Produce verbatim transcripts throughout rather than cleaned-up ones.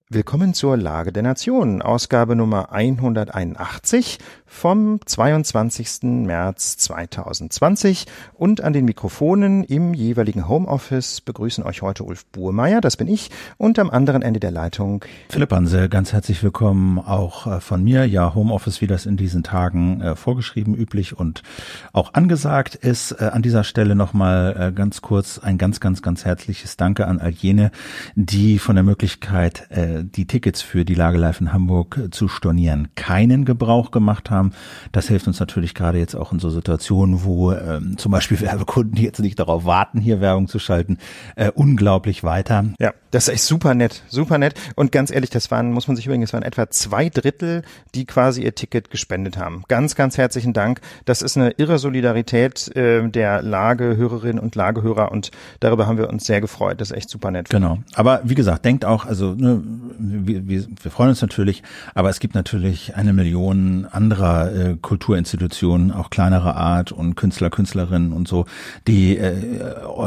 Willkommen zur Lage der Nation, Ausgabe Nummer hunderteinundachtzig vom zweiundzwanzigsten März zweitausendzwanzig, und an den Mikrofonen im jeweiligen Homeoffice begrüßen euch heute Ulf Burmeier, das bin ich, und am anderen Ende der Leitung Philipp Banse. Ganz herzlich willkommen auch von mir. Ja, Homeoffice, wie das in diesen Tagen äh, vorgeschrieben, üblich und auch angesagt ist. Äh, an dieser Stelle nochmal äh, ganz kurz ein ganz, ganz, ganz herzliches Danke an all jene, die von der Möglichkeit, äh, die Tickets für die Lage live in Hamburg zu stornieren, keinen Gebrauch gemacht haben. Das hilft uns natürlich gerade jetzt auch in so Situationen, wo ähm, zum Beispiel Werbekunden, die jetzt nicht darauf warten, hier Werbung zu schalten, äh, unglaublich weiter. Ja, das ist echt super nett, super nett. Und ganz ehrlich, das waren, muss man sich überlegen, das waren etwa zwei Drittel, die quasi ihr Ticket gespendet haben. Ganz, ganz herzlichen Dank. Das ist eine irre Solidarität äh, der Lagehörerinnen und Lagehörer, und darüber haben wir uns sehr gefreut. Das ist echt super nett. Genau. Aber wie gesagt, denkt auch, also ne, wir, wir, wir freuen uns natürlich, aber es gibt natürlich eine Million anderer äh, Kulturinstitutionen, auch kleinerer Art, und Künstler, Künstlerinnen und so, die äh,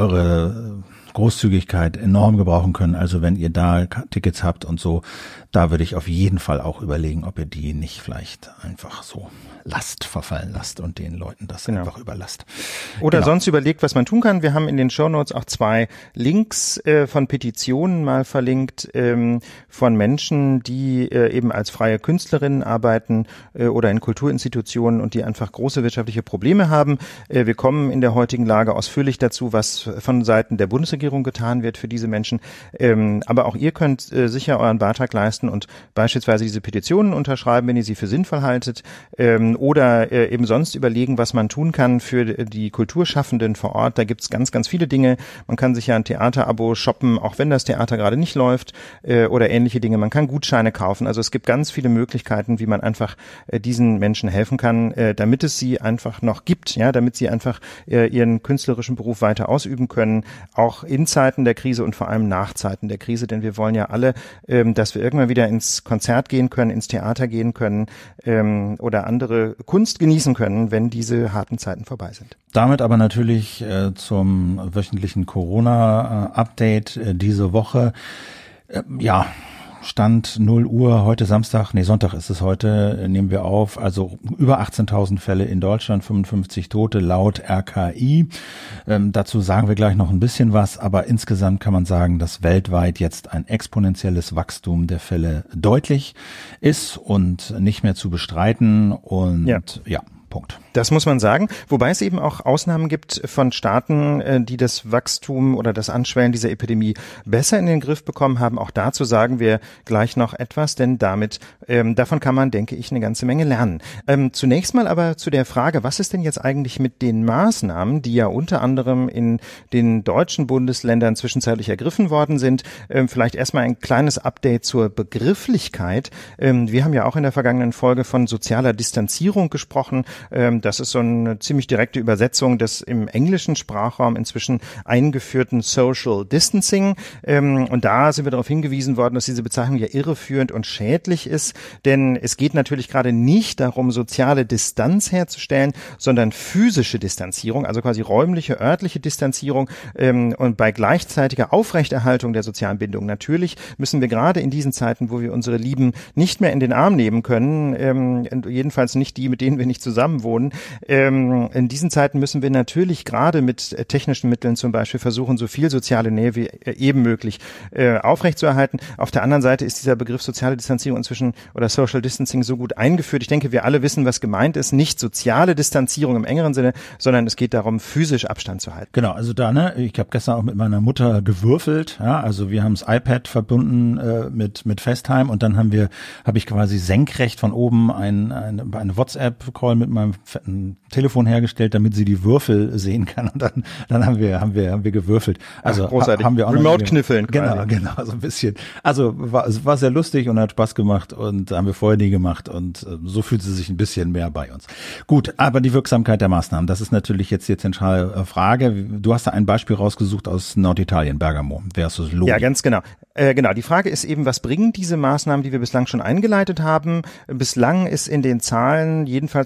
eure Großzügigkeit enorm gebrauchen können. Also wenn ihr da Tickets habt und so, da würde ich auf jeden Fall auch überlegen, ob ihr die nicht vielleicht einfach so lasst, verfallen lasst und den Leuten das genau. einfach überlasst. Oder genau. sonst überlegt, was man tun kann. Wir haben in den Shownotes auch zwei Links äh, von Petitionen mal verlinkt, ähm, von Menschen, die äh, eben als freie Künstlerinnen arbeiten äh, oder in Kulturinstitutionen und die einfach große wirtschaftliche Probleme haben. Äh, wir kommen in der heutigen Lage ausführlich dazu, was von Seiten der Bundesregierung getan wird für diese Menschen. Ähm, aber auch ihr könnt äh, sicher euren Beitrag leisten und beispielsweise diese Petitionen unterschreiben, wenn ihr sie für sinnvoll haltet. Ähm, oder äh, eben sonst überlegen, was man tun kann für die Kulturschaffenden vor Ort. Da gibt's ganz, ganz viele Dinge. Man kann sich ja ein Theaterabo shoppen, auch wenn das Theater gerade nicht läuft, äh, oder ähnliche Dinge. Man kann Gutscheine kaufen. Also es gibt ganz viele Möglichkeiten, wie man einfach äh, diesen Menschen helfen kann, äh, damit es sie einfach noch gibt, ja, damit sie einfach äh, ihren künstlerischen Beruf weiter ausüben können, auch in Zeiten der Krise und vor allem nach Zeiten der Krise. Denn wir wollen ja alle, ähm, dass wir irgendwann wieder ins Konzert gehen können, ins Theater gehen können, ähm, oder andere Kunst genießen können, wenn diese harten Zeiten vorbei sind. Damit aber natürlich äh, zum wöchentlichen Corona-Update äh, diese Woche. Äh, ja, Stand null Uhr, heute Samstag, nee, Sonntag ist es heute, äh, nehmen wir auf, also über achtzehntausend Fälle in Deutschland, fünfundfünfzig Tote laut R K I. Ähm, dazu sagen wir gleich noch ein bisschen was, aber insgesamt kann man sagen, dass weltweit jetzt ein exponentielles Wachstum der Fälle deutlich ist und nicht mehr zu bestreiten, und ja, ja Punkt. Das muss man sagen, wobei es eben auch Ausnahmen gibt von Staaten, die das Wachstum oder das Anschwellen dieser Epidemie besser in den Griff bekommen haben. Auch dazu sagen wir gleich noch etwas, denn damit ähm, davon kann man, denke ich, eine ganze Menge lernen. Ähm, zunächst mal aber zu der Frage, was ist denn jetzt eigentlich mit den Maßnahmen, die ja unter anderem in den deutschen Bundesländern zwischenzeitlich ergriffen worden sind? Ähm, vielleicht erstmal ein kleines Update zur Begrifflichkeit. Ähm, wir haben ja auch in der vergangenen Folge von sozialer Distanzierung gesprochen. Ähm, Das ist so eine ziemlich direkte Übersetzung des im englischen Sprachraum inzwischen eingeführten Social Distancing. Und da sind wir darauf hingewiesen worden, dass diese Bezeichnung ja irreführend und schädlich ist, denn es geht natürlich gerade nicht darum, soziale Distanz herzustellen, sondern physische Distanzierung, also quasi räumliche, örtliche Distanzierung, und bei gleichzeitiger Aufrechterhaltung der sozialen Bindung. Natürlich müssen wir gerade in diesen Zeiten, wo wir unsere Lieben nicht mehr in den Arm nehmen können, jedenfalls nicht die, mit denen wir nicht zusammen wohnen, Ähm, in diesen Zeiten müssen wir natürlich gerade mit äh, technischen Mitteln zum Beispiel versuchen, so viel soziale Nähe wie äh, eben möglich äh, aufrechtzuerhalten. Auf der anderen Seite ist dieser Begriff soziale Distanzierung inzwischen oder Social Distancing so gut eingeführt. Ich denke, wir alle wissen, was gemeint ist. Nicht soziale Distanzierung im engeren Sinne, sondern es geht darum, physisch Abstand zu halten. Genau, also da, ne, ich habe gestern auch mit meiner Mutter gewürfelt, ja, also wir haben das iPad verbunden äh, mit mit FaceTime, und dann haben wir, habe ich quasi senkrecht von oben ein, ein, eine WhatsApp-Call mit meinem ein Telefon hergestellt, damit sie die Würfel sehen kann, und dann dann haben wir haben wir haben wir gewürfelt. Also Ach, großartig. haben wir auch Remote kniffeln. Genau, quasi. genau, so ein bisschen. Also war es war sehr lustig und hat Spaß gemacht, und haben wir vorher nie gemacht, und äh, so fühlt sie sich ein bisschen mehr bei uns. Gut, aber die Wirksamkeit der Maßnahmen, das ist natürlich jetzt die zentrale Frage. Du hast da ein Beispiel rausgesucht aus Norditalien, Bergamo versus Lodi. Ja, ganz genau. Äh, genau, die Frage ist eben, was bringen diese Maßnahmen, die wir bislang schon eingeleitet haben? Bislang ist in den Zahlen jedenfalls noch nicht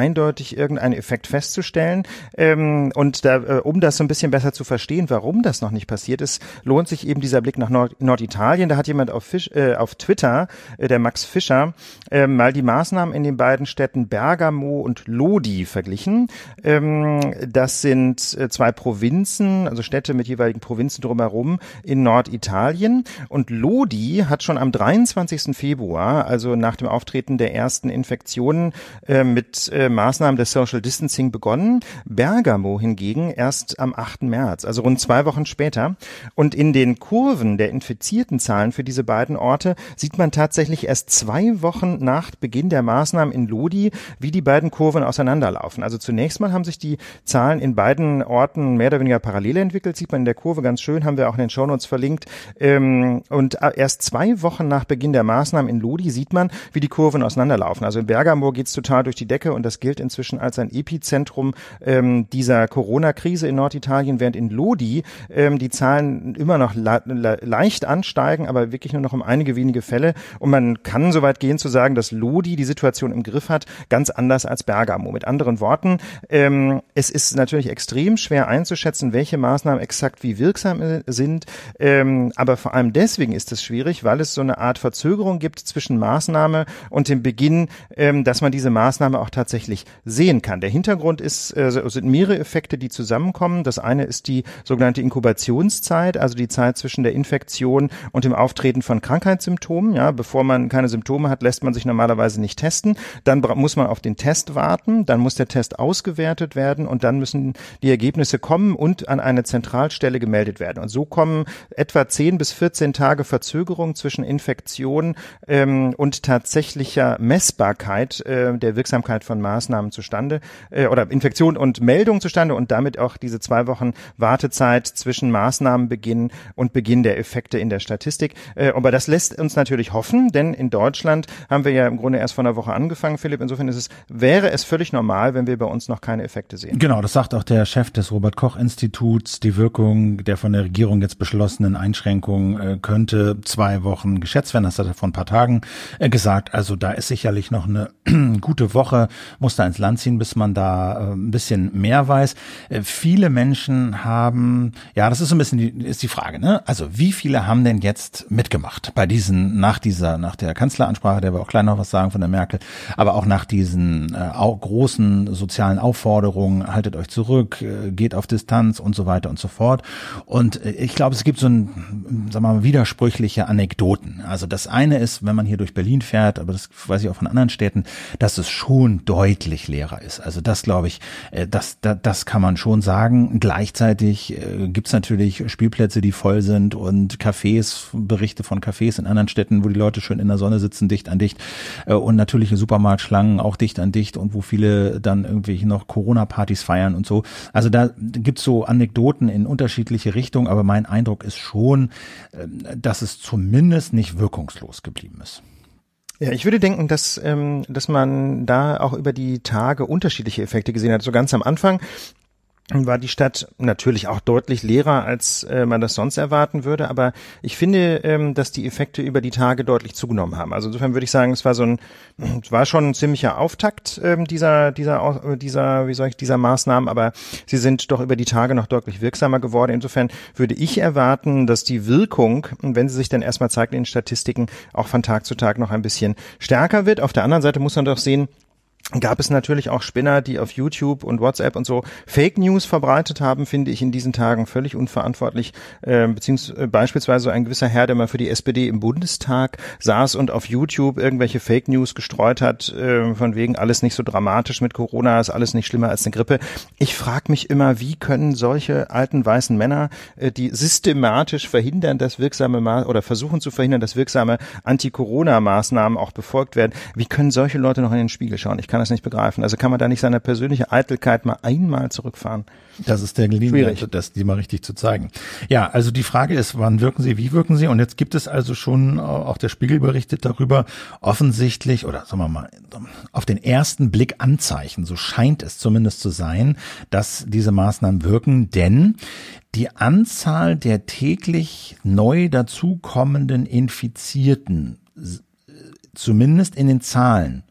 eindeutig irgendeinen Effekt festzustellen. Ähm, und da, äh, um das so ein bisschen besser zu verstehen, warum das noch nicht passiert ist, lohnt sich eben dieser Blick nach Nord- Norditalien. Da hat jemand auf, Fisch, äh, auf Twitter, äh, der Max Fischer, äh, mal die Maßnahmen in den beiden Städten Bergamo und Lodi verglichen. Ähm, das sind äh, zwei Provinzen, also Städte mit jeweiligen Provinzen drumherum in Norditalien. Und Lodi hat schon am dreiundzwanzigsten Februar, also nach dem Auftreten der ersten Infektionen, äh, mit äh, Maßnahmen des Social Distancing begonnen. Bergamo hingegen erst am achten März, also rund zwei Wochen später. Und in den Kurven der infizierten Zahlen für diese beiden Orte sieht man tatsächlich erst zwei Wochen nach Beginn der Maßnahmen in Lodi, wie die beiden Kurven auseinanderlaufen. Also zunächst mal haben sich die Zahlen in beiden Orten mehr oder weniger parallel entwickelt, sieht man in der Kurve ganz schön, haben wir auch in den Shownotes verlinkt. Und erst zwei Wochen nach Beginn der Maßnahmen in Lodi sieht man, wie die Kurven auseinanderlaufen. Also in Bergamo geht's total durch die Decke und das gilt inzwischen als ein Epizentrum ähm, dieser Corona-Krise in Norditalien, während in Lodi ähm, die Zahlen immer noch la- la- leicht ansteigen, aber wirklich nur noch um einige wenige Fälle. Und man kann so weit gehen zu sagen, dass Lodi die Situation im Griff hat, ganz anders als Bergamo. Mit anderen Worten, ähm, es ist natürlich extrem schwer einzuschätzen, welche Maßnahmen exakt wie wirksam sind, ähm, aber vor allem deswegen ist es schwierig, weil es so eine Art Verzögerung gibt zwischen Maßnahme und dem Beginn, ähm, dass man diese Maßnahme auch tatsächlich sehen kann. Der Hintergrund ist, äh, sind mehrere Effekte, die zusammenkommen. Das eine ist die sogenannte Inkubationszeit, also die Zeit zwischen der Infektion und dem Auftreten von Krankheitssymptomen. Ja, bevor man keine Symptome hat, lässt man sich normalerweise nicht testen. Dann bra- muss man auf den Test warten, dann muss der Test ausgewertet werden und dann müssen die Ergebnisse kommen und an eine Zentralstelle gemeldet werden. Und so kommen etwa zehn bis vierzehn Tage Verzögerung zwischen Infektion ähm, und tatsächlicher Messbarkeit äh, der Wirksamkeit von Maßnahmen zustande äh, oder Infektion und Meldung zustande und damit auch diese zwei Wochen Wartezeit zwischen Maßnahmenbeginn und Beginn der Effekte in der Statistik. Äh, aber das lässt uns natürlich hoffen, denn in Deutschland haben wir ja im Grunde erst vor einer Woche angefangen, Philipp. Insofern ist es, wäre es völlig normal, wenn wir bei uns noch keine Effekte sehen. Genau, das sagt auch der Chef des Robert-Koch-Instituts. Die Wirkung der von der Regierung jetzt beschlossenen Einschränkungen äh, könnte zwei Wochen geschätzt werden. Das hat er vor ein paar Tagen äh, gesagt. Also da ist sicherlich noch eine gute Woche, muss da ins Land ziehen, bis man da äh, ein bisschen mehr weiß. Äh, viele Menschen haben, ja, das ist so ein bisschen die, ist die Frage, ne? Also wie viele haben denn jetzt mitgemacht bei diesen, nach dieser, nach der Kanzleransprache, der wir auch gleich noch was sagen von der Merkel, aber auch nach diesen äh, auch großen sozialen Aufforderungen, haltet euch zurück, äh, geht auf Distanz und so weiter und so fort. Und äh, ich glaube, es gibt so ein, sagen wir mal, widersprüchliche Anekdoten. Also das eine ist, wenn man hier durch Berlin fährt, aber das weiß ich auch von anderen Städten, dass es schon deutlich leerer ist. Also das glaube ich, äh, das, das, das kann man schon sagen. Gleichzeitig äh, gibt es natürlich Spielplätze, die voll sind und Cafés, Berichte von Cafés in anderen Städten, wo die Leute schön in der Sonne sitzen, dicht an dicht äh, und natürliche Supermarktschlangen auch dicht an dicht und wo viele dann irgendwie noch Corona-Partys feiern und so. Also da gibt's so Anekdoten in unterschiedliche Richtungen, aber mein Eindruck ist schon, äh, dass es zumindest nicht wirkungslos geblieben ist. Ja, ich würde denken, dass, ähm, dass man da auch über die Tage unterschiedliche Effekte gesehen hat. So ganz am Anfang war die Stadt natürlich auch deutlich leerer, als äh, man das sonst erwarten würde. Aber ich finde, ähm, dass die Effekte über die Tage deutlich zugenommen haben. Also insofern würde ich sagen, es war so ein, es war schon ein ziemlicher Auftakt ähm, dieser, dieser, dieser, wie soll ich, dieser Maßnahmen. Aber sie sind doch über die Tage noch deutlich wirksamer geworden. Insofern würde ich erwarten, dass die Wirkung, wenn sie sich dann erstmal zeigt in den Statistiken, auch von Tag zu Tag noch ein bisschen stärker wird. Auf der anderen Seite muss man doch sehen, gab es natürlich auch Spinner, die auf YouTube und WhatsApp und so Fake News verbreitet haben, finde ich in diesen Tagen völlig unverantwortlich, äh, beziehungsweise beispielsweise ein gewisser Herr, der mal für die S P D im Bundestag saß und auf YouTube irgendwelche Fake News gestreut hat, äh, von wegen alles nicht so dramatisch mit Corona, ist alles nicht schlimmer als eine Grippe. Ich frage mich immer, wie können solche alten weißen Männer, äh, die systematisch verhindern, dass wirksame Ma- oder versuchen zu verhindern, dass wirksame Anti-Corona-Maßnahmen auch befolgt werden, wie können solche Leute noch in den Spiegel schauen? Ich kann das nicht begreifen. Also kann man da nicht seine persönliche Eitelkeit mal einmal zurückfahren? Das ist der Gelegenheit, das die mal richtig zu zeigen. Ja, also die Frage ist, wann wirken sie, wie wirken sie? Und jetzt gibt es also schon, auch der Spiegel berichtet darüber, offensichtlich, oder sagen wir mal, auf den ersten Blick Anzeichen, so scheint es zumindest zu sein, dass diese Maßnahmen wirken, denn die Anzahl der täglich neu dazukommenden Infizierten, zumindest in den Zahlen,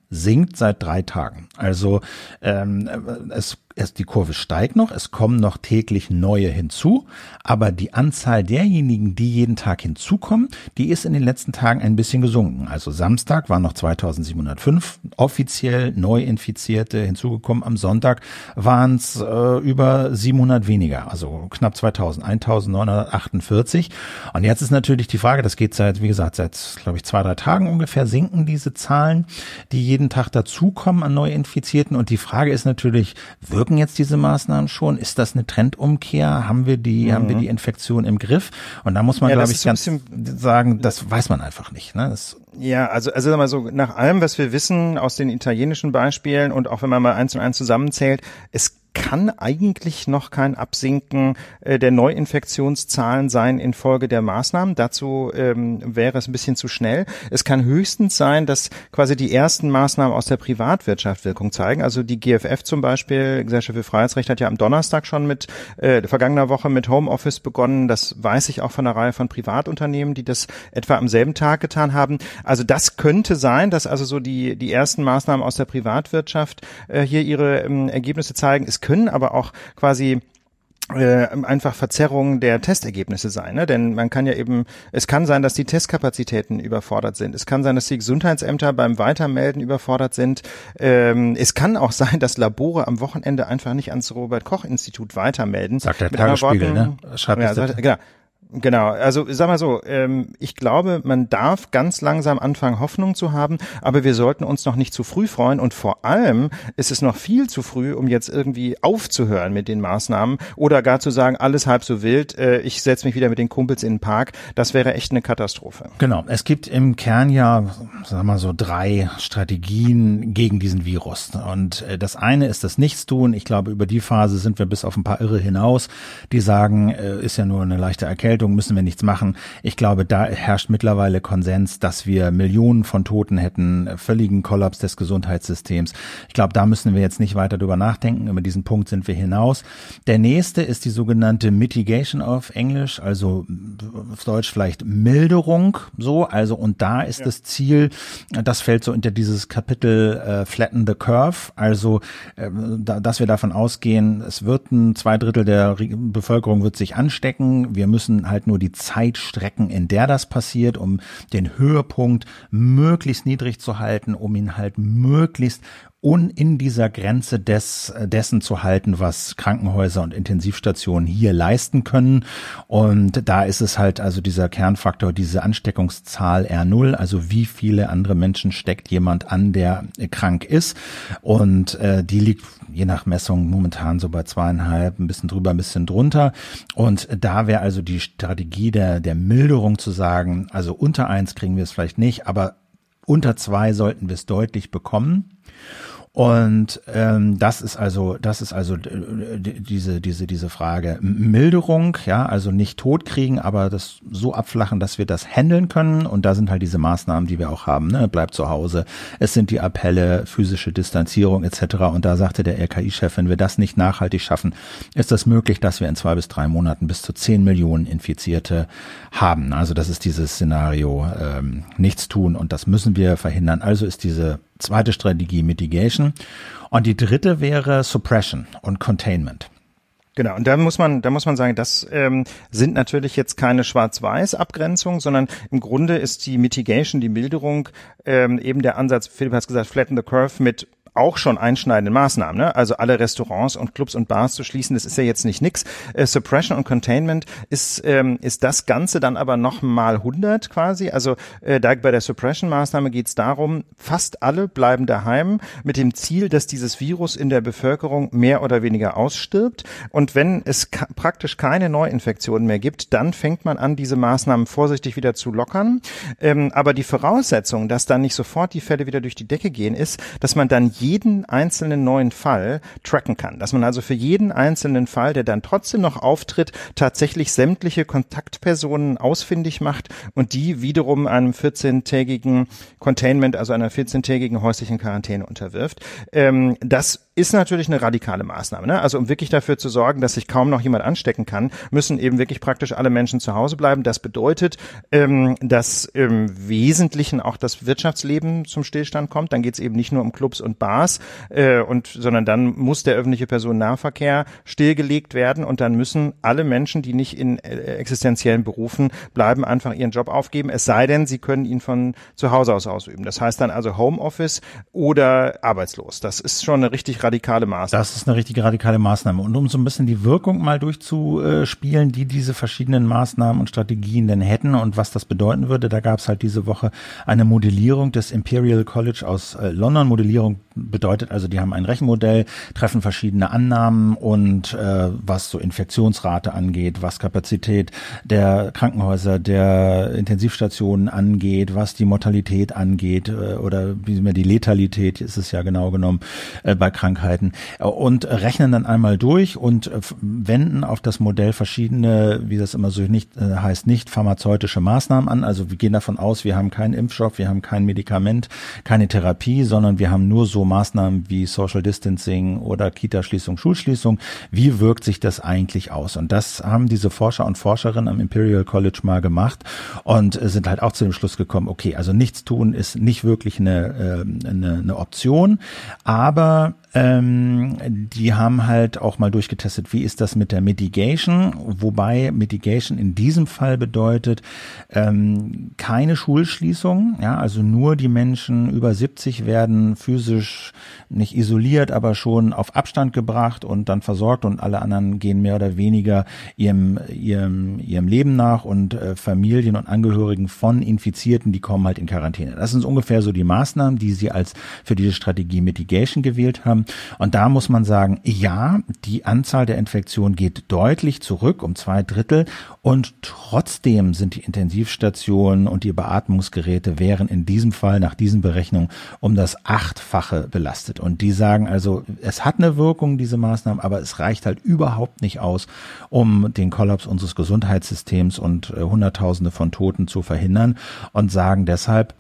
sinkt seit drei Tagen. Also ähm, es Es, die Kurve steigt noch, es kommen noch täglich neue hinzu, aber die Anzahl derjenigen, die jeden Tag hinzukommen, die ist in den letzten Tagen ein bisschen gesunken. Also Samstag waren noch zweitausendsiebenhundertfünf offiziell Neuinfizierte hinzugekommen. Am Sonntag waren es äh, über siebenhundert weniger, also knapp zweitausend, eintausendneunhundertachtundvierzig. Und jetzt ist natürlich die Frage, das geht seit, wie gesagt, seit, glaube ich, zwei, drei Tagen ungefähr, sinken diese Zahlen, die jeden Tag dazukommen an Neuinfizierten. Und die Frage ist natürlich, wirken jetzt diese Maßnahmen schon? Ist das eine Trendumkehr? Haben wir die, mhm. haben wir die Infektion im Griff? Und da muss man, ja, glaube ich, ganz sagen, das weiß man einfach nicht. Ne? Das ja, also, also sag mal so, nach allem, was wir wissen aus den italienischen Beispielen und auch wenn man mal eins und eins zusammenzählt, es kann eigentlich noch kein Absinken äh, der Neuinfektionszahlen sein infolge der Maßnahmen. Dazu ähm, wäre es ein bisschen zu schnell. Es kann höchstens sein, dass quasi die ersten Maßnahmen aus der Privatwirtschaft Wirkung zeigen. Also die G F F zum Beispiel, Gesellschaft für Freiheitsrecht, hat ja am Donnerstag schon mit äh, vergangener Woche mit Homeoffice begonnen. Das weiß ich auch von einer Reihe von Privatunternehmen, die das etwa am selben Tag getan haben. Also das könnte sein, dass also so die die ersten Maßnahmen aus der Privatwirtschaft äh, hier ihre ähm, Ergebnisse zeigen. Es können aber auch quasi äh, einfach Verzerrungen der Testergebnisse sein, ne? Denn man kann ja eben, es kann sein, dass die Testkapazitäten überfordert sind. Es kann sein, dass die Gesundheitsämter beim Weitermelden überfordert sind. Ähm, es kann auch sein, dass Labore am Wochenende einfach nicht ans Robert-Koch-Institut weitermelden. Sagt der Tagesspiegel, ne? Schreibt ja, sagt, genau. Genau, also sag mal so, ähm, ich glaube, man darf ganz langsam anfangen, Hoffnung zu haben, aber wir sollten uns noch nicht zu früh freuen und vor allem ist es noch viel zu früh, um jetzt irgendwie aufzuhören mit den Maßnahmen oder gar zu sagen, alles halb so wild, äh, ich setze mich wieder mit den Kumpels in den Park, das wäre echt eine Katastrophe. Genau, es gibt im Kern ja, sagen wir mal so, drei Strategien gegen diesen Virus und äh, das eine ist das Nichtstun. Ich glaube, über die Phase sind wir bis auf ein paar Irre hinaus, die sagen, äh, ist ja nur eine leichte Erkältung, müssen wir nichts machen. Ich glaube, da herrscht mittlerweile Konsens, dass wir Millionen von Toten hätten, völligen Kollaps des Gesundheitssystems. Ich glaube, da müssen wir jetzt nicht weiter drüber nachdenken. Über diesen Punkt sind wir hinaus. Der nächste ist die sogenannte Mitigation auf Englisch, also auf Deutsch vielleicht Milderung, so. Also, und da ist ja das Ziel, das fällt so unter dieses Kapitel äh, Flatten the Curve, also, äh, da, dass wir davon ausgehen, es wird ein zwei Drittel der Bevölkerung wird sich anstecken. Wir müssen halt nur die Zeit strecken, in der das passiert, um den Höhepunkt möglichst niedrig zu halten, um ihn halt möglichst und in dieser Grenze des dessen zu halten, was Krankenhäuser und Intensivstationen hier leisten können. Und da ist es halt also dieser Kernfaktor, diese Ansteckungszahl R null, also wie viele andere Menschen steckt jemand an, der krank ist. Und äh, die liegt je nach Messung momentan so bei zweieinhalb, ein bisschen drüber, ein bisschen drunter. Und da wäre also die Strategie der der Milderung zu sagen, also unter eins kriegen wir es vielleicht nicht, aber unter zwei sollten wir es deutlich bekommen. Und ähm, das ist also, das ist also äh, diese diese diese Frage Milderung, ja, also nicht tot kriegen, aber das so abflachen, dass wir das handeln können. Und da sind halt diese Maßnahmen, die wir auch haben, ne, bleibt zu Hause. Es sind die Appelle, physische Distanzierung et cetera. Und da sagte der R K I-Chef, wenn wir das nicht nachhaltig schaffen, ist das möglich, dass wir in zwei bis drei Monaten bis zu zehn Millionen Infizierte haben. Also das ist dieses Szenario, ähm, nichts tun und das müssen wir verhindern. Also ist diese zweite Strategie Mitigation. Und die dritte wäre Suppression und Containment. Genau, und da muss man, da muss man sagen, das ähm, sind natürlich jetzt keine Schwarz-Weiß-Abgrenzungen, sondern im Grunde ist die Mitigation, die Milderung, ähm, eben der Ansatz, Philipp hat es gesagt, flatten the curve mit auch schon einschneidenden Maßnahmen, ne? Also alle Restaurants und Clubs und Bars zu schließen, das ist ja jetzt nicht nix. Äh, Suppression und Containment ist ähm, ist das Ganze dann aber noch mal hundert quasi. Also äh, da bei der Suppression-Maßnahme geht es darum, fast alle bleiben daheim mit dem Ziel, dass dieses Virus in der Bevölkerung mehr oder weniger ausstirbt. Und wenn es ka- praktisch keine Neuinfektionen mehr gibt, dann fängt man an, diese Maßnahmen vorsichtig wieder zu lockern. Ähm, aber die Voraussetzung, dass dann nicht sofort die Fälle wieder durch die Decke gehen, ist, dass man dann jeden einzelnen neuen Fall tracken kann. Dass man also für jeden einzelnen Fall, der dann trotzdem noch auftritt, tatsächlich sämtliche Kontaktpersonen ausfindig macht und die wiederum einem vierzehntägigen Containment, also einer vierzehntägigen häuslichen Quarantäne unterwirft. Ähm, das ist natürlich eine radikale Maßnahme. Ne? Also um wirklich dafür zu sorgen, dass sich kaum noch jemand anstecken kann, müssen eben wirklich praktisch alle Menschen zu Hause bleiben. Das bedeutet, ähm, dass im Wesentlichen auch das Wirtschaftsleben zum Stillstand kommt. Dann geht es eben nicht nur um Clubs und Bars, äh, und sondern dann muss der öffentliche Personennahverkehr stillgelegt werden und dann müssen alle Menschen, die nicht in äh, existenziellen Berufen bleiben, einfach ihren Job aufgeben. Es sei denn, sie können ihn von zu Hause aus ausüben. Das heißt dann also Homeoffice oder arbeitslos. Das ist schon eine richtig radikale Maßnahme. Das ist eine richtig radikale Maßnahme. Und um so ein bisschen die Wirkung mal durchzuspielen, die diese verschiedenen Maßnahmen und Strategien denn hätten und was das bedeuten würde, da gab es halt diese Woche eine Modellierung des Imperial College aus London. Modellierung bedeutet also, die haben ein Rechenmodell, treffen verschiedene Annahmen und äh, was so Infektionsrate angeht, was Kapazität der Krankenhäuser, der Intensivstationen angeht, was die Mortalität angeht äh, oder wie mehr die Letalität ist es ja genau genommen äh, bei Krankheiten und rechnen dann einmal durch und äh, wenden auf das Modell verschiedene, wie das immer so nicht äh, heißt, nicht pharmazeutische Maßnahmen an. Also wir gehen davon aus, wir haben keinen Impfstoff, wir haben kein Medikament, keine Therapie, sondern wir haben nur so Maßnahmen wie Social Distancing oder Kita-Schließung, Schulschließung. Wie wirkt sich das eigentlich aus? Und das haben diese Forscher und Forscherinnen am Imperial College mal gemacht und sind halt auch zu dem Schluss gekommen, okay, also nichts tun ist nicht wirklich eine, eine, eine Option, aber ähm, die haben halt auch mal durchgetestet, wie ist das mit der Mitigation, wobei Mitigation in diesem Fall bedeutet ähm, keine Schulschließung, ja, also nur die Menschen über siebzig werden physisch nicht isoliert, aber schon auf Abstand gebracht und dann versorgt und alle anderen gehen mehr oder weniger ihrem ihrem ihrem Leben nach und äh, Familien und Angehörigen von Infizierten, die kommen halt in Quarantäne. Das sind ungefähr so die Maßnahmen, die sie als für diese Strategie Mitigation gewählt haben. Und da muss man sagen, ja, die Anzahl der Infektionen geht deutlich zurück, um zwei Drittel. Und trotzdem sind die Intensivstationen und die Beatmungsgeräte wären in diesem Fall nach diesen Berechnungen um das Achtfache belastet. Und die sagen also, es hat eine Wirkung, diese Maßnahmen, aber es reicht halt überhaupt nicht aus, um den Kollaps unseres Gesundheitssystems und äh, Hunderttausende von Toten zu verhindern und sagen deshalb,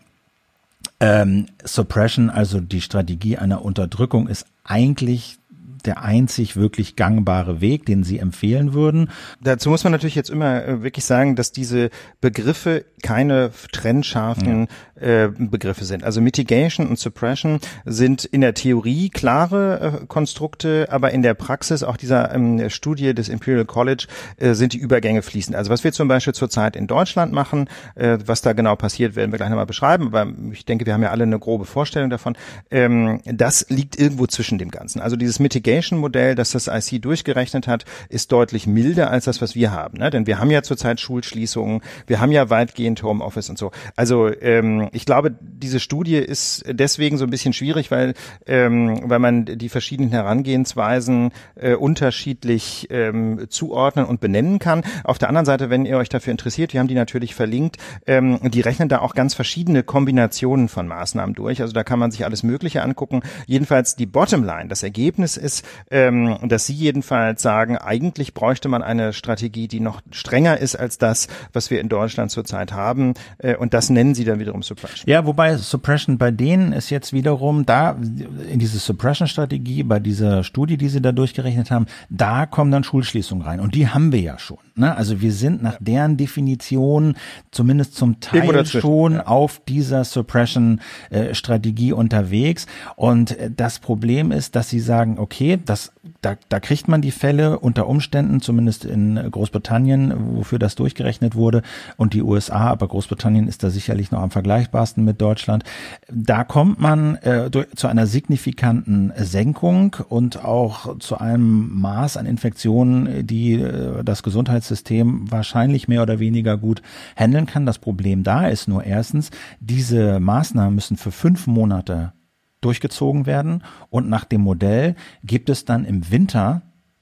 Ähm, Suppression, also die Strategie einer Unterdrückung, ist eigentlich der einzig wirklich gangbare Weg, den Sie empfehlen würden. Dazu muss man natürlich jetzt immer äh, wirklich sagen, dass diese Begriffe keine trennscharfen ja. äh, Begriffe sind. Also Mitigation und Suppression sind in der Theorie klare äh, Konstrukte, aber in der Praxis, auch dieser ähm, Studie des Imperial College, äh, sind die Übergänge fließend. Also was wir zum Beispiel zurzeit in Deutschland machen, äh, was da genau passiert, werden wir gleich nochmal beschreiben, aber ich denke, wir haben ja alle eine grobe Vorstellung davon. Ähm, das liegt irgendwo zwischen dem Ganzen. Also dieses Mitigation Modell, das das I C durchgerechnet hat, ist deutlich milder als das, was wir haben. Ne? Denn wir haben ja zurzeit Schulschließungen, wir haben ja weitgehend Homeoffice und so. Also ähm, ich glaube, diese Studie ist deswegen so ein bisschen schwierig, weil ähm, weil man die verschiedenen Herangehensweisen äh, unterschiedlich ähm, zuordnen und benennen kann. Auf der anderen Seite, wenn ihr euch dafür interessiert, wir haben die natürlich verlinkt, ähm, die rechnen da auch ganz verschiedene Kombinationen von Maßnahmen durch. Also da kann man sich alles Mögliche angucken. Jedenfalls die Bottomline, das Ergebnis ist, ähm, dass Sie jedenfalls sagen, eigentlich bräuchte man eine Strategie, die noch strenger ist als das, was wir in Deutschland zurzeit haben. Äh, und das nennen Sie dann wiederum Suppression. Ja, wobei Suppression bei denen ist jetzt wiederum da, in diese Suppression-Strategie, bei dieser Studie, die Sie da durchgerechnet haben, da kommen dann Schulschließungen rein. Und die haben wir ja schon. Ne? Also wir sind nach deren Definition zumindest zum Teil schon ja. auf dieser Suppression-Strategie unterwegs. Und das Problem ist, dass Sie sagen, okay, das, da, da kriegt man die Fälle unter Umständen, zumindest in Großbritannien, wofür das durchgerechnet wurde, und die U S A, aber Großbritannien ist da sicherlich noch am vergleichbarsten mit Deutschland. Da kommt man äh, durch, zu einer signifikanten Senkung und auch zu einem Maß an Infektionen, die äh, das Gesundheitssystem wahrscheinlich mehr oder weniger gut handeln kann. Das Problem da ist nur erstens, diese Maßnahmen müssen für fünf Monate durchgezogen werden und nach dem Modell gibt es dann im Winter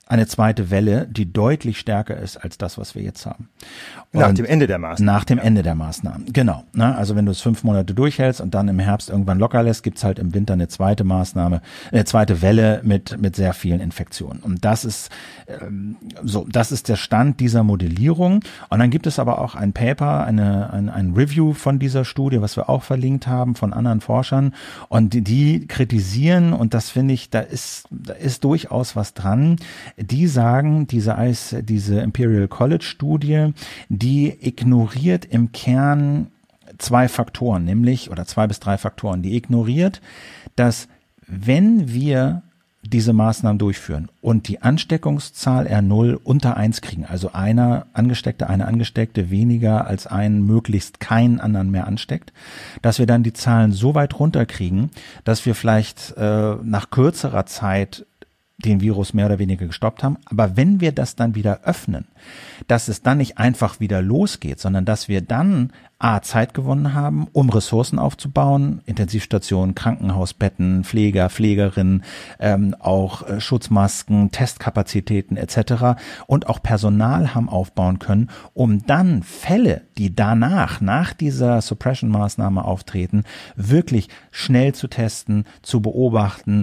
eine zweite Welle, die deutlich stärker ist als das, was wir jetzt haben. Und nach dem Ende der Maßnahmen. Nach dem Ende der Maßnahmen, genau. Also wenn du es fünf Monate durchhältst und dann im Herbst irgendwann locker lässt, gibt's halt im Winter eine zweite Maßnahme, eine zweite Welle mit mit sehr vielen Infektionen. Und das ist ähm, so, das ist der Stand dieser Modellierung. Und dann gibt es aber auch ein Paper, eine ein, ein Review von dieser Studie, was wir auch verlinkt haben von anderen Forschern. Und die, die kritisieren, und das finde ich, da ist da ist durchaus was dran. Die sagen, diese, diese Imperial College Studie, die ignoriert im Kern zwei Faktoren, nämlich, oder zwei bis drei Faktoren. Die ignoriert, dass wenn wir diese Maßnahmen durchführen und die Ansteckungszahl R null unter eins kriegen, also einer Angesteckte, eine Angesteckte weniger als einen möglichst keinen anderen mehr ansteckt, dass wir dann die Zahlen so weit runterkriegen, dass wir vielleicht äh, nach kürzerer Zeit den Virus mehr oder weniger gestoppt haben. Aber wenn wir das dann wieder öffnen, dass es dann nicht einfach wieder losgeht, sondern dass wir dann A, Zeit gewonnen haben, um Ressourcen aufzubauen, Intensivstationen, Krankenhausbetten, Pfleger, Pflegerinnen, ähm, auch äh, Schutzmasken, Testkapazitäten et cetera und auch Personal haben aufbauen können, um dann Fälle, die danach, nach dieser Suppression-Maßnahme auftreten, wirklich schnell zu testen, zu beobachten,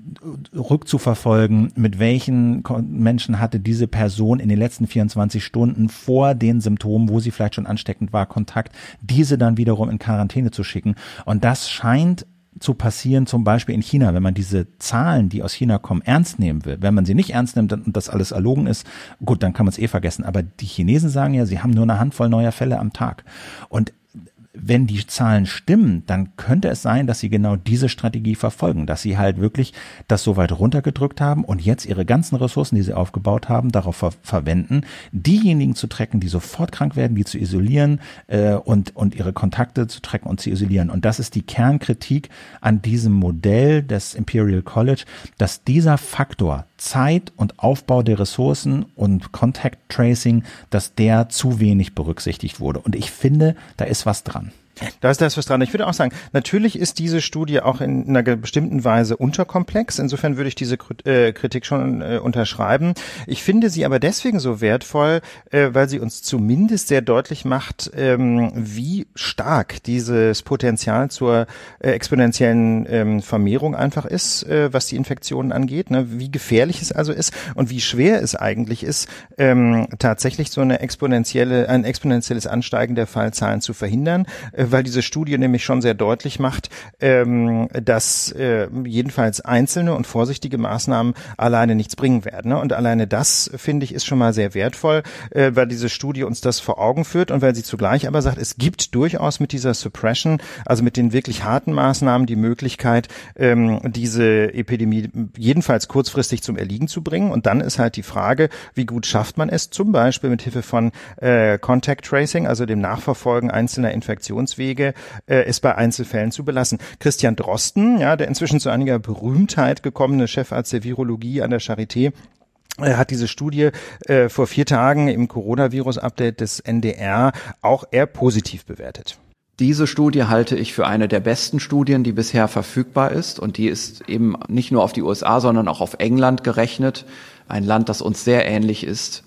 rückzuverfolgen, mit welchen Menschen hatte diese Person in den letzten vierundzwanzig Stunden vor den Symptomen, wo sie vielleicht schon ansteckend war, Kontakt, diese dann wiederum in Quarantäne zu schicken. Und das scheint zu passieren, zum Beispiel in China, wenn man diese Zahlen, die aus China kommen, ernst nehmen will. Wenn man sie nicht ernst nimmt und das alles erlogen ist, gut, dann kann man es eh vergessen. Aber die Chinesen sagen ja, sie haben nur eine Handvoll neuer Fälle am Tag. Und wenn die Zahlen stimmen, dann könnte es sein, dass sie genau diese Strategie verfolgen, dass sie halt wirklich das so weit runtergedrückt haben und jetzt ihre ganzen Ressourcen, die sie aufgebaut haben, darauf ver- verwenden, diejenigen zu tracken, die sofort krank werden, die zu isolieren äh, und und ihre Kontakte zu tracken und zu isolieren. Und das ist die Kernkritik an diesem Modell des Imperial College, dass dieser Faktor Zeit und Aufbau der Ressourcen und Contact Tracing, dass der zu wenig berücksichtigt wurde. Und ich finde, da ist was dran. Da ist da ist was dran. Ich würde auch sagen, natürlich ist diese Studie auch in einer bestimmten Weise unterkomplex. Insofern würde ich diese Kritik schon äh, unterschreiben. Ich finde sie aber deswegen so wertvoll, äh, weil sie uns zumindest sehr deutlich macht, ähm, wie stark dieses Potenzial zur äh, exponentiellen ähm, Vermehrung einfach ist, äh, was die Infektionen angeht, ne? Wie gefährlich es also ist und wie schwer es eigentlich ist, ähm, tatsächlich so eine exponentielle, ein exponentielles Ansteigen der Fallzahlen zu verhindern, äh, weil diese Studie nämlich schon sehr deutlich macht, ähm, dass äh, jedenfalls einzelne und vorsichtige Maßnahmen alleine nichts bringen werden. Ne? Und alleine das, finde ich, ist schon mal sehr wertvoll, äh, weil diese Studie uns das vor Augen führt und weil sie zugleich aber sagt, es gibt durchaus mit dieser Suppression, also mit den wirklich harten Maßnahmen, die Möglichkeit, ähm, diese Epidemie jedenfalls kurzfristig zum Erliegen zu bringen. Und dann ist halt die Frage, wie gut schafft man es, zum Beispiel mit Hilfe von äh, Contact Tracing, also dem Nachverfolgen einzelner Infektionswege, Wege, äh, es bei Einzelfällen zu belassen. Christian Drosten, ja, der inzwischen zu einiger Berühmtheit gekommene Chefarzt der Virologie an der Charité, er hat diese Studie äh, vor vier Tagen im Coronavirus-Update des N D R auch eher positiv bewertet. Diese Studie halte ich für eine der besten Studien, die bisher verfügbar ist. Und die ist eben nicht nur auf die U S A, sondern auch auf England gerechnet. Ein Land, das uns sehr ähnlich ist.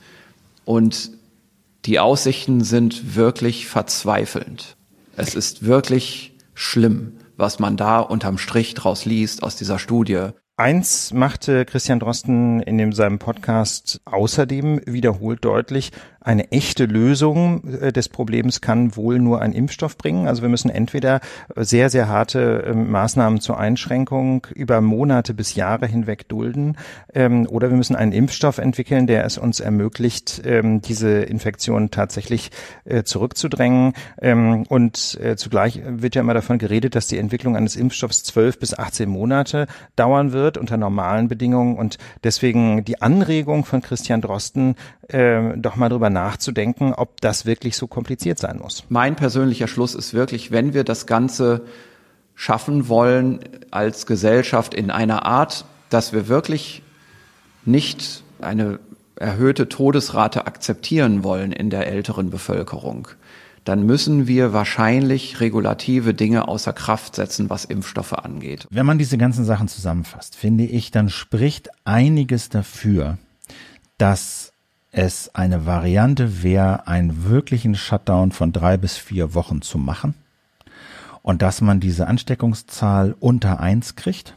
Und die Aussichten sind wirklich verzweifelnd. Es ist wirklich schlimm, was man da unterm Strich draus liest aus dieser Studie. Eins machte Christian Drosten in dem, seinem Podcast außerdem wiederholt deutlich, eine echte Lösung des Problems kann wohl nur ein Impfstoff bringen. Also wir müssen entweder sehr, sehr harte Maßnahmen zur Einschränkung über Monate bis Jahre hinweg dulden, oder wir müssen einen Impfstoff entwickeln, der es uns ermöglicht, diese Infektion tatsächlich zurückzudrängen. Und zugleich wird ja immer davon geredet, dass die Entwicklung eines Impfstoffs zwölf bis achtzehn Monate dauern wird unter normalen Bedingungen. Und deswegen die Anregung von Christian Drosten, doch mal drüber nachzudenken, ob das wirklich so kompliziert sein muss. Mein persönlicher Schluss ist wirklich, wenn wir das Ganze schaffen wollen als Gesellschaft in einer Art, dass wir wirklich nicht eine erhöhte Todesrate akzeptieren wollen in der älteren Bevölkerung, dann müssen wir wahrscheinlich regulative Dinge außer Kraft setzen, was Impfstoffe angeht. Wenn man diese ganzen Sachen zusammenfasst, finde ich, dann spricht einiges dafür, dass es eine Variante wäre, einen wirklichen Shutdown von drei bis vier Wochen zu machen und dass man diese Ansteckungszahl unter eins kriegt.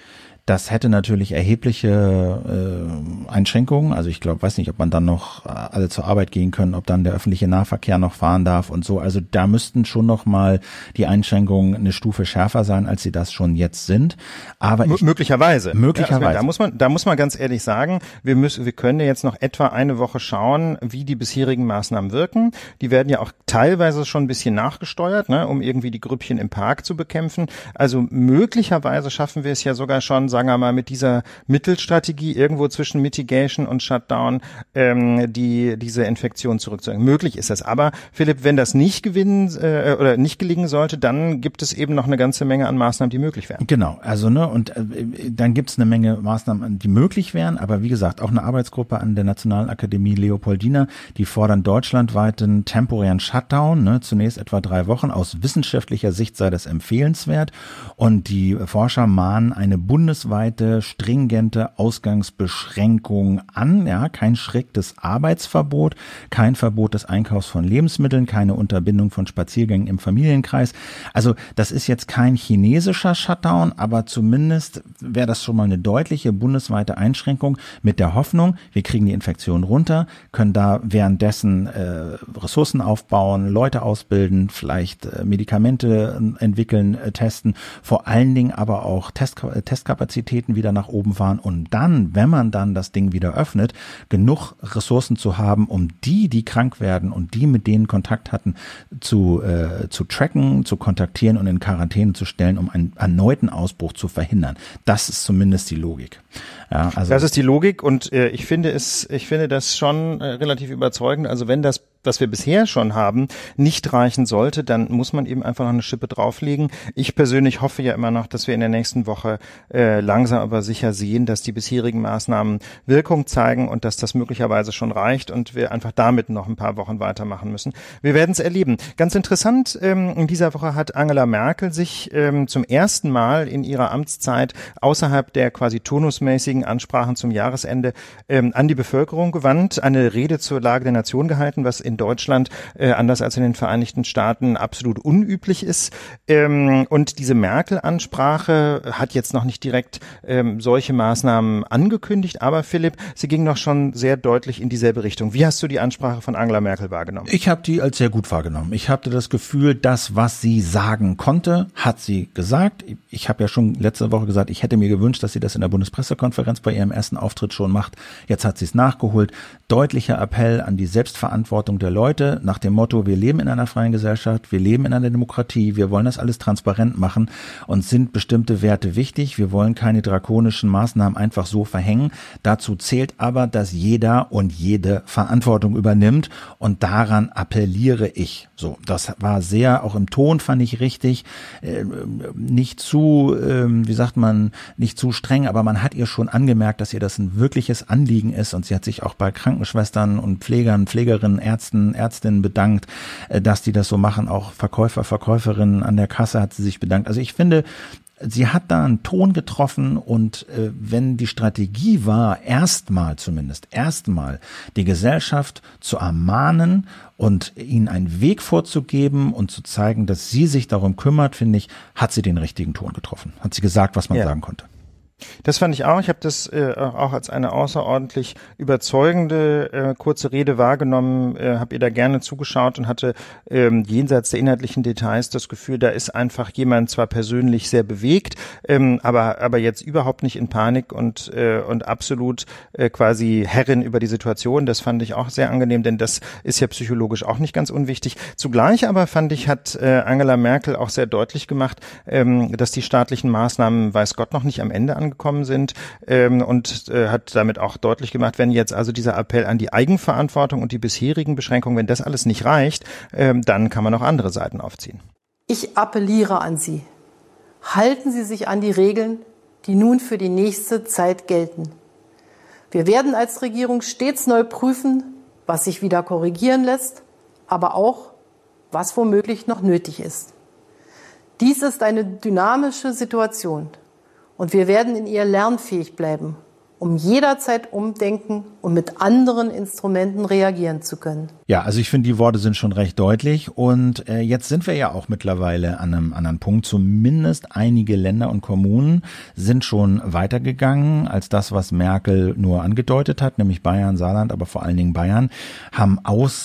Das hätte natürlich erhebliche äh, Einschränkungen. Also ich glaube, weiß nicht, ob man dann noch äh, alle zur Arbeit gehen können, ob dann der öffentliche Nahverkehr noch fahren darf und so. Also da müssten schon noch mal die Einschränkungen eine Stufe schärfer sein, als sie das schon jetzt sind. Aber M- ich, möglicherweise. möglicherweise. Ja, also da muss man, da muss man ganz ehrlich sagen, wir müssen, wir können ja jetzt noch etwa eine Woche schauen, wie die bisherigen Maßnahmen wirken. Die werden ja auch teilweise schon ein bisschen nachgesteuert, ne, um irgendwie die Grüppchen im Park zu bekämpfen. Also möglicherweise schaffen wir es ja sogar schon, sagen wir mal, mit dieser Mittelstrategie irgendwo zwischen Mitigation und Shutdown ähm, die diese Infektion zurückzuhalten. Möglich ist das. Aber Philipp, wenn das nicht gewinnen äh, oder nicht gelingen sollte, dann gibt es eben noch eine ganze Menge an Maßnahmen, die möglich wären. Genau, also ne und äh, dann gibt es eine Menge Maßnahmen, die möglich wären. Aber wie gesagt, auch eine Arbeitsgruppe an der Nationalen Akademie Leopoldina, die fordern deutschlandweiten temporären Shutdown, ne, zunächst etwa drei Wochen. Aus wissenschaftlicher Sicht sei das empfehlenswert. Und die Forscher mahnen eine bundesweite stringente Ausgangsbeschränkung an, ja, kein striktes Arbeitsverbot, kein Verbot des Einkaufs von Lebensmitteln, keine Unterbindung von Spaziergängen im Familienkreis. Also das ist jetzt kein chinesischer Shutdown, aber zumindest wäre das schon mal eine deutliche bundesweite Einschränkung mit der Hoffnung, wir kriegen die Infektion runter, können da währenddessen äh, Ressourcen aufbauen, Leute ausbilden, vielleicht äh, Medikamente äh, entwickeln, äh, testen, vor allen Dingen aber auch Test, äh, Testkapazitäten wieder nach oben fahren und dann, wenn man dann das Ding wieder öffnet, genug Ressourcen zu haben, um die, die krank werden und die mit denen Kontakt hatten, zu äh, zu tracken, zu kontaktieren und in Quarantäne zu stellen, um einen erneuten Ausbruch zu verhindern. Das ist zumindest die Logik. Ja, also das ist die Logik und äh, ich finde es, ich finde das schon äh, relativ überzeugend. Also wenn das, was wir bisher schon haben, nicht reichen sollte, dann muss man eben einfach noch eine Schippe drauflegen. Ich persönlich hoffe ja immer noch, dass wir in der nächsten Woche äh, langsam aber sicher sehen, dass die bisherigen Maßnahmen Wirkung zeigen und dass das möglicherweise schon reicht und wir einfach damit noch ein paar Wochen weitermachen müssen. Wir werden es erleben. Ganz interessant, ähm, in dieser Woche hat Angela Merkel sich ähm, zum ersten Mal in ihrer Amtszeit außerhalb der quasi turnusmäßigen Ansprachen zum Jahresende ähm, an die Bevölkerung gewandt, eine Rede zur Lage der Nation gehalten, was in Deutschland, äh, anders als in den Vereinigten Staaten, absolut unüblich ist. Ähm, und diese Merkel-Ansprache hat jetzt noch nicht direkt ähm, solche Maßnahmen angekündigt, aber Philipp, sie ging noch schon sehr deutlich in dieselbe Richtung. Wie hast du die Ansprache von Angela Merkel wahrgenommen? Ich habe die als sehr gut wahrgenommen. Ich hatte das Gefühl, das, was sie sagen konnte, hat sie gesagt. Ich habe ja schon letzte Woche gesagt, ich hätte mir gewünscht, dass sie das in der Bundespressekonferenz bei ihrem ersten Auftritt schon macht. Jetzt hat sie es nachgeholt. Deutlicher Appell an die Selbstverantwortung der Leute nach dem Motto, wir leben in einer freien Gesellschaft, wir leben in einer Demokratie, wir wollen das alles transparent machen und sind bestimmte Werte wichtig. Wir wollen keine drakonischen Maßnahmen einfach so verhängen. Dazu zählt aber, dass jeder und jede Verantwortung übernimmt und daran appelliere ich. So, das war sehr, auch im Ton fand ich richtig, äh, nicht zu, äh, wie sagt man, nicht zu streng, aber man hat ihr schon angemerkt, dass ihr das ein wirkliches Anliegen ist und sie hat sich auch bei Krankenschwestern und Pflegern, Pflegerinnen, Ärzten, Ärztinnen bedankt, äh, dass die das so machen. Auch Verkäufer, Verkäuferinnen an der Kasse hat sie sich bedankt. Also ich finde, sie hat da einen Ton getroffen und äh, wenn die Strategie war, erstmal zumindest, erstmal die Gesellschaft zu ermahnen und ihnen einen Weg vorzugeben und zu zeigen, dass sie sich darum kümmert, finde ich, hat sie den richtigen Ton getroffen. Hat sie gesagt, was man ja sagen konnte. Das fand ich auch. Ich habe das äh, auch als eine außerordentlich überzeugende äh, kurze Rede wahrgenommen, äh, habe ihr da gerne zugeschaut und hatte ähm, jenseits der inhaltlichen Details das Gefühl, da ist einfach jemand zwar persönlich sehr bewegt, ähm, aber aber jetzt überhaupt nicht in Panik und äh, und absolut äh, quasi Herrin über die Situation. Das fand ich auch sehr angenehm, denn das ist ja psychologisch auch nicht ganz unwichtig. Zugleich aber fand ich, hat äh, Angela Merkel auch sehr deutlich gemacht, ähm, dass die staatlichen Maßnahmen, weiß Gott, noch nicht am Ende angekommen gekommen sind ähm, und äh, hat damit auch deutlich gemacht, wenn jetzt also dieser Appell an die Eigenverantwortung und die bisherigen Beschränkungen, wenn das alles nicht reicht, ähm, dann kann man auch andere Seiten aufziehen. Ich appelliere an Sie. Halten Sie sich an die Regeln, die nun für die nächste Zeit gelten. Wir werden als Regierung stets neu prüfen, was sich wieder korrigieren lässt, aber auch, was womöglich noch nötig ist. Dies ist eine dynamische Situation. Und wir werden in ihr lernfähig bleiben, um jederzeit umdenken und mit anderen Instrumenten reagieren zu können. Ja, also ich finde, die Worte sind schon recht deutlich und äh, jetzt sind wir ja auch mittlerweile an einem anderen Punkt. Zumindest einige Länder und Kommunen sind schon weitergegangen als das, was Merkel nur angedeutet hat, nämlich Bayern, Saarland, aber vor allen Dingen Bayern, haben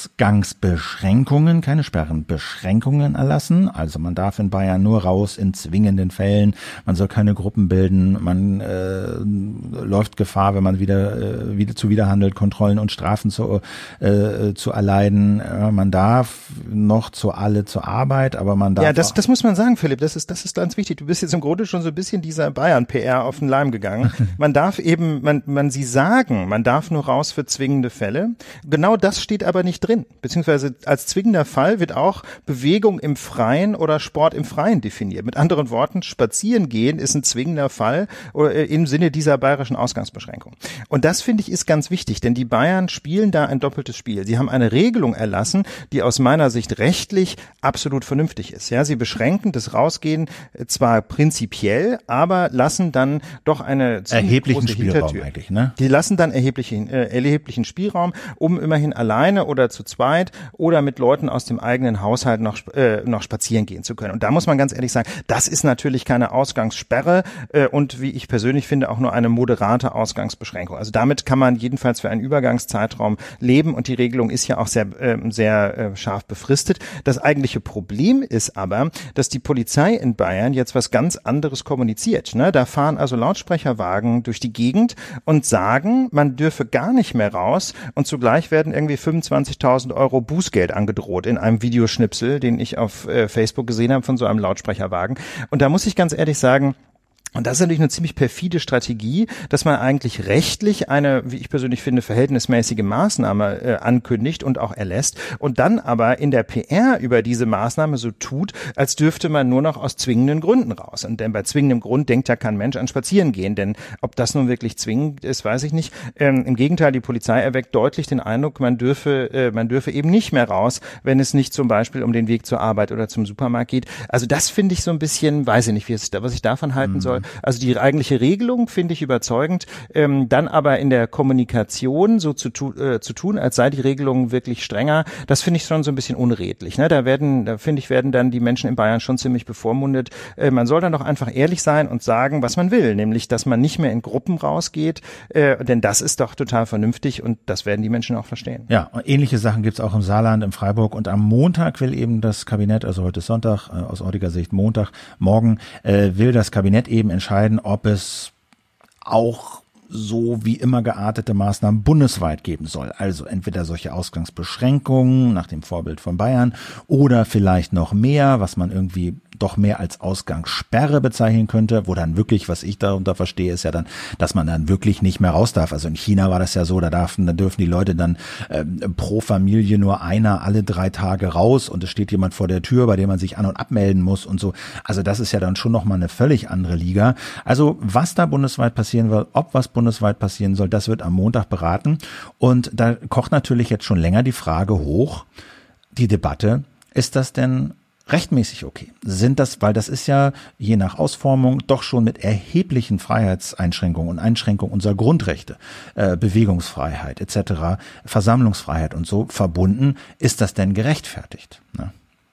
Ausgangsbeschränkungen, keine Sperren, Beschränkungen erlassen. Also man darf in Bayern nur raus in zwingenden Fällen, man soll keine Gruppen bilden, man äh, läuft Gefahr, wenn man wieder, äh, wieder zuwiderhandelt, Kontrollen und Strafen zu, äh, zu erleiden. Äh, man darf noch zu alle zur Arbeit, aber man darf... Ja, das, das muss man sagen, Philipp, das ist, das ist ganz wichtig. Du bist jetzt im Grunde schon so ein bisschen dieser Bayern-P R auf den Leim gegangen. Man darf eben, man, man, sie sagen, man darf nur raus für zwingende Fälle. Genau das steht aber nicht drin. Beziehungsweise als zwingender Fall wird auch Bewegung im Freien oder Sport im Freien definiert. Mit anderen Worten, spazieren gehen ist ein zwingender Fall im Sinne dieser bayerischen Ausgangsbeschränkung. Und das, finde ich, ist ganz wichtig, denn die Bayern spielen da ein doppeltes Spiel. Sie haben eine Regelung erlassen, die aus meiner Sicht rechtlich absolut vernünftig ist. Ja, sie beschränken das Rausgehen zwar prinzipiell, aber lassen dann doch eine erheblichen Spielraum eigentlich, ne? Die lassen dann erheblichen, äh, erheblichen Spielraum, um immerhin alleine oder zu zweit oder mit Leuten aus dem eigenen Haushalt noch äh, noch spazieren gehen zu können. Und da muss man ganz ehrlich sagen, das ist natürlich keine Ausgangssperre äh, und wie ich persönlich finde auch nur eine moderate Ausgangsbeschränkung. Also damit kann man jedenfalls für einen Übergangszeitraum leben und die Regelung ist ja auch sehr äh, sehr äh, scharf befristet. Das eigentliche Problem ist aber, dass die Polizei in Bayern jetzt was ganz anderes kommuniziert. Ne? Da fahren also Lautsprecherwagen durch die Gegend und sagen, man dürfe gar nicht mehr raus und zugleich werden irgendwie fünfundzwanzigtausend Euro Bußgeld angedroht in einem Videoschnipsel, den ich auf äh, Facebook gesehen habe von so einem Lautsprecherwagen. Und da muss ich ganz ehrlich sagen, und das ist natürlich eine ziemlich perfide Strategie, dass man eigentlich rechtlich eine, wie ich persönlich finde, verhältnismäßige Maßnahme äh, ankündigt und auch erlässt und dann aber in der P R über diese Maßnahme so tut, als dürfte man nur noch aus zwingenden Gründen raus. Und denn bei zwingendem Grund denkt ja kein Mensch an Spazieren gehen, denn ob das nun wirklich zwingend ist, weiß ich nicht. Ähm, im Gegenteil, die Polizei erweckt deutlich den Eindruck, man dürfe, äh, man dürfe eben nicht mehr raus, wenn es nicht zum Beispiel um den Weg zur Arbeit oder zum Supermarkt geht. Also das finde ich so ein bisschen, weiß ich nicht, wie es, was ich davon halten mhm. soll. Also die eigentliche Regelung finde ich überzeugend, ähm, dann aber in der Kommunikation so zu, tu, äh, zu tun, als sei die Regelung wirklich strenger, das finde ich schon so ein bisschen unredlich. Ne? Da werden, da finde ich, werden dann die Menschen in Bayern schon ziemlich bevormundet. Äh, man soll dann doch einfach ehrlich sein und sagen, was man will, nämlich, dass man nicht mehr in Gruppen rausgeht, äh, denn das ist doch total vernünftig und das werden die Menschen auch verstehen. Ja, ähnliche Sachen gibt's auch im Saarland, in Freiburg und am Montag will eben das Kabinett, also heute ist Sonntag, äh, aus heutiger Sicht Montag, morgen äh, will das Kabinett eben entscheiden, ob es auch so wie immer geartete Maßnahmen bundesweit geben soll. Also entweder solche Ausgangsbeschränkungen nach dem Vorbild von Bayern oder vielleicht noch mehr, was man irgendwie doch mehr als Ausgangssperre bezeichnen könnte, wo dann wirklich, was ich darunter verstehe, ist ja dann, dass man dann wirklich nicht mehr raus darf. Also in China war das ja so, da darf, da dürfen die Leute dann ähm, pro Familie nur einer alle drei Tage raus und es steht jemand vor der Tür, bei dem man sich an- und abmelden muss und so. Also das ist ja dann schon nochmal eine völlig andere Liga. Also was da bundesweit passieren wird, ob was bundesweit passieren soll, das wird am Montag beraten. Und da kocht natürlich jetzt schon länger die Frage hoch, die Debatte, ist das denn rechtmäßig okay? Sind das, weil das ist ja je nach Ausformung doch schon mit erheblichen Freiheitseinschränkungen und Einschränkungen unserer Grundrechte, äh, Bewegungsfreiheit et cetera, Versammlungsfreiheit und so verbunden. Ist das denn gerechtfertigt? Ne?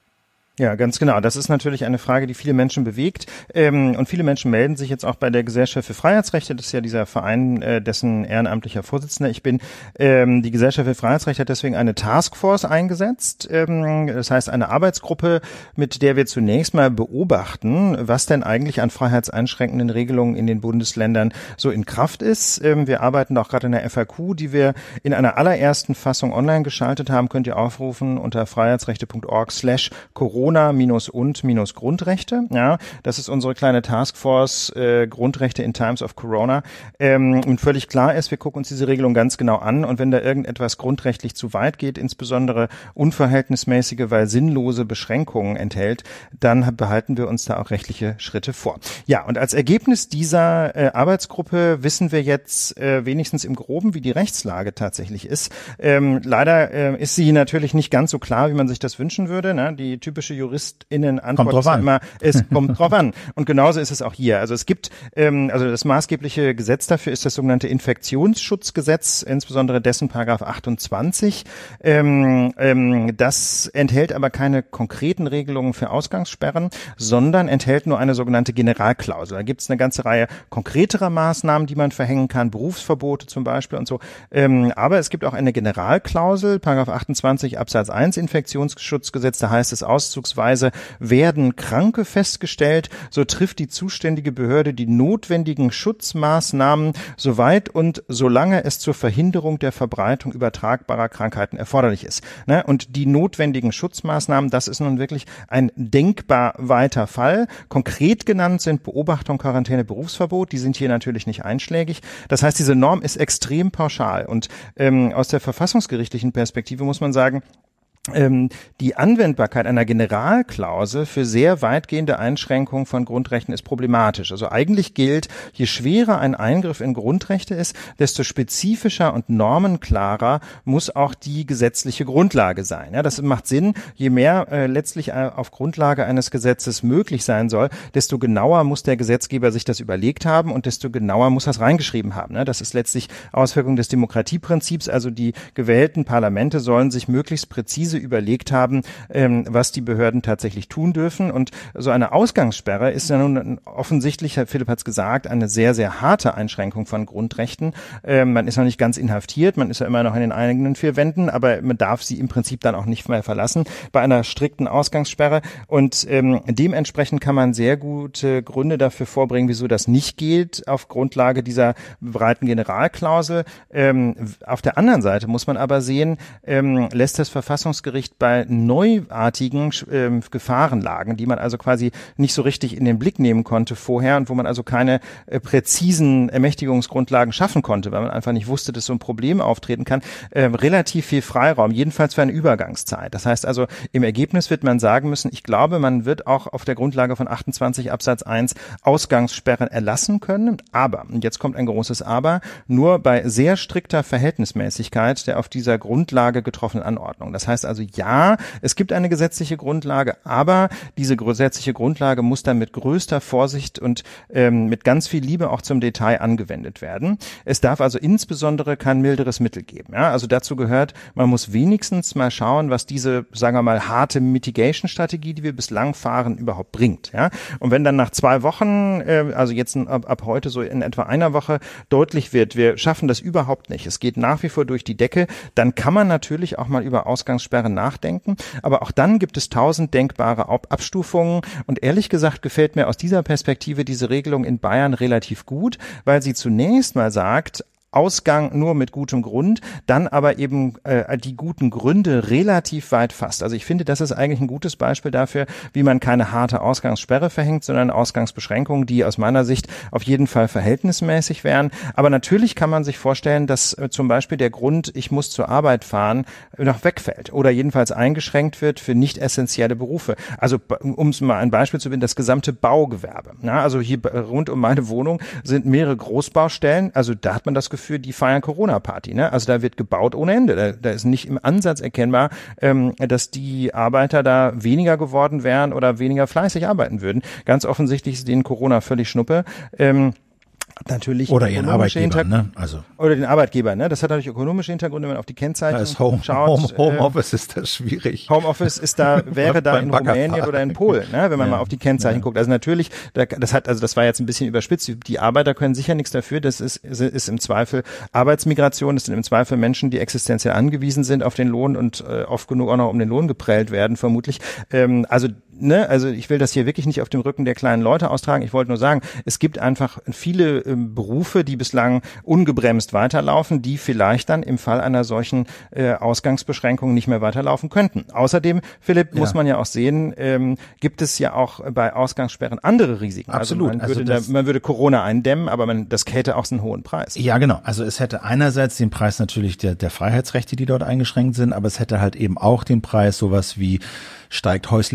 Ja, ganz genau. Das ist natürlich eine Frage, die viele Menschen bewegt. Ähm, und viele Menschen melden sich jetzt auch bei der Gesellschaft für Freiheitsrechte. Das ist ja dieser Verein, äh, dessen ehrenamtlicher Vorsitzender ich bin. Ähm, die Gesellschaft für Freiheitsrechte hat deswegen eine Taskforce eingesetzt. Ähm, das heißt, eine Arbeitsgruppe, mit der wir zunächst mal beobachten, was denn eigentlich an freiheitseinschränkenden Regelungen in den Bundesländern so in Kraft ist. Ähm, wir arbeiten auch gerade in der F A Q, die wir in einer allerersten Fassung online geschaltet haben. Könnt ihr aufrufen unter freiheitsrechte punkt org slash Corona und Grundrechte. Ja, das ist unsere kleine Taskforce äh, Grundrechte in Times of Corona. Ähm, und völlig klar ist, wir gucken uns diese Regelung ganz genau an und wenn da irgendetwas grundrechtlich zu weit geht, insbesondere unverhältnismäßige, weil sinnlose Beschränkungen enthält, dann behalten wir uns da auch rechtliche Schritte vor. Ja, und als Ergebnis dieser äh, Arbeitsgruppe wissen wir jetzt äh, wenigstens im Groben, wie die Rechtslage tatsächlich ist. Ähm, leider äh, ist sie natürlich nicht ganz so klar, wie man sich das wünschen würde. Ne? Die typische JuristInnen antworten immer, es kommt drauf an. Und genauso ist es auch hier. Also es gibt, ähm, also das maßgebliche Gesetz dafür ist das sogenannte Infektionsschutzgesetz, insbesondere dessen Paragraph achtundzwanzig. Ähm, ähm, das enthält aber keine konkreten Regelungen für Ausgangssperren, sondern enthält nur eine sogenannte Generalklausel. Da gibt es eine ganze Reihe konkreterer Maßnahmen, die man verhängen kann, Berufsverbote zum Beispiel und so. Ähm, aber es gibt auch eine Generalklausel, Paragraph achtundzwanzig Absatz eins Infektionsschutzgesetz, da heißt es auszugsweise, werden Kranke festgestellt, so trifft die zuständige Behörde die notwendigen Schutzmaßnahmen, soweit und solange es zur Verhinderung der Verbreitung übertragbarer Krankheiten erforderlich ist. Ne? Und die notwendigen Schutzmaßnahmen, das ist nun wirklich ein denkbar weiter Fall. Konkret genannt sind Beobachtung, Quarantäne, Berufsverbot. Die sind hier natürlich nicht einschlägig. Das heißt, diese Norm ist extrem pauschal. Und ähm, aus der verfassungsgerichtlichen Perspektive muss man sagen, Ähm, die Anwendbarkeit einer Generalklausel für sehr weitgehende Einschränkungen von Grundrechten ist problematisch. Also eigentlich gilt, je schwerer ein Eingriff in Grundrechte ist, desto spezifischer und normenklarer muss auch die gesetzliche Grundlage sein. Ja, das macht Sinn. Je mehr äh, letztlich äh, auf Grundlage eines Gesetzes möglich sein soll, desto genauer muss der Gesetzgeber sich das überlegt haben und desto genauer muss er es reingeschrieben haben. Ne? Das ist letztlich Auswirkung des Demokratieprinzips. Also die gewählten Parlamente sollen sich möglichst präzise überlegt haben, ähm, was die Behörden tatsächlich tun dürfen. Und so eine Ausgangssperre ist ja nun offensichtlich, Herr Philipp hat es gesagt, eine sehr, sehr harte Einschränkung von Grundrechten. Ähm, man ist noch nicht ganz inhaftiert, man ist ja immer noch in den eigenen vier Wänden, aber man darf sie im Prinzip dann auch nicht mehr verlassen bei einer strikten Ausgangssperre. Und ähm, dementsprechend kann man sehr gute Gründe dafür vorbringen, wieso das nicht geht, auf Grundlage dieser breiten Generalklausel. Ähm, auf der anderen Seite muss man aber sehen, ähm, lässt das Verfassungsgericht bei neuartigen äh, Gefahrenlagen, die man also quasi nicht so richtig in den Blick nehmen konnte vorher und wo man also keine äh, präzisen Ermächtigungsgrundlagen schaffen konnte, weil man einfach nicht wusste, dass so ein Problem auftreten kann, äh, relativ viel Freiraum, jedenfalls für eine Übergangszeit. Das heißt also, im Ergebnis wird man sagen müssen, ich glaube, man wird auch auf der Grundlage von achtundzwanzig Absatz eins Ausgangssperren erlassen können, aber, und jetzt kommt ein großes Aber, nur bei sehr strikter Verhältnismäßigkeit der auf dieser Grundlage getroffenen Anordnung. Das heißt also, ja, es gibt eine gesetzliche Grundlage, aber diese gesetzliche Grundlage muss dann mit größter Vorsicht und ähm, mit ganz viel Liebe auch zum Detail angewendet werden. Es darf also insbesondere kein milderes Mittel geben. Ja? Also dazu gehört, man muss wenigstens mal schauen, was diese, sagen wir mal, harte Mitigation-Strategie, die wir bislang fahren, überhaupt bringt. Ja? Und wenn dann nach zwei Wochen, äh, also jetzt ab, ab heute so in etwa einer Woche deutlich wird, wir schaffen das überhaupt nicht, es geht nach wie vor durch die Decke, dann kann man natürlich auch mal über Ausgangssperren nachdenken. Aber auch dann gibt es tausend denkbare Abstufungen. Und ehrlich gesagt gefällt mir aus dieser Perspektive diese Regelung in Bayern relativ gut, weil sie zunächst mal sagt, Ausgang nur mit gutem Grund, dann aber eben äh, die guten Gründe relativ weit fasst. Also ich finde, das ist eigentlich ein gutes Beispiel dafür, wie man keine harte Ausgangssperre verhängt, sondern Ausgangsbeschränkungen, die aus meiner Sicht auf jeden Fall verhältnismäßig wären. Aber natürlich kann man sich vorstellen, dass äh, zum Beispiel der Grund, ich muss zur Arbeit fahren, noch wegfällt oder jedenfalls eingeschränkt wird für nicht essentielle Berufe. Also um es mal ein Beispiel zu bieten, das gesamte Baugewerbe. Ja, also hier rund um meine Wohnung sind mehrere Großbaustellen. Also da hat man das Gefühl, für die feiern Corona-Party. Ne? Also da wird gebaut ohne Ende. Da, da ist nicht im Ansatz erkennbar, ähm, dass die Arbeiter da weniger geworden wären oder weniger fleißig arbeiten würden. Ganz offensichtlich ist denen Corona völlig Schnuppe. Ähm, Natürlich oder ihren Arbeitgeber, ne? Also oder den Arbeitgeber, ne? Das hat natürlich ökonomische Hintergründe, wenn man auf die Kennzeichen das Home, schaut. Home, Homeoffice äh, ist das schwierig. Homeoffice ist da wäre da in Rumänien oder in Polen, ne? Wenn man ja, mal auf die Kennzeichen ja. guckt. Also natürlich, das hat also das war jetzt ein bisschen überspitzt. Die Arbeiter können sicher nichts dafür. Das ist ist im Zweifel Arbeitsmigration. Das sind im Zweifel Menschen, die existenziell angewiesen sind auf den Lohn und äh, oft genug auch noch um den Lohn geprellt werden, vermutlich. Ähm, also Ne, also ich will das hier wirklich nicht auf dem Rücken der kleinen Leute austragen. Ich wollte nur sagen, es gibt einfach viele ähm, Berufe, die bislang ungebremst weiterlaufen, die vielleicht dann im Fall einer solchen äh, Ausgangsbeschränkung nicht mehr weiterlaufen könnten. Außerdem, Philipp, ja. muss man ja auch sehen, ähm, gibt es ja auch bei Ausgangssperren andere Risiken. Absolut. Also man würde, also da, man würde Corona eindämmen, aber man, das hätte auch einen hohen Preis. Ja, genau. Also es hätte einerseits den Preis natürlich der, der Freiheitsrechte, die dort eingeschränkt sind, aber es hätte halt eben auch den Preis sowas wie steigt häusliche Gewalt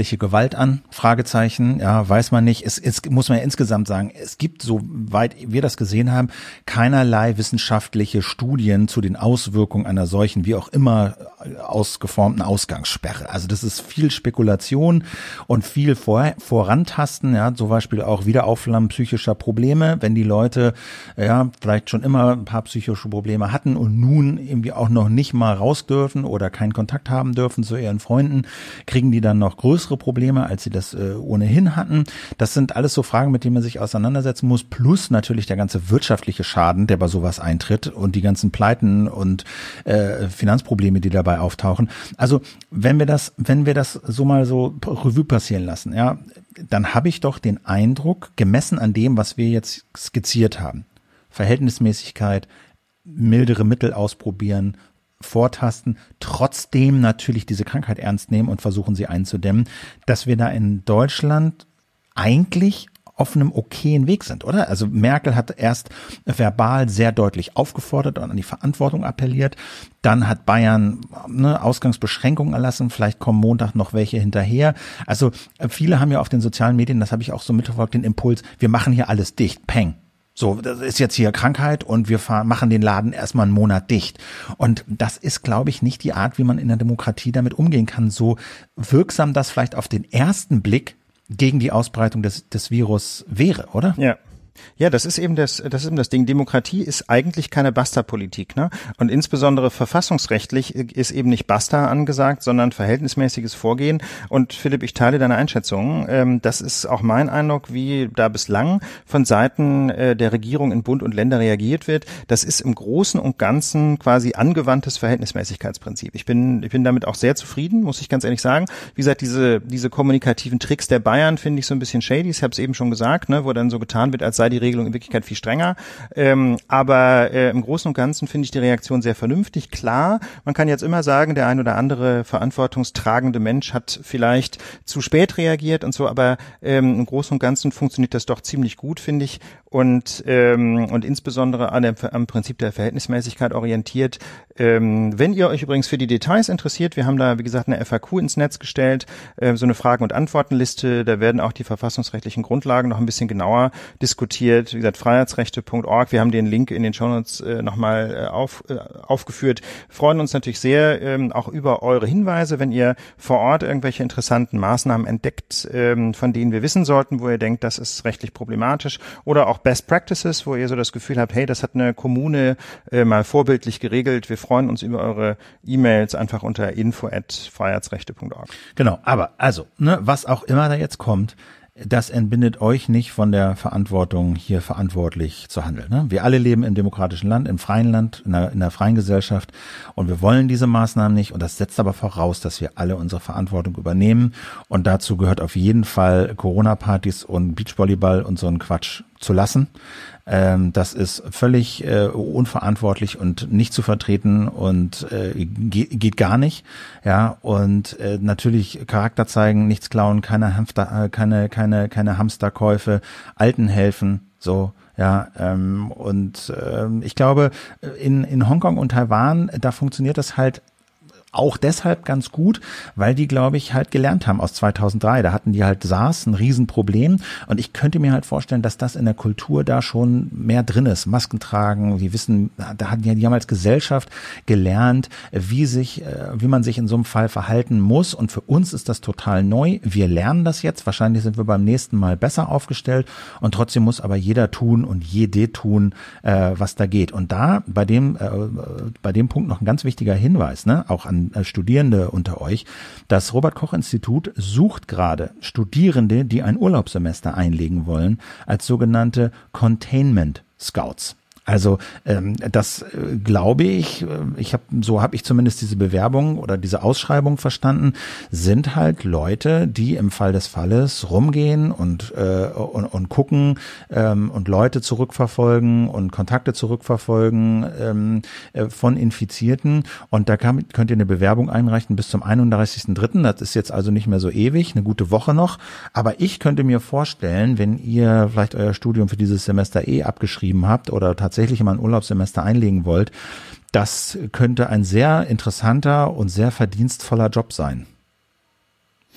bald an? Fragezeichen. Ja, weiß man nicht. Es, es muss man ja insgesamt sagen, es gibt, soweit wir das gesehen haben, keinerlei wissenschaftliche Studien zu den Auswirkungen einer solchen, wie auch immer, ausgeformten Ausgangssperre. Also das ist viel Spekulation und viel vor, Vorantasten, ja, zum Beispiel auch Wiederauflammen psychischer Probleme, wenn die Leute, ja, vielleicht schon immer ein paar psychische Probleme hatten und nun irgendwie auch noch nicht mal raus dürfen oder keinen Kontakt haben dürfen zu ihren Freunden, kriegen die dann noch größere Probleme, als sie das äh, ohnehin hatten. Das sind alles so Fragen, mit denen man sich auseinandersetzen muss, plus natürlich der ganze wirtschaftliche Schaden, der bei sowas eintritt und die ganzen Pleiten und äh, Finanzprobleme, die dabei auftauchen. Also wenn wir das, wenn wir das so mal so Revue passieren lassen, ja, dann habe ich doch den Eindruck, gemessen an dem, was wir jetzt skizziert haben, Verhältnismäßigkeit, mildere Mittel ausprobieren, vortasten, trotzdem natürlich diese Krankheit ernst nehmen und versuchen, sie einzudämmen, dass wir da in Deutschland eigentlich auf einem okayen Weg sind, oder? Also Merkel hat erst verbal sehr deutlich aufgefordert und an die Verantwortung appelliert. Dann hat Bayern ne, Ausgangsbeschränkungen erlassen. Vielleicht kommen Montag noch welche hinterher. Also viele haben ja auf den sozialen Medien, das habe ich auch so mitverfolgt, den Impuls, wir machen hier alles dicht. Peng. So, das ist jetzt hier Krankheit und wir fahren, machen den Laden erstmal einen Monat dicht. Und das ist, glaube ich, nicht die Art, wie man in der Demokratie damit umgehen kann. So wirksam das vielleicht auf den ersten Blick gegen die Ausbreitung des, des Virus wäre, oder? Ja. Ja, das ist eben das, das ist eben das Ding. Demokratie ist eigentlich keine Basta-Politik, ne? Und insbesondere verfassungsrechtlich ist eben nicht Basta angesagt, sondern verhältnismäßiges Vorgehen. Und Philipp, ich teile deine Einschätzung. Ähm, das ist auch mein Eindruck, wie da bislang von Seiten äh, der Regierung in Bund und Länder reagiert wird. Das ist im Großen und Ganzen quasi angewandtes Verhältnismäßigkeitsprinzip. Ich bin, ich bin damit auch sehr zufrieden, muss ich ganz ehrlich sagen. Wie gesagt, diese, diese kommunikativen Tricks der Bayern finde ich so ein bisschen shady. Ich habe es eben schon gesagt, ne, wo dann so getan wird, als sei die Regelung in Wirklichkeit viel strenger. Ähm, aber äh, im Großen und Ganzen finde ich die Reaktion sehr vernünftig. Klar, man kann jetzt immer sagen, der ein oder andere verantwortungstragende Mensch hat vielleicht zu spät reagiert und so, aber ähm, im Großen und Ganzen funktioniert das doch ziemlich gut, finde ich. Und ähm, und insbesondere an dem, am Prinzip der Verhältnismäßigkeit orientiert. Ähm, wenn ihr euch übrigens für die Details interessiert, wir haben da, wie gesagt, eine F A Q ins Netz gestellt, äh, so eine Fragen- und Antwortenliste, da werden auch die verfassungsrechtlichen Grundlagen noch ein bisschen genauer diskutiert. Wie gesagt, freiheitsrechte punkt org, wir haben den Link in den Shownotes äh, nochmal äh, auf, äh, aufgeführt. Wir freuen uns natürlich sehr ähm, auch über eure Hinweise, wenn ihr vor Ort irgendwelche interessanten Maßnahmen entdeckt, ähm, von denen wir wissen sollten, wo ihr denkt, das ist rechtlich problematisch, oder auch Best Practices, wo ihr so das Gefühl habt, hey, das hat eine Kommune äh, mal vorbildlich geregelt. Wir freuen uns über eure E-Mails einfach unter info at freiheitsrechte punkt org. Genau, aber also, ne, was auch immer da jetzt kommt, das entbindet euch nicht von der Verantwortung, hier verantwortlich zu handeln. Ne? Wir alle leben im demokratischen Land, im freien Land, in einer, in einer freien Gesellschaft und wir wollen diese Maßnahmen nicht und das setzt aber voraus, dass wir alle unsere Verantwortung übernehmen und dazu gehört auf jeden Fall Corona-Partys und Beachvolleyball und so einen Quatsch zu lassen. Ähm, das ist völlig äh, unverantwortlich und nicht zu vertreten und äh, geht, geht gar nicht. Ja, und äh, natürlich Charakter zeigen, nichts klauen, keine Hamster, äh, keine keine keine Hamsterkäufe, Alten helfen, so. Ja, ähm, und ähm, ich glaube, in in Hongkong und Taiwan, da funktioniert das halt auch deshalb ganz gut, weil die, glaube ich, halt gelernt haben aus zweitausenddrei. Da hatten die halt SARS, ein Riesenproblem. Und ich könnte mir halt vorstellen, dass das in der Kultur da schon mehr drin ist. Masken tragen, die wissen, da hatten ja die haben als Gesellschaft gelernt, wie sich, wie man sich in so einem Fall verhalten muss. Und für uns ist das total neu. Wir lernen das jetzt. Wahrscheinlich sind wir beim nächsten Mal besser aufgestellt. Und trotzdem muss aber jeder tun und jede tun, äh, was da geht. Und da bei dem, äh, bei dem Punkt noch ein ganz wichtiger Hinweis, ne, auch an Studierende unter euch. Das Robert-Koch-Institut sucht gerade Studierende, die ein Urlaubssemester einlegen wollen, als sogenannte Containment Scouts. Also ähm, das äh, glaube ich, äh, ich habe so habe ich zumindest diese Bewerbung oder diese Ausschreibung verstanden, sind halt Leute, die im Fall des Falles rumgehen und äh, und, und gucken ähm, und Leute zurückverfolgen und Kontakte zurückverfolgen ähm, äh, von Infizierten. Und da kann, könnt ihr eine Bewerbung einreichen bis zum einunddreißigsten dritten Das ist jetzt also nicht mehr so ewig, eine gute Woche noch. Aber ich könnte mir vorstellen, wenn ihr vielleicht euer Studium für dieses Semester eh abgeschrieben habt oder tatsächlich mal ein Urlaubssemester einlegen wollt, das könnte ein sehr interessanter und sehr verdienstvoller Job sein.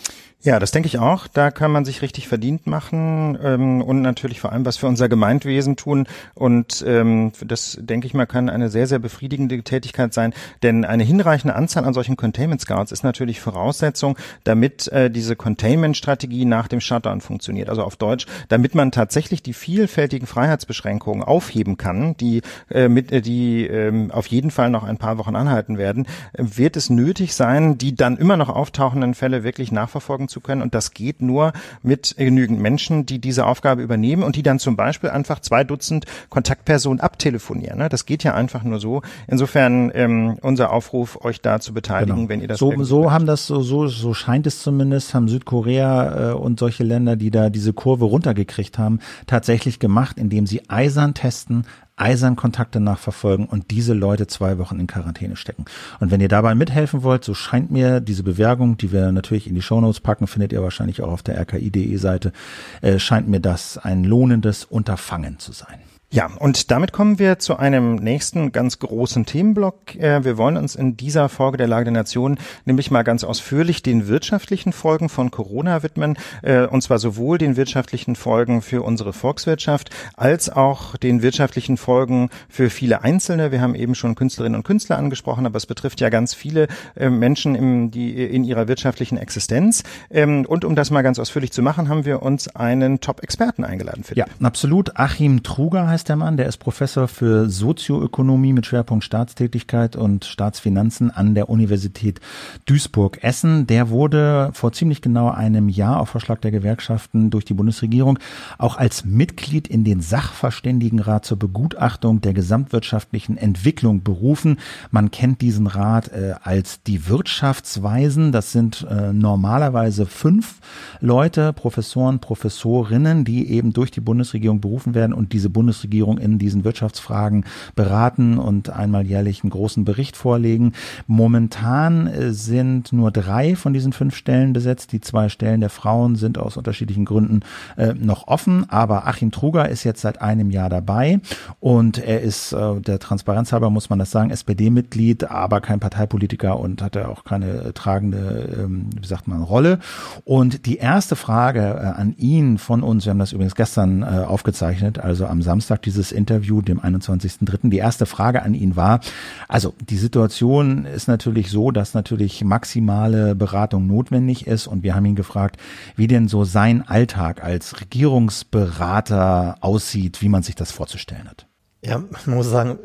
Ja, das denke ich auch. Da kann man sich richtig verdient machen ähm, und natürlich vor allem was für unser Gemeinwesen tun. Und ähm, das, denke ich mal, kann eine sehr, sehr befriedigende Tätigkeit sein. Denn eine hinreichende Anzahl an solchen Containment Scouts ist natürlich Voraussetzung, damit äh, diese Containment-Strategie nach dem Shutdown funktioniert. Also auf Deutsch, damit man tatsächlich die vielfältigen Freiheitsbeschränkungen aufheben kann, die äh, mit, äh, die äh, auf jeden Fall noch ein paar Wochen anhalten werden, äh, wird es nötig sein, die dann immer noch auftauchenden Fälle wirklich nachverfolgen zu können. Und das geht nur mit genügend Menschen, die diese Aufgabe übernehmen und die dann zum Beispiel einfach zwei Dutzend Kontaktpersonen abtelefonieren. Das geht ja einfach nur so. Insofern ähm, unser Aufruf, euch da zu beteiligen, genau. wenn ihr das so so haben das so so so scheint es zumindest, haben Südkorea äh, und solche Länder, die da diese Kurve runtergekriegt haben, tatsächlich gemacht, indem sie eisern testen, eisern Kontakte nachverfolgen und diese Leute zwei Wochen in Quarantäne stecken. Und wenn ihr dabei mithelfen wollt, so scheint mir diese Bewerbung, die wir natürlich in die Shownotes packen, findet ihr wahrscheinlich auch auf der R K I punkt de Seite, äh, scheint mir das ein lohnendes Unterfangen zu sein. Ja, und damit kommen wir zu einem nächsten ganz großen Themenblock. Wir wollen uns in dieser Folge der Lage der Nation nämlich mal ganz ausführlich den wirtschaftlichen Folgen von Corona widmen, und zwar sowohl den wirtschaftlichen Folgen für unsere Volkswirtschaft als auch den wirtschaftlichen Folgen für viele Einzelne. Wir haben eben schon Künstlerinnen und Künstler angesprochen, aber es betrifft ja ganz viele Menschen in, die, in ihrer wirtschaftlichen Existenz. Und um das mal ganz ausführlich zu machen, haben wir uns einen Top-Experten eingeladen. Philipp. Ja, absolut. Achim Truger heißt der Mann, der ist Professor für Sozioökonomie mit Schwerpunkt Staatstätigkeit und Staatsfinanzen an der Universität Duisburg-Essen. Der wurde vor ziemlich genau einem Jahr auf Vorschlag der Gewerkschaften durch die Bundesregierung auch als Mitglied in den Sachverständigenrat zur Begutachtung der gesamtwirtschaftlichen Entwicklung berufen. Man kennt diesen Rat äh, als die Wirtschaftsweisen. Das sind äh, normalerweise fünf Leute, Professoren, Professorinnen, die eben durch die Bundesregierung berufen werden und diese Bundesregierung in diesen Wirtschaftsfragen beraten und einmal jährlich einen großen Bericht vorlegen. Momentan sind nur drei von diesen fünf Stellen besetzt. Die zwei Stellen der Frauen sind aus unterschiedlichen Gründen äh, noch offen, aber Achim Truger ist jetzt seit einem Jahr dabei und er ist, äh, der Transparenz halber muss man das sagen, S P D-Mitglied, aber kein Parteipolitiker und hatte auch keine äh, tragende, ähm, wie sagt man, Rolle. Und die erste Frage äh, an ihn von uns, wir haben das übrigens gestern äh, aufgezeichnet, also am Samstag dieses Interview, dem einundzwanzigsten dritten Die erste Frage an ihn war, also die Situation ist natürlich so, dass natürlich maximale Beratung notwendig ist und wir haben ihn gefragt, wie denn so sein Alltag als Regierungsberater aussieht, wie man sich das vorzustellen hat. Ja, man muss sagen,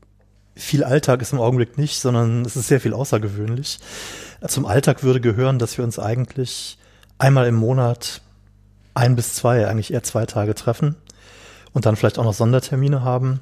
viel Alltag ist im Augenblick nicht, sondern es ist sehr viel außergewöhnlich. Zum Alltag würde gehören, dass wir uns eigentlich einmal im Monat ein bis zwei, eigentlich eher zwei Tage treffen und dann vielleicht auch noch Sondertermine haben.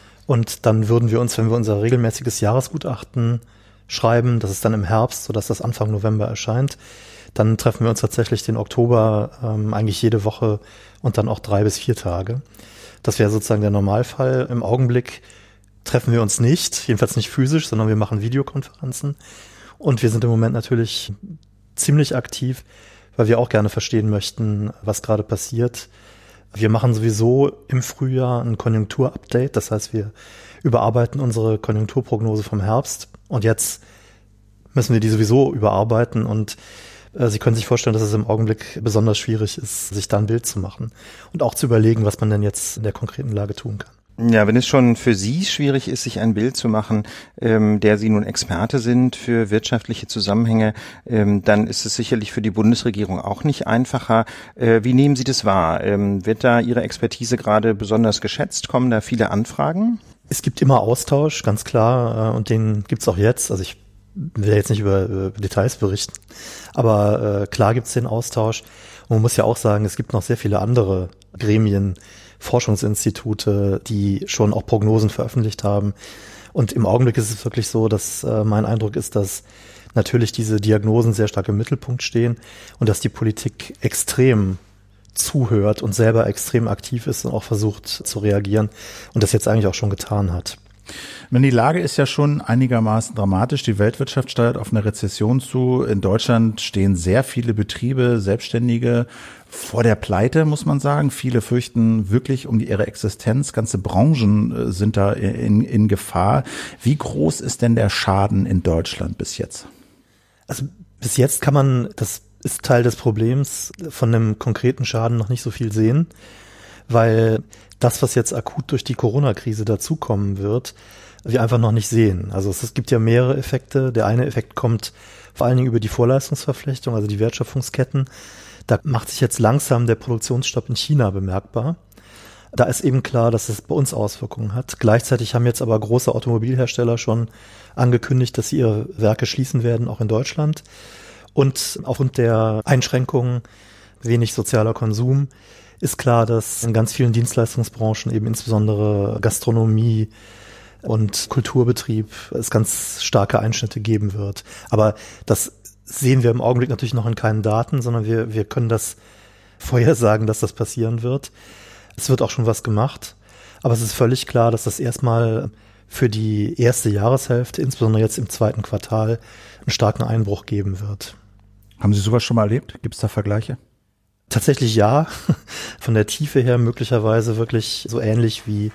Und dann würden wir uns, wenn wir unser regelmäßiges Jahresgutachten schreiben, das ist dann im Herbst, sodass das Anfang November erscheint, dann treffen wir uns tatsächlich den Oktober ähm, eigentlich jede Woche und dann auch drei bis vier Tage. Das wäre sozusagen der Normalfall. Im Augenblick treffen wir uns nicht, jedenfalls nicht physisch, sondern wir machen Videokonferenzen. Und wir sind im Moment natürlich ziemlich aktiv, weil wir auch gerne verstehen möchten, was gerade passiert. Wir machen sowieso im Frühjahr ein Konjunkturupdate, das heißt, wir überarbeiten unsere Konjunkturprognose vom Herbst und jetzt müssen wir die sowieso überarbeiten und äh, Sie können sich vorstellen, dass es im Augenblick besonders schwierig ist, sich da ein Bild zu machen und auch zu überlegen, was man denn jetzt in der konkreten Lage tun kann. Ja, wenn es schon für Sie schwierig ist, sich ein Bild zu machen, ähm, der Sie nun Experte sind für wirtschaftliche Zusammenhänge, ähm, dann ist es sicherlich für die Bundesregierung auch nicht einfacher. Äh, wie nehmen Sie das wahr? Ähm, wird da Ihre Expertise gerade besonders geschätzt? Kommen da viele Anfragen? Es gibt immer Austausch, ganz klar, äh, und den gibt's auch jetzt. Also ich will jetzt nicht über, über Details berichten, aber äh, klar gibt's den Austausch. Und man muss ja auch sagen, es gibt noch sehr viele andere Gremien, Forschungsinstitute, die schon auch Prognosen veröffentlicht haben. Und im Augenblick ist es wirklich so, dass äh, mein Eindruck ist, dass natürlich diese Diagnosen sehr stark im Mittelpunkt stehen und dass die Politik extrem zuhört und selber extrem aktiv ist und auch versucht zu reagieren und das jetzt eigentlich auch schon getan hat. Wenn die Lage ist ja schon einigermaßen dramatisch. Die Weltwirtschaft steuert auf eine Rezession zu. In Deutschland stehen sehr viele Betriebe, Selbstständige vor der Pleite, muss man sagen. Viele fürchten wirklich um ihre Existenz. Ganze Branchen sind da in, in Gefahr. Wie groß ist denn der Schaden in Deutschland bis jetzt? Also bis jetzt kann man das ist Teil des Problems, von einem konkreten Schaden noch nicht so viel sehen, weil das, was jetzt akut durch die Corona-Krise dazukommen wird, wir einfach noch nicht sehen. Also es, es gibt ja mehrere Effekte. Der eine Effekt kommt vor allen Dingen über die Vorleistungsverflechtung, also die Wertschöpfungsketten. Da macht sich jetzt langsam der Produktionsstopp in China bemerkbar. Da ist eben klar, dass es bei uns Auswirkungen hat. Gleichzeitig haben jetzt aber große Automobilhersteller schon angekündigt, dass sie ihre Werke schließen werden, auch in Deutschland. Und aufgrund der Einschränkungen, wenig sozialer Konsum, ist klar, dass in ganz vielen Dienstleistungsbranchen, eben insbesondere Gastronomie und Kulturbetrieb, es ganz starke Einschnitte geben wird. Aber das sehen wir im Augenblick natürlich noch in keinen Daten, sondern wir, wir können das vorhersagen, dass das passieren wird. Es wird auch schon was gemacht, aber es ist völlig klar, dass das erstmal für die erste Jahreshälfte, insbesondere jetzt im zweiten Quartal, einen starken Einbruch geben wird. Haben Sie sowas schon mal erlebt? Gibt es da Vergleiche? Tatsächlich ja, von der Tiefe her möglicherweise wirklich so ähnlich wie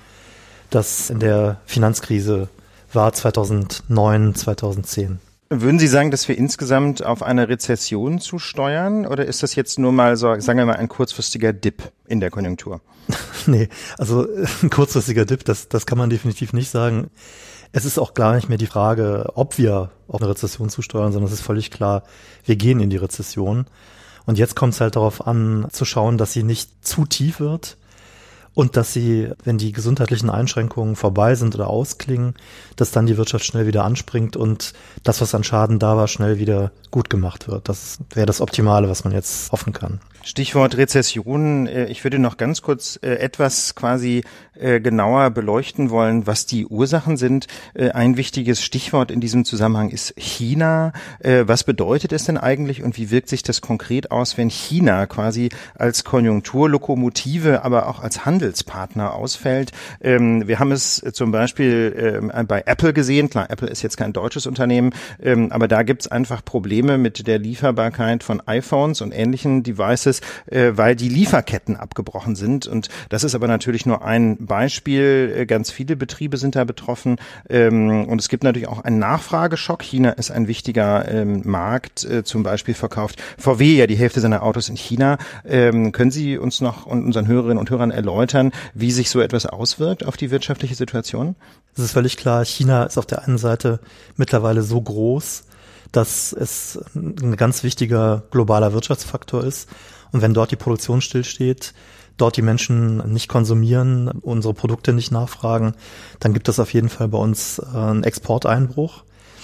das in der Finanzkrise war zweitausendneun, zweitausendzehn. Würden Sie sagen, dass wir insgesamt auf eine Rezession zusteuern oder ist das jetzt nur mal so, sagen wir mal, ein kurzfristiger Dip in der Konjunktur? Nee, also ein kurzfristiger Dip, das, das kann man definitiv nicht sagen. Es ist auch gar nicht mehr die Frage, ob wir auf eine Rezession zusteuern, sondern es ist völlig klar, wir gehen in die Rezession. Und jetzt kommt es halt darauf an, zu schauen, dass sie nicht zu tief wird und dass sie, wenn die gesundheitlichen Einschränkungen vorbei sind oder ausklingen, dass dann die Wirtschaft schnell wieder anspringt und das, was an Schaden da war, schnell wieder gut gemacht wird. Das wäre das Optimale, was man jetzt hoffen kann. Stichwort Rezession. Ich würde noch ganz kurz etwas quasi genauer beleuchten wollen, was die Ursachen sind. Ein wichtiges Stichwort in diesem Zusammenhang ist China. Was bedeutet es denn eigentlich und wie wirkt sich das konkret aus, wenn China quasi als Konjunkturlokomotive, aber auch als Handelspartner ausfällt? Wir haben es zum Beispiel bei Apple gesehen. Klar, Apple ist jetzt kein deutsches Unternehmen, aber da gibt es einfach Probleme mit der Lieferbarkeit von iPhones und ähnlichen Devices, weil die Lieferketten abgebrochen sind. Und das ist aber natürlich nur ein Beispiel. Ganz viele Betriebe sind da betroffen. Und es gibt natürlich auch einen Nachfrageschock. China ist ein wichtiger Markt. Zum Beispiel verkauft V W ja die Hälfte seiner Autos in China. Können Sie uns noch und unseren Hörerinnen und Hörern erläutern, wie sich so etwas auswirkt auf die wirtschaftliche Situation? Es ist völlig klar, China ist auf der einen Seite mittlerweile so groß, dass es ein ganz wichtiger globaler Wirtschaftsfaktor ist. Und wenn dort die Produktion stillsteht, dort die Menschen nicht konsumieren, unsere Produkte nicht nachfragen, dann gibt es auf jeden Fall bei uns einen Exporteinbruch.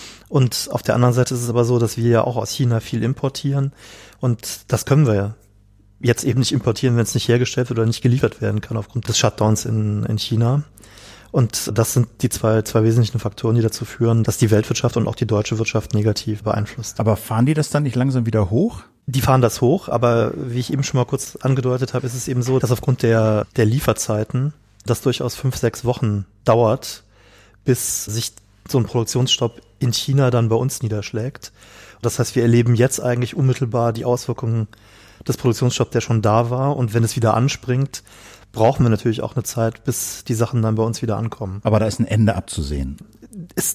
Und auf der anderen Seite ist es aber so, dass wir ja auch aus China viel importieren. Und das können wir jetzt eben nicht importieren, wenn es nicht hergestellt wird oder nicht geliefert werden kann aufgrund des Shutdowns in, in China. Und das sind die zwei, zwei wesentlichen Faktoren, die dazu führen, dass die Weltwirtschaft und auch die deutsche Wirtschaft negativ beeinflusst. Aber fahren die das dann nicht langsam wieder hoch? Die fahren das hoch, aber wie ich eben schon mal kurz angedeutet habe, ist es eben so, dass aufgrund der, der Lieferzeiten das durchaus fünf, sechs Wochen dauert, bis sich so ein Produktionsstopp in China dann bei uns niederschlägt. Das heißt, wir erleben jetzt eigentlich unmittelbar die Auswirkungen des Produktionsstopps, der schon da war. Und wenn es wieder anspringt, brauchen wir natürlich auch eine Zeit, bis die Sachen dann bei uns wieder ankommen. Aber da ist ein Ende abzusehen. Es,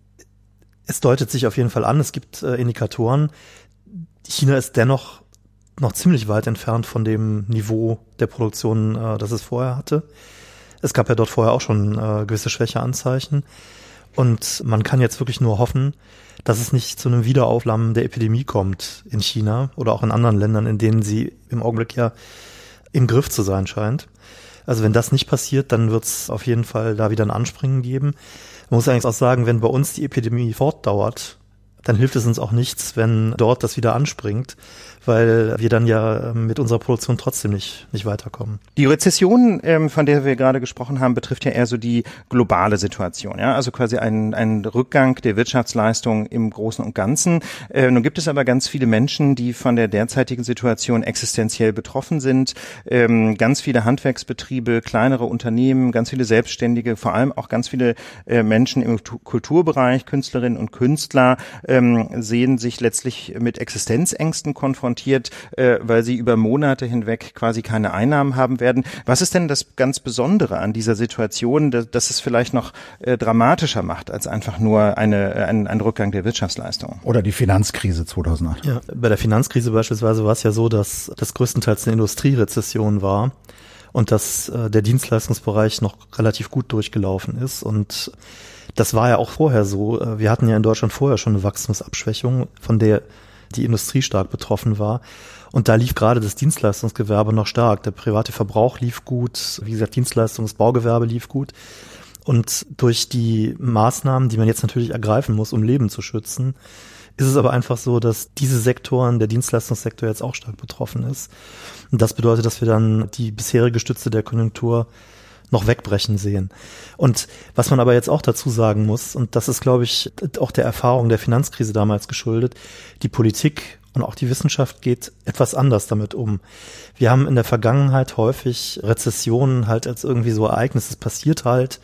es deutet sich auf jeden Fall an, es gibt äh, Indikatoren. China ist dennoch noch ziemlich weit entfernt von dem Niveau der Produktion, äh, das es vorher hatte. Es gab ja dort vorher auch schon äh, gewisse Schwächeanzeichen. Und man kann jetzt wirklich nur hoffen, dass es nicht zu einem Wiederauflammen der Epidemie kommt in China oder auch in anderen Ländern, in denen sie im Augenblick ja im Griff zu sein scheint. Also wenn das nicht passiert, dann wird es auf jeden Fall da wieder ein Anspringen geben. Man muss eigentlich auch sagen, wenn bei uns die Epidemie fortdauert, dann hilft es uns auch nichts, wenn dort das wieder anspringt, weil wir dann ja mit unserer Produktion trotzdem nicht, nicht weiterkommen. Die Rezession, ähm, von der wir gerade gesprochen haben, betrifft ja eher so die globale Situation, ja, also quasi ein, ein Rückgang der Wirtschaftsleistung im Großen und Ganzen. Äh, nun gibt es aber ganz viele Menschen, die von der derzeitigen Situation existenziell betroffen sind. Ähm, ganz viele Handwerksbetriebe, kleinere Unternehmen, ganz viele Selbstständige, vor allem auch ganz viele äh, Menschen im Kulturbereich, Künstlerinnen und Künstler, äh, ähm, sehen sich letztlich mit Existenzängsten konfrontiert, äh, weil sie über Monate hinweg quasi keine Einnahmen haben werden. Was ist denn das ganz Besondere an dieser Situation, dass, dass es vielleicht noch äh, dramatischer macht als einfach nur eine, ein, ein Rückgang der Wirtschaftsleistung? Oder die Finanzkrise zweitausendacht. Ja, bei der Finanzkrise beispielsweise war es ja so, dass das größtenteils eine Industrierezession war und dass äh, der Dienstleistungsbereich noch relativ gut durchgelaufen ist. Und das war ja auch vorher so. Wir hatten ja in Deutschland vorher schon eine Wachstumsabschwächung, von der die Industrie stark betroffen war. Und da lief gerade das Dienstleistungsgewerbe noch stark. Der private Verbrauch lief gut, wie gesagt, Dienstleistungs-, Baugewerbe lief gut. Und durch die Maßnahmen, die man jetzt natürlich ergreifen muss, um Leben zu schützen, ist es aber einfach so, dass diese Sektoren, der Dienstleistungssektor jetzt auch stark betroffen ist. Und das bedeutet, dass wir dann die bisherige Stütze der Konjunktur noch wegbrechen sehen. Und was man aber jetzt auch dazu sagen muss, und das ist, glaube ich, auch der Erfahrung der Finanzkrise damals geschuldet, die Politik und auch die Wissenschaft geht etwas anders damit um. Wir haben in der Vergangenheit häufig Rezessionen halt als irgendwie so Ereignis, es passiert halt.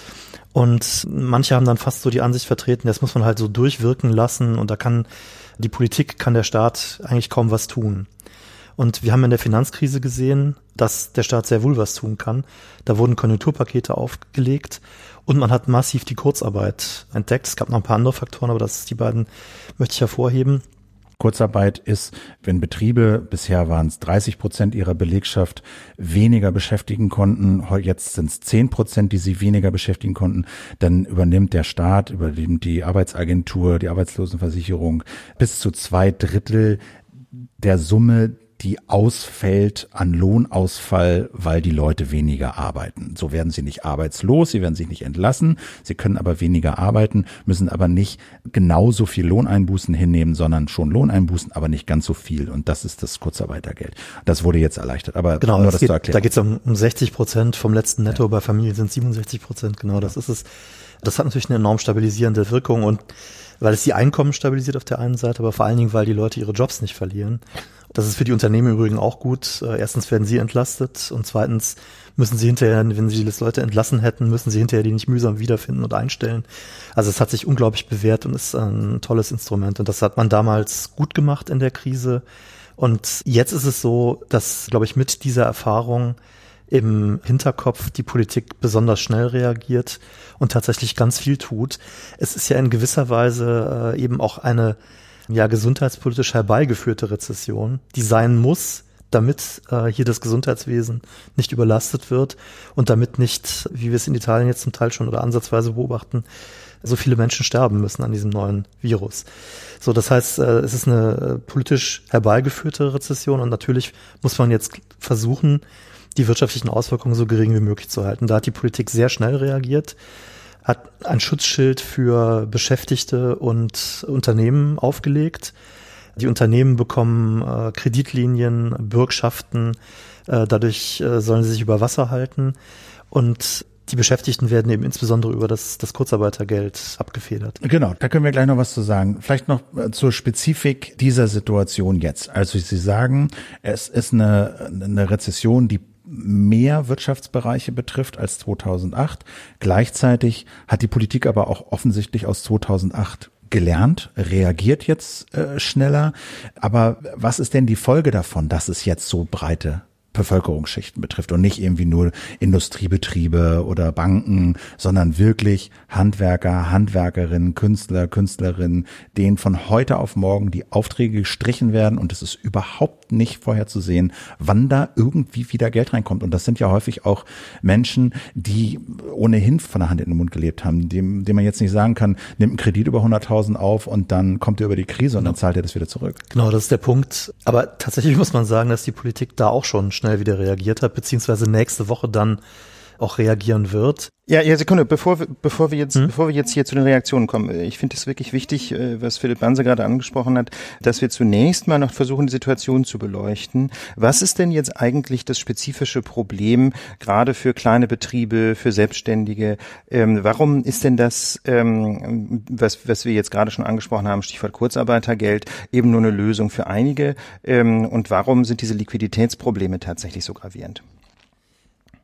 Und manche haben dann fast so die Ansicht vertreten, das muss man halt so durchwirken lassen und da kann die Politik, kann der Staat eigentlich kaum was tun. Und wir haben in der Finanzkrise gesehen, dass der Staat sehr wohl was tun kann. Da wurden Konjunkturpakete aufgelegt und man hat massiv die Kurzarbeit entdeckt. Es gab noch ein paar andere Faktoren, aber das die beiden möchte ich hervorheben. Kurzarbeit ist, wenn Betriebe, bisher waren es dreißig Prozent ihrer Belegschaft, weniger beschäftigen konnten, jetzt sind es zehn Prozent, die sie weniger beschäftigen konnten, dann übernimmt der Staat, übernimmt die Arbeitsagentur, die Arbeitslosenversicherung bis zu zwei Drittel der Summe, die ausfällt an Lohnausfall, weil die Leute weniger arbeiten. So werden sie nicht arbeitslos, sie werden sich nicht entlassen, sie können aber weniger arbeiten, müssen aber nicht genauso viel Lohneinbußen hinnehmen, sondern schon Lohneinbußen, aber nicht ganz so viel. Und das ist das Kurzarbeitergeld. Das wurde jetzt erleichtert. Aber genau, nur das das geht, zu erklären. Da geht es um, um sechzig Prozent vom letzten Netto, ja. Bei Familien sind siebenundsechzig Prozent, genau, das ist es. Das hat natürlich eine enorm stabilisierende Wirkung und weil es die Einkommen stabilisiert auf der einen Seite, aber vor allen Dingen, weil die Leute ihre Jobs nicht verlieren. Das ist für die Unternehmen im Übrigen auch gut. Erstens werden sie entlastet und zweitens müssen sie hinterher, wenn sie das Leute entlassen hätten, müssen sie hinterher die nicht mühsam wiederfinden und einstellen. Also es hat sich unglaublich bewährt und ist ein tolles Instrument und das hat man damals gut gemacht in der Krise. Und jetzt ist es so, dass, glaube ich, mit dieser Erfahrung im Hinterkopf die Politik besonders schnell reagiert und tatsächlich ganz viel tut. Es ist ja in gewisser Weise äh, eben auch eine ja gesundheitspolitisch herbeigeführte Rezession, die sein muss, damit äh, hier das Gesundheitswesen nicht überlastet wird und damit nicht, wie wir es in Italien jetzt zum Teil schon oder ansatzweise beobachten, so viele Menschen sterben müssen an diesem neuen Virus. So, das heißt, äh, es ist eine äh, politisch herbeigeführte Rezession und natürlich muss man jetzt versuchen, die wirtschaftlichen Auswirkungen so gering wie möglich zu halten. Da hat die Politik sehr schnell reagiert, hat ein Schutzschild für Beschäftigte und Unternehmen aufgelegt. Die Unternehmen bekommen äh, Kreditlinien, Bürgschaften, äh, dadurch äh, sollen sie sich über Wasser halten und die Beschäftigten werden eben insbesondere über das, das Kurzarbeitergeld abgefedert. Genau, da können wir gleich noch was zu sagen. Vielleicht noch zur Spezifik dieser Situation jetzt. Also Sie sagen, es ist eine, eine Rezession, die mehr Wirtschaftsbereiche betrifft als zweitausendacht. Gleichzeitig hat die Politik aber auch offensichtlich aus zweitausendacht gelernt, reagiert jetzt äh, schneller. Aber was ist denn die Folge davon, dass es jetzt so breite Bevölkerungsschichten betrifft und nicht irgendwie nur Industriebetriebe oder Banken, sondern wirklich Handwerker, Handwerkerinnen, Künstler, Künstlerinnen, denen von heute auf morgen die Aufträge gestrichen werden und es ist überhaupt nicht vorherzusehen, wann da irgendwie wieder Geld reinkommt. Und das sind ja häufig auch Menschen, die ohnehin von der Hand in den Mund gelebt haben, dem, dem man jetzt nicht sagen kann, nimmt einen Kredit über hunderttausend auf und dann kommt er über die Krise und dann zahlt er das wieder zurück. Genau, das ist der Punkt. Aber tatsächlich muss man sagen, dass die Politik da auch schon schnell wieder reagiert hat, beziehungsweise nächste Woche dann auch reagieren wird. Ja, ja, Sekunde, bevor wir, bevor wir jetzt, hm? bevor wir jetzt hier zu den Reaktionen kommen. Ich finde es wirklich wichtig, was Philipp Banse gerade angesprochen hat, dass wir zunächst mal noch versuchen, die Situation zu beleuchten. Was ist denn jetzt eigentlich das spezifische Problem, gerade für kleine Betriebe, für Selbstständige? Ähm, warum ist denn das, ähm, was, was wir jetzt gerade schon angesprochen haben, Stichwort Kurzarbeitergeld, eben nur eine Lösung für einige? Ähm, und warum sind diese Liquiditätsprobleme tatsächlich so gravierend?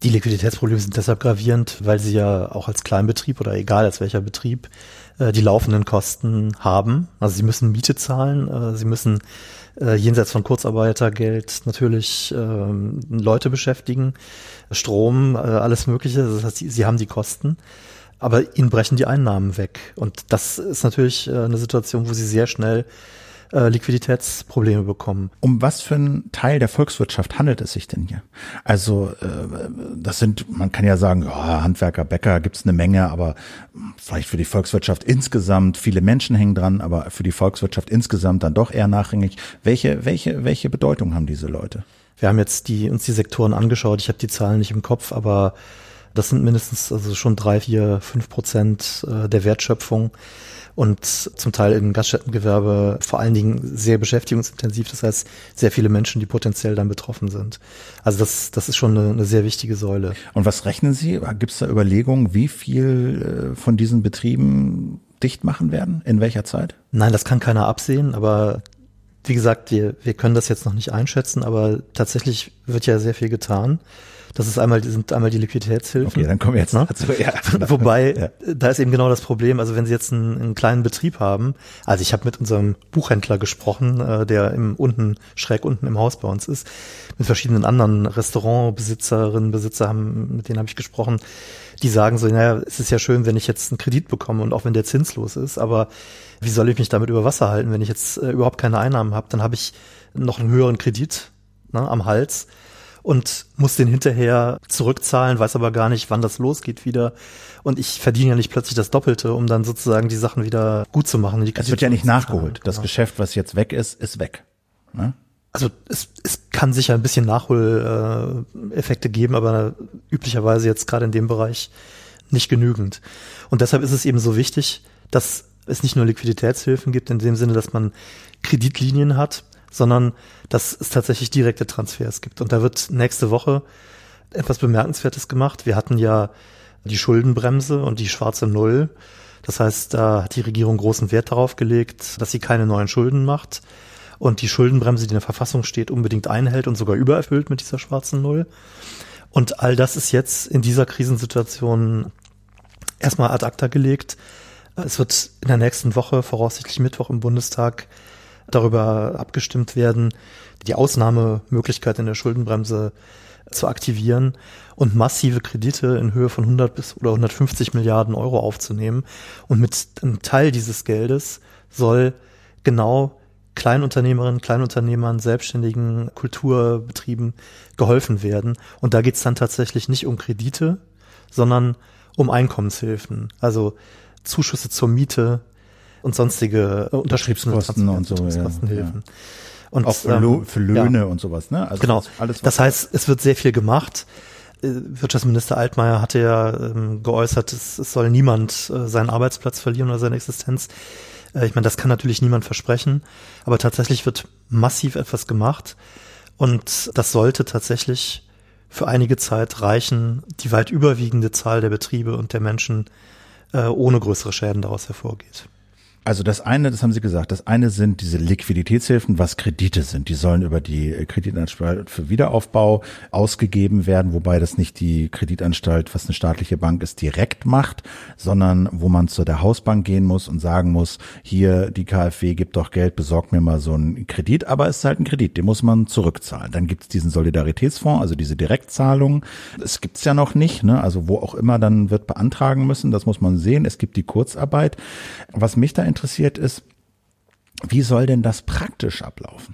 Die Liquiditätsprobleme sind deshalb gravierend, weil sie ja auch als Kleinbetrieb oder egal als welcher Betrieb äh, die laufenden Kosten haben. Also sie müssen Miete zahlen, äh, sie müssen äh, jenseits von Kurzarbeitergeld natürlich äh, Leute beschäftigen, Strom, äh, alles Mögliche. Das heißt, sie, sie haben die Kosten, aber ihnen brechen die Einnahmen weg. Und das ist natürlich äh, eine Situation, wo sie sehr schnell äh, Liquiditätsprobleme bekommen. Um was für einen Teil der Volkswirtschaft handelt es sich denn hier? Also äh, das sind, man kann ja sagen, ja, Handwerker, Bäcker gibt's eine Menge, aber vielleicht für die Volkswirtschaft insgesamt, viele Menschen hängen dran, aber für die Volkswirtschaft insgesamt dann doch eher nachrangig. Welche, welche, welche Bedeutung haben diese Leute? Wir haben jetzt die, uns die Sektoren angeschaut, ich habe die Zahlen nicht im Kopf, aber das sind mindestens also schon drei, vier, fünf Prozent der Wertschöpfung. Und zum Teil im Gaststättengewerbe vor allen Dingen sehr beschäftigungsintensiv, das heißt sehr viele Menschen, die potenziell dann betroffen sind. Also das, das ist schon eine, eine sehr wichtige Säule. Und was rechnen Sie? Gibt es da Überlegungen, wie viel von diesen Betrieben dicht machen werden? In welcher Zeit? Nein, das kann keiner absehen, aber wie gesagt, wir, wir können das jetzt noch nicht einschätzen, aber tatsächlich wird ja sehr viel getan. Das ist einmal, sind einmal die Liquiditätshilfen. Okay, dann kommen wir jetzt ne? dazu. Ja. Wobei, ja. da ist eben genau das Problem, also wenn Sie jetzt einen, einen kleinen Betrieb haben, also ich habe mit unserem Buchhändler gesprochen, äh, der im unten, schräg unten im Haus bei uns ist, mit verschiedenen anderen Restaurantbesitzerinnen, Besitzer haben, mit denen habe ich gesprochen, die sagen so, naja, es ist ja schön, wenn ich jetzt einen Kredit bekomme und auch wenn der zinslos ist, aber wie soll ich mich damit über Wasser halten, wenn ich jetzt äh, überhaupt keine Einnahmen habe, dann habe ich noch einen höheren Kredit, ne, am Hals und muss den hinterher zurückzahlen, weiß aber gar nicht, wann das losgeht wieder. Und ich verdiene ja nicht plötzlich das Doppelte, um dann sozusagen die Sachen wieder gut zu machen. Es wird ja nicht nachgeholt. Das genau. Geschäft, was jetzt weg ist, ist weg. Ne? Also es, es kann sicher ein bisschen Nachholeffekte geben, aber üblicherweise jetzt gerade in dem Bereich nicht genügend. Und deshalb ist es eben so wichtig, dass es nicht nur Liquiditätshilfen gibt, in dem Sinne, dass man Kreditlinien hat, sondern dass es tatsächlich direkte Transfers gibt. Und da wird nächste Woche etwas Bemerkenswertes gemacht. Wir hatten ja die Schuldenbremse und die schwarze Null. Das heißt, da hat die Regierung großen Wert darauf gelegt, dass sie keine neuen Schulden macht und die Schuldenbremse, die in der Verfassung steht, unbedingt einhält und sogar übererfüllt mit dieser schwarzen Null. Und all das ist jetzt in dieser Krisensituation erstmal ad acta gelegt. Es wird in der nächsten Woche, voraussichtlich Mittwoch im Bundestag, darüber abgestimmt werden, die Ausnahmemöglichkeit in der Schuldenbremse zu aktivieren und massive Kredite in Höhe von hundert bis oder hundertfünfzig Milliarden Euro aufzunehmen. Und mit einem Teil dieses Geldes soll genau Kleinunternehmerinnen, Kleinunternehmern, selbstständigen Kulturbetrieben geholfen werden. Und da geht es dann tatsächlich nicht um Kredite, sondern um Einkommenshilfen, also Zuschüsse zur Miete und sonstige Unterschriebskosten und so, ja, ja. Und auch für, ähm, für Löhne ja. und sowas, ne? Also genau. Das, alles, das heißt, es wird sehr viel gemacht. Wirtschaftsminister Altmaier hatte ja ähm, geäußert, es, es soll niemand äh, seinen Arbeitsplatz verlieren oder seine Existenz. Äh, ich meine, das kann natürlich niemand versprechen, aber tatsächlich wird massiv etwas gemacht und das sollte tatsächlich für einige Zeit reichen, die weit überwiegende Zahl der Betriebe und der Menschen äh, ohne größere Schäden daraus hervorgeht. Also das eine, das haben Sie gesagt, das eine sind diese Liquiditätshilfen, was Kredite sind. Die sollen über die Kreditanstalt für Wiederaufbau ausgegeben werden, wobei das nicht die Kreditanstalt, was eine staatliche Bank ist, direkt macht, sondern wo man zu der Hausbank gehen muss und sagen muss, hier die KfW gibt doch Geld, besorgt mir mal so einen Kredit, aber es ist halt ein Kredit, den muss man zurückzahlen. Dann gibt es diesen Solidaritätsfonds, also diese Direktzahlungen. Es gibt's ja noch nicht, ne? Also wo auch immer dann wird beantragen müssen, das muss man sehen. Es gibt die Kurzarbeit. Was mich da interessiert ist, wie soll denn das praktisch ablaufen?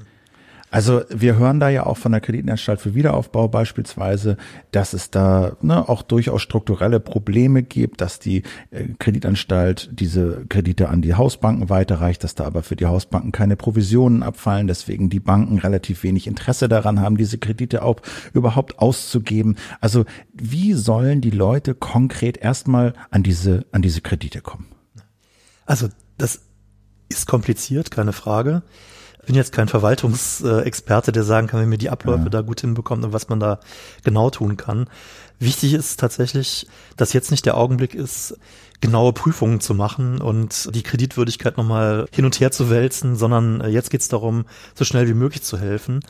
Also wir hören da ja auch von der Kreditanstalt für Wiederaufbau beispielsweise, dass es da ne, auch durchaus strukturelle Probleme gibt, dass die äh, Kreditanstalt diese Kredite an die Hausbanken weiterreicht, dass da aber für die Hausbanken keine Provisionen abfallen, deswegen die Banken relativ wenig Interesse daran haben, diese Kredite auch überhaupt auszugeben. Also wie sollen die Leute konkret erstmal an diese an diese Kredite kommen? Also das ist kompliziert, keine Frage. Ich bin jetzt kein Verwaltungsexperte, der sagen kann, wenn mir die Abläufe ja. da gut hinbekommt und was man da genau tun kann. Wichtig ist tatsächlich, dass jetzt nicht der Augenblick ist, genaue Prüfungen zu machen und die Kreditwürdigkeit nochmal hin und her zu wälzen, sondern jetzt geht es darum, so schnell wie möglich zu helfen.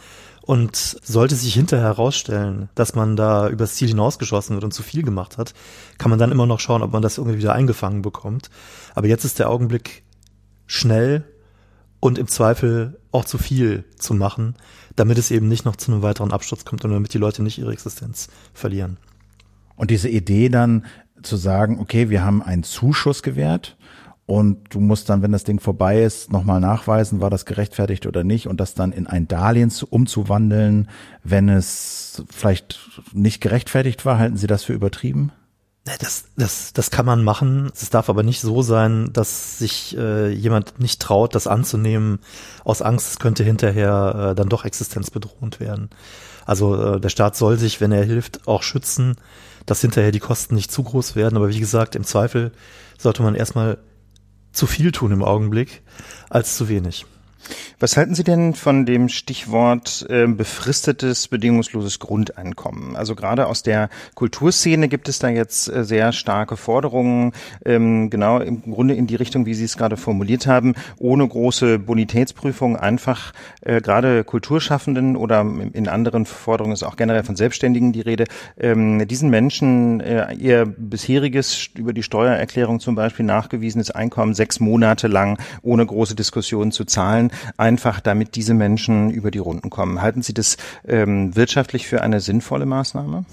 Und sollte sich hinterher herausstellen, dass man da übers Ziel hinausgeschossen wird und zu viel gemacht hat, kann man dann immer noch schauen, ob man das irgendwie wieder eingefangen bekommt. Aber jetzt ist der Augenblick, schnell und im Zweifel auch zu viel zu machen, damit es eben nicht noch zu einem weiteren Absturz kommt und damit die Leute nicht ihre Existenz verlieren. Und diese Idee dann zu sagen, okay, wir haben einen Zuschuss gewährt, und du musst dann, wenn das Ding vorbei ist, nochmal nachweisen, war das gerechtfertigt oder nicht, und das dann in ein Darlehen zu, umzuwandeln, wenn es vielleicht nicht gerechtfertigt war. Halten Sie das für übertrieben? Das, das, das kann man machen. Es darf aber nicht so sein, dass sich äh, jemand nicht traut, das anzunehmen, aus Angst, es könnte hinterher äh, dann doch existenzbedrohend werden. Also äh, der Staat soll sich, wenn er hilft, auch schützen, dass hinterher die Kosten nicht zu groß werden. Aber wie gesagt, im Zweifel sollte man erstmal zu viel tun im Augenblick als zu wenig. Was halten Sie denn von dem Stichwort äh, befristetes, bedingungsloses Grundeinkommen? Also gerade aus der Kulturszene gibt es da jetzt äh, sehr starke Forderungen, ähm, genau im Grunde in die Richtung, wie Sie es gerade formuliert haben, ohne große Bonitätsprüfung einfach äh, gerade Kulturschaffenden oder in anderen Forderungen ist auch generell von Selbstständigen die Rede, ähm, diesen Menschen äh, ihr bisheriges über die Steuererklärung zum Beispiel nachgewiesenes Einkommen sechs Monate lang ohne große Diskussion zu zahlen, einfach damit diese Menschen über die Runden kommen. Halten Sie das ähm, wirtschaftlich für eine sinnvolle Maßnahme?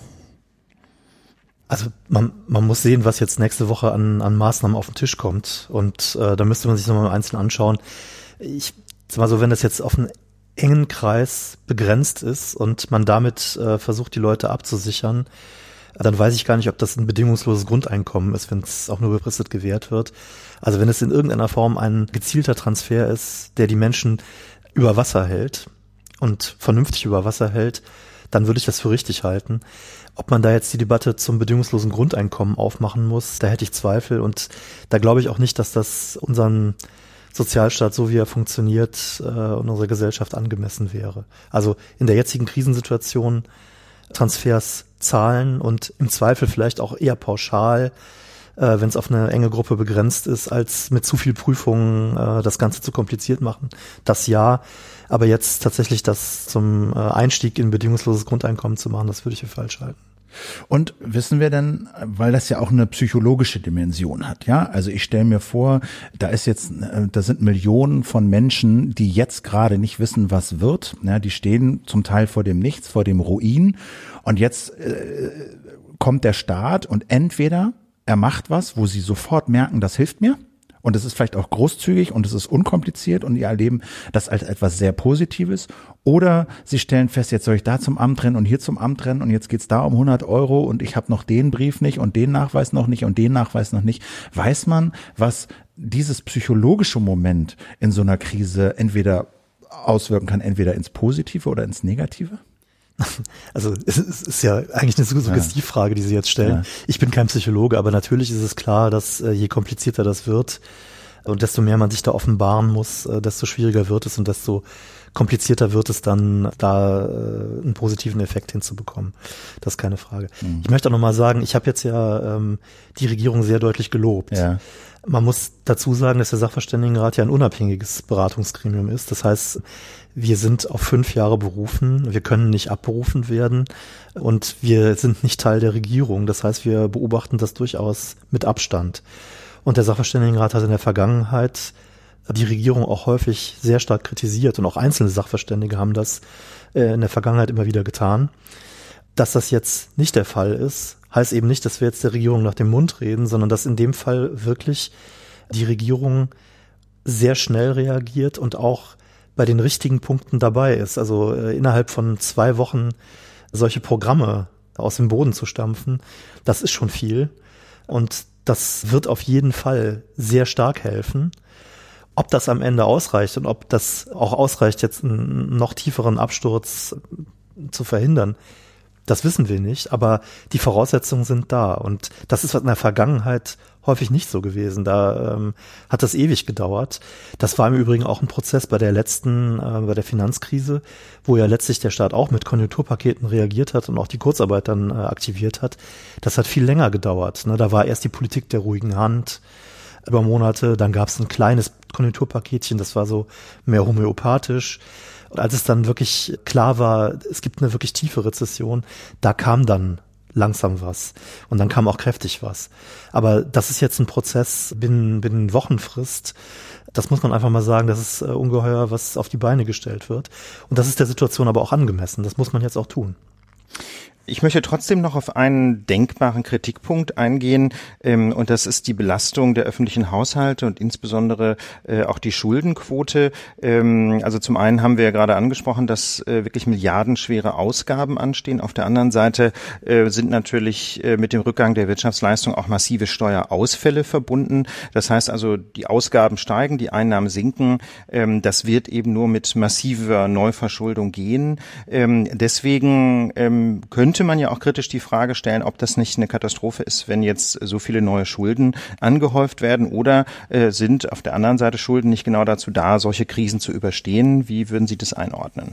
Also man, man muss sehen, was jetzt nächste Woche an, an Maßnahmen auf den Tisch kommt, und äh, da müsste man sich nochmal einzeln anschauen. Ich sag mal so, wenn das jetzt auf einen engen Kreis begrenzt ist und man damit äh, versucht, die Leute abzusichern, dann weiß ich gar nicht, ob das ein bedingungsloses Grundeinkommen ist, wenn es auch nur befristet gewährt wird. Also wenn es in irgendeiner Form ein gezielter Transfer ist, der die Menschen über Wasser hält und vernünftig über Wasser hält, dann würde ich das für richtig halten. Ob man da jetzt die Debatte zum bedingungslosen Grundeinkommen aufmachen muss, da hätte ich Zweifel, und da glaube ich auch nicht, dass das unseren Sozialstaat, so wie er funktioniert, äh, und unserer Gesellschaft angemessen wäre. Also in der jetzigen Krisensituation Transfers zahlen und im Zweifel vielleicht auch eher pauschal, äh, wenn es auf eine enge Gruppe begrenzt ist, als mit zu viel Prüfungen äh, das Ganze zu kompliziert machen. Das ja, aber jetzt tatsächlich das zum äh, Einstieg in bedingungsloses Grundeinkommen zu machen, das würde ich für falsch halten. Und wissen wir denn, weil das ja auch eine psychologische Dimension hat, ja? Also ich stelle mir vor, da ist jetzt, da sind Millionen von Menschen, die jetzt gerade nicht wissen, was wird, ja? Die stehen zum Teil vor dem Nichts, vor dem Ruin, und jetzt äh, kommt der Staat und entweder er macht was, wo sie sofort merken, das hilft mir. Und es ist vielleicht auch großzügig und es ist unkompliziert und ihr erleben das als etwas sehr Positives. Oder sie stellen fest, jetzt soll ich da zum Amt rennen und hier zum Amt rennen und jetzt geht's da um hundert Euro und ich habe noch den Brief nicht und den Nachweis noch nicht und den Nachweis noch nicht. Weiß man, was dieses psychologische Moment in so einer Krise entweder auswirken kann, entweder ins Positive oder ins Negative? Also es ist ja eigentlich eine Suggestivfrage, die Sie jetzt stellen. Ja. Ich bin kein Psychologe, aber natürlich ist es klar, dass je komplizierter das wird und desto mehr man sich da offenbaren muss, desto schwieriger wird es und desto komplizierter wird es dann, da einen positiven Effekt hinzubekommen. Das ist keine Frage. Mhm. Ich möchte auch nochmal sagen, ich habe jetzt ja ähm, die Regierung sehr deutlich gelobt. Ja. Man muss dazu sagen, dass der Sachverständigenrat ja ein unabhängiges Beratungsgremium ist. Das heißt, wir sind auf fünf Jahre berufen, wir können nicht abberufen werden und wir sind nicht Teil der Regierung. Das heißt, wir beobachten das durchaus mit Abstand. Und der Sachverständigenrat hat in der Vergangenheit die Regierung auch häufig sehr stark kritisiert und auch einzelne Sachverständige haben das in der Vergangenheit immer wieder getan. Dass das jetzt nicht der Fall ist, heißt eben nicht, dass wir jetzt der Regierung nach dem Mund reden, sondern dass in dem Fall wirklich die Regierung sehr schnell reagiert und auch bei den richtigen Punkten dabei ist. Also äh, innerhalb von zwei Wochen solche Programme aus dem Boden zu stampfen, das ist schon viel. Und das wird auf jeden Fall sehr stark helfen. Ob das am Ende ausreicht und ob das auch ausreicht, jetzt einen noch tieferen Absturz zu verhindern, das wissen wir nicht, aber die Voraussetzungen sind da und das ist in der Vergangenheit häufig nicht so gewesen. Da ähm, hat das ewig gedauert. Das war im Übrigen auch ein Prozess bei der letzten, äh, bei der Finanzkrise, wo ja letztlich der Staat auch mit Konjunkturpaketen reagiert hat und auch die Kurzarbeit dann äh, aktiviert hat. Das hat viel länger gedauert. Ne? Da war erst die Politik der ruhigen Hand über Monate, dann gab es ein kleines Konjunkturpaketchen, das war so mehr homöopathisch. Und als es dann wirklich klar war, es gibt eine wirklich tiefe Rezession, da kam dann langsam was. Und dann kam auch kräftig was. Aber das ist jetzt ein Prozess binnen, binnen Wochenfrist. Das muss man einfach mal sagen, das ist äh, ungeheuer, was auf die Beine gestellt wird. Und das ist der Situation aber auch angemessen. Das muss man jetzt auch tun. Ich möchte trotzdem noch auf einen denkbaren Kritikpunkt eingehen, ähm, und das ist die Belastung der öffentlichen Haushalte und insbesondere äh, auch die Schuldenquote. Ähm, also zum einen haben wir ja gerade angesprochen, dass äh, wirklich milliardenschwere Ausgaben anstehen. Auf der anderen Seite äh, sind natürlich äh, mit dem Rückgang der Wirtschaftsleistung auch massive Steuerausfälle verbunden. Das heißt also, die Ausgaben steigen, die Einnahmen sinken. Ähm, das wird eben nur mit massiver Neuverschuldung gehen. Ähm, deswegen ähm, könnte man ja auch kritisch die Frage stellen, ob das nicht eine Katastrophe ist, wenn jetzt so viele neue Schulden angehäuft werden, oder äh, sind auf der anderen Seite Schulden nicht genau dazu da, solche Krisen zu überstehen? Wie würden Sie das einordnen?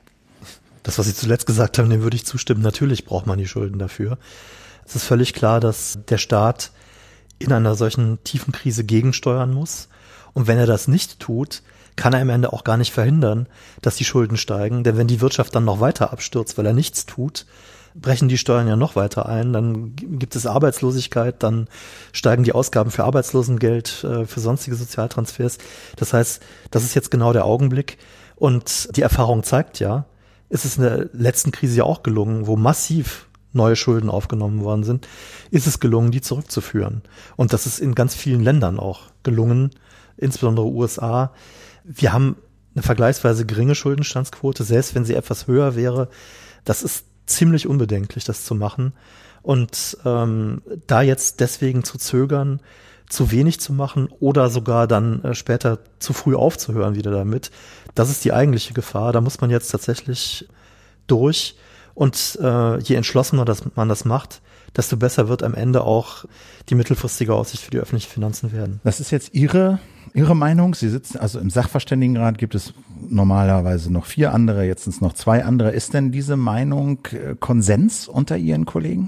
Das, was Sie zuletzt gesagt haben, dem würde ich zustimmen. Natürlich braucht man die Schulden dafür. Es ist völlig klar, dass der Staat in einer solchen tiefen Krise gegensteuern muss. Und wenn er das nicht tut, kann er am Ende auch gar nicht verhindern, dass die Schulden steigen. Denn wenn die Wirtschaft dann noch weiter abstürzt, weil er nichts tut, brechen die Steuern ja noch weiter ein, dann gibt es Arbeitslosigkeit, dann steigen die Ausgaben für Arbeitslosengeld, äh, für sonstige Sozialtransfers. Das heißt, das ist jetzt genau der Augenblick. Und die Erfahrung zeigt ja, ist es in der letzten Krise ja auch gelungen, wo massiv neue Schulden aufgenommen worden sind, ist es gelungen, die zurückzuführen. Und das ist in ganz vielen Ländern auch gelungen, insbesondere U S A. Wir haben eine vergleichsweise geringe Schuldenstandsquote, selbst wenn sie etwas höher wäre. Das ist ziemlich unbedenklich, das zu machen. Und ähm, da jetzt deswegen zu zögern, zu wenig zu machen oder sogar dann äh, später zu früh aufzuhören wieder damit, das ist die eigentliche Gefahr. Da muss man jetzt tatsächlich durch. Und äh, je entschlossener das, man das macht, desto besser wird am Ende auch die mittelfristige Aussicht für die öffentlichen Finanzen werden. Das ist jetzt Ihre Ihre Meinung? Sie sitzen, also im Sachverständigenrat gibt es normalerweise noch vier andere, jetzt sind es noch zwei andere. Ist denn diese Meinung äh, Konsens unter Ihren Kollegen?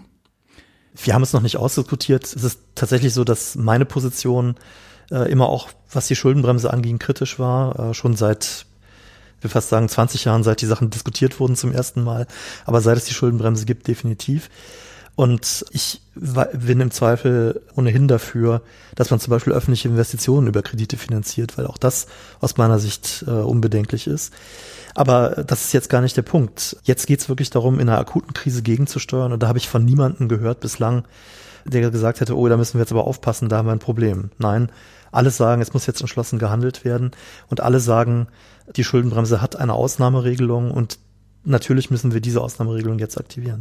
Wir haben es noch nicht ausdiskutiert. Es ist tatsächlich so, dass meine Position äh, immer auch, was die Schuldenbremse anging, kritisch war. Äh, schon seit, ich will fast sagen, zwanzig Jahren, seit die Sachen diskutiert wurden zum ersten Mal. Aber seit es die Schuldenbremse gibt, definitiv. Und ich bin im Zweifel ohnehin dafür, dass man zum Beispiel öffentliche Investitionen über Kredite finanziert, weil auch das aus meiner Sicht äh, unbedenklich ist. Aber das ist jetzt gar nicht der Punkt. Jetzt geht es wirklich darum, in einer akuten Krise gegenzusteuern. Und da habe ich von niemandem gehört bislang, der gesagt hätte, oh, da müssen wir jetzt aber aufpassen, da haben wir ein Problem. Nein, alle sagen, es muss jetzt entschlossen gehandelt werden. Und alle sagen, die Schuldenbremse hat eine Ausnahmeregelung und natürlich müssen wir diese Ausnahmeregelung jetzt aktivieren.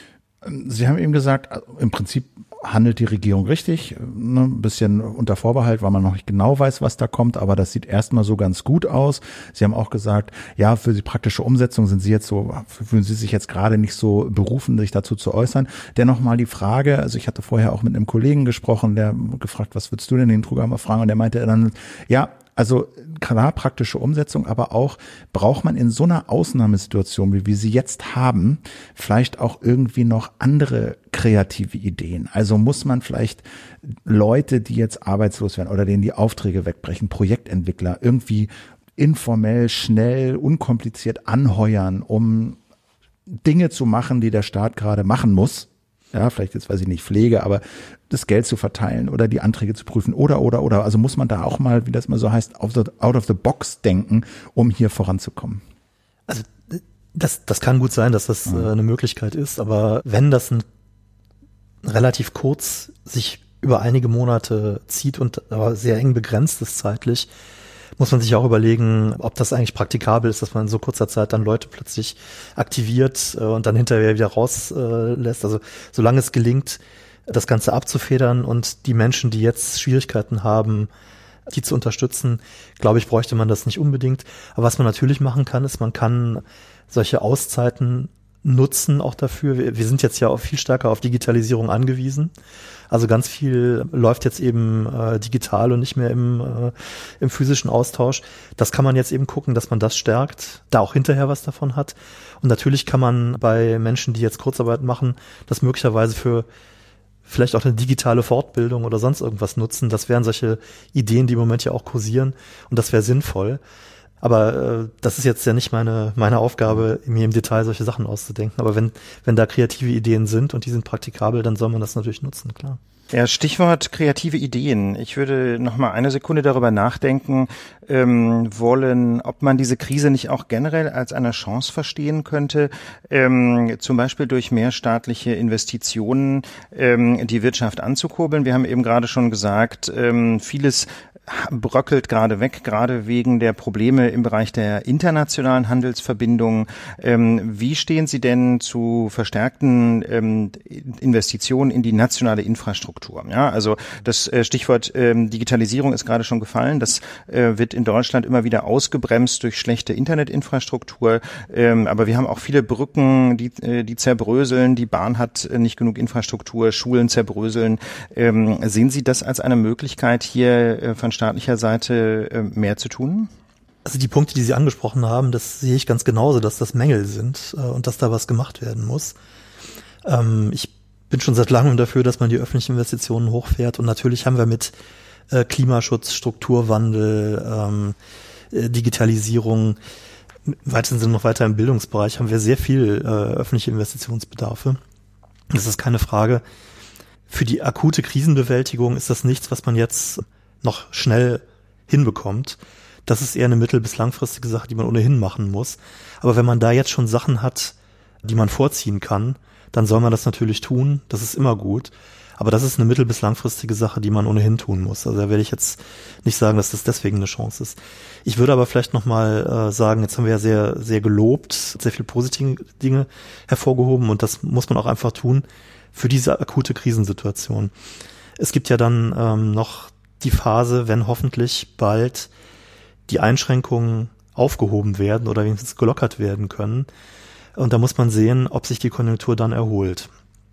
Sie haben eben gesagt, im Prinzip handelt die Regierung richtig, ne, ein bisschen unter Vorbehalt, weil man noch nicht genau weiß, was da kommt, aber das sieht erstmal so ganz gut aus. Sie haben auch gesagt, ja, für die praktische Umsetzung sind Sie jetzt so, fühlen Sie sich jetzt gerade nicht so berufen, sich dazu zu äußern. Dennoch mal die Frage, also ich hatte vorher auch mit einem Kollegen gesprochen, der gefragt, was würdest du denn den Trughammer fragen? Und der meinte dann, ja, also klar, praktische Umsetzung, aber auch braucht man in so einer Ausnahmesituation, wie wir sie jetzt haben, vielleicht auch irgendwie noch andere kreative Ideen. Also muss man vielleicht Leute, die jetzt arbeitslos werden oder denen die Aufträge wegbrechen, Projektentwickler, irgendwie informell, schnell, unkompliziert anheuern, um Dinge zu machen, die der Staat gerade machen muss. Ja, vielleicht jetzt, weiß ich nicht, Pflege, aber das Geld zu verteilen oder die Anträge zu prüfen oder, oder, oder. Also muss man da auch mal, wie das mal so heißt, out of the box denken, um hier voranzukommen. Also das, das kann gut sein, dass das ja. äh, eine Möglichkeit ist, aber wenn das ein relativ kurz sich über einige Monate zieht und aber sehr eng begrenzt ist zeitlich, muss man sich auch überlegen, ob das eigentlich praktikabel ist, dass man in so kurzer Zeit dann Leute plötzlich aktiviert äh, und dann hinterher wieder rauslässt. Äh, also solange es gelingt, das Ganze abzufedern und die Menschen, die jetzt Schwierigkeiten haben, die zu unterstützen, glaube ich, bräuchte man das nicht unbedingt. Aber was man natürlich machen kann, ist, man kann solche Auszeiten nutzen auch dafür. Wir, wir sind jetzt ja auch viel stärker auf Digitalisierung angewiesen. Also ganz viel läuft jetzt eben äh, digital und nicht mehr im, äh, im physischen Austausch. Das kann man jetzt eben gucken, dass man das stärkt, da auch hinterher was davon hat. Und natürlich kann man bei Menschen, die jetzt Kurzarbeit machen, das möglicherweise für vielleicht auch eine digitale Fortbildung oder sonst irgendwas nutzen. Das wären solche Ideen, die im Moment ja auch kursieren. Und das wäre sinnvoll. Aber äh, das ist jetzt ja nicht meine meine Aufgabe, mir im Detail solche Sachen auszudenken. Aber wenn wenn da kreative Ideen sind und die sind praktikabel, dann soll man das natürlich nutzen, klar. Ja, Stichwort kreative Ideen. Ich würde noch mal eine Sekunde darüber nachdenken ähm, wollen, ob man diese Krise nicht auch generell als eine Chance verstehen könnte, ähm, zum Beispiel durch mehr staatliche Investitionen ähm, die Wirtschaft anzukurbeln. Wir haben eben gerade schon gesagt, ähm, vieles bröckelt gerade weg, gerade wegen der Probleme im Bereich der internationalen Handelsverbindungen. Ähm, wie stehen Sie denn zu verstärkten ähm, Investitionen in die nationale Infrastruktur? Ja, also das äh, Stichwort ähm, Digitalisierung ist gerade schon gefallen. Das äh, wird in Deutschland immer wieder ausgebremst durch schlechte Internetinfrastruktur. Ähm, aber wir haben auch viele Brücken, die, äh, die zerbröseln. Die Bahn hat äh, nicht genug Infrastruktur, Schulen zerbröseln. Ähm, sehen Sie das als eine Möglichkeit, hier äh, von staatlicher Seite äh, mehr zu tun? Also die Punkte, die Sie angesprochen haben, das sehe ich ganz genauso, dass das Mängel sind äh, und dass da was gemacht werden muss. Ähm, ich bin schon seit langem dafür, dass man die öffentlichen Investitionen hochfährt und natürlich haben wir mit äh, Klimaschutz, Strukturwandel, ähm, äh, Digitalisierung, im weitesten Sinne noch weiter im Bildungsbereich haben wir sehr viel äh, öffentliche Investitionsbedarfe. Das ist keine Frage. Für die akute Krisenbewältigung ist das nichts, was man jetzt noch schnell hinbekommt. Das ist eher eine mittel- bis langfristige Sache, die man ohnehin machen muss. Aber wenn man da jetzt schon Sachen hat, die man vorziehen kann, dann soll man das natürlich tun. Das ist immer gut. Aber das ist eine mittel- bis langfristige Sache, die man ohnehin tun muss. Also da werde ich jetzt nicht sagen, dass das deswegen eine Chance ist. Ich würde aber vielleicht nochmal äh, sagen, jetzt haben wir ja sehr, sehr gelobt, sehr viele positive Dinge hervorgehoben und das muss man auch einfach tun für diese akute Krisensituation. Es gibt ja dann ähm, noch die Phase, wenn hoffentlich bald die Einschränkungen aufgehoben werden oder wenigstens gelockert werden können. Und da muss man sehen, ob sich die Konjunktur dann erholt.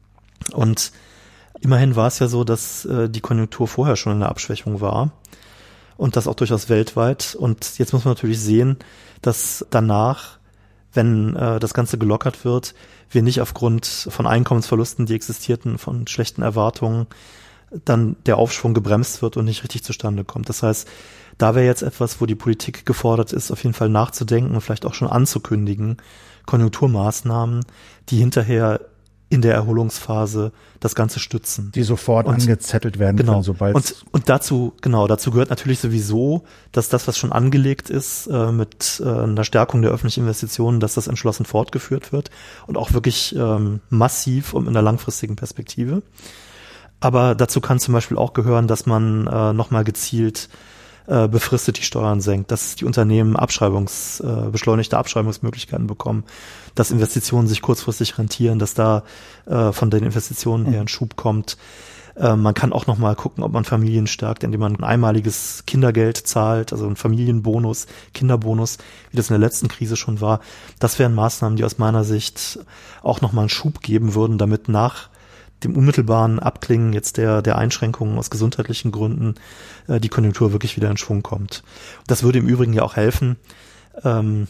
Und immerhin war es ja so, dass äh, die Konjunktur vorher schon in der Abschwächung war und das auch durchaus weltweit. Und jetzt muss man natürlich sehen, dass danach, wenn äh, das Ganze gelockert wird, wir nicht aufgrund von Einkommensverlusten, die existierten, von schlechten Erwartungen, dann der Aufschwung gebremst wird und nicht richtig zustande kommt. Das heißt, da wäre jetzt etwas, wo die Politik gefordert ist, auf jeden Fall nachzudenken und vielleicht auch schon anzukündigen, Konjunkturmaßnahmen, die hinterher in der Erholungsphase das Ganze stützen. Die sofort und, angezettelt werden genau, können, sobald und, und dazu, genau, dazu gehört natürlich sowieso, dass das, was schon angelegt ist, äh, mit äh, einer Stärkung der öffentlichen Investitionen, dass das entschlossen fortgeführt wird und auch wirklich ähm, massiv und in einer langfristigen Perspektive. Aber dazu kann zum Beispiel auch gehören, dass man äh, nochmal gezielt äh, befristet die Steuern senkt, dass die Unternehmen Abschreibungs, äh, beschleunigte Abschreibungsmöglichkeiten bekommen, dass Investitionen sich kurzfristig rentieren, dass da äh, von den Investitionen her ein Schub kommt. Äh, man kann auch nochmal gucken, ob man Familien stärkt, indem man ein einmaliges Kindergeld zahlt, also ein Familienbonus, Kinderbonus, wie das in der letzten Krise schon war. Das wären Maßnahmen, die aus meiner Sicht auch nochmal einen Schub geben würden, damit nach dem unmittelbaren Abklingen jetzt der der Einschränkungen aus gesundheitlichen Gründen äh, die Konjunktur wirklich wieder in Schwung kommt. Das würde im Übrigen ja auch helfen ähm,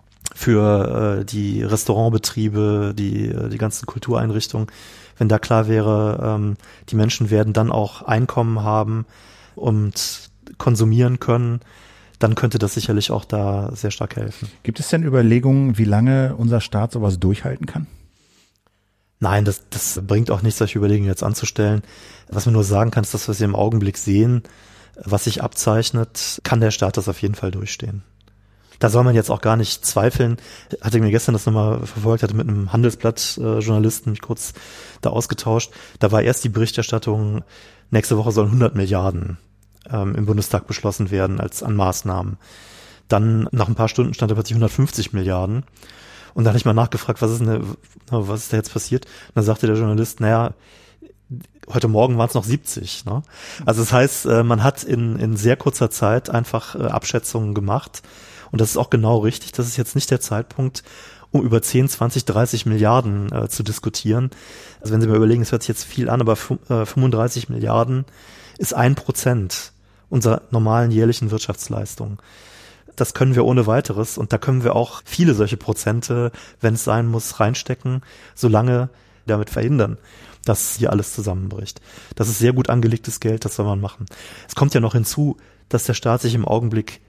für äh, die Restaurantbetriebe, die die ganzen Kultureinrichtungen, wenn da klar wäre, ähm, die Menschen werden dann auch Einkommen haben und konsumieren können, dann könnte das sicherlich auch da sehr stark helfen. Gibt es denn Überlegungen, wie lange unser Staat sowas durchhalten kann? Nein, das, das bringt auch nichts, solche Überlegungen jetzt anzustellen. Was man nur sagen kann, ist das, was wir im Augenblick sehen, was sich abzeichnet, kann der Staat das auf jeden Fall durchstehen. Da soll man jetzt auch gar nicht zweifeln. Hatte mir gestern das nochmal verfolgt, hatte mit einem Handelsblatt-Journalisten mich kurz da ausgetauscht. Da war erst die Berichterstattung, nächste Woche sollen hundert Milliarden ähm, im Bundestag beschlossen werden als an Maßnahmen. Dann nach ein paar Stunden stand da plötzlich hundertfünfzig Milliarden. Und dann habe ich mal nachgefragt, was ist denn, was ist da jetzt passiert? Und dann sagte der Journalist, naja, heute Morgen waren es noch siebzig. Ne? Also das heißt, man hat in, in sehr kurzer Zeit einfach Abschätzungen gemacht. Und das ist auch genau richtig. Das ist jetzt nicht der Zeitpunkt, um über zehn, zwanzig, dreißig Milliarden äh, zu diskutieren. Also wenn Sie mal überlegen, es hört sich jetzt viel an, aber fünfunddreißig Milliarden ist ein Prozent unserer normalen jährlichen Wirtschaftsleistung. Das können wir ohne weiteres und da können wir auch viele solche Prozente, wenn es sein muss, reinstecken, solange damit verhindern, dass hier alles zusammenbricht. Das ist sehr gut angelegtes Geld, das soll man machen. Es kommt ja noch hinzu, dass der Staat sich im Augenblick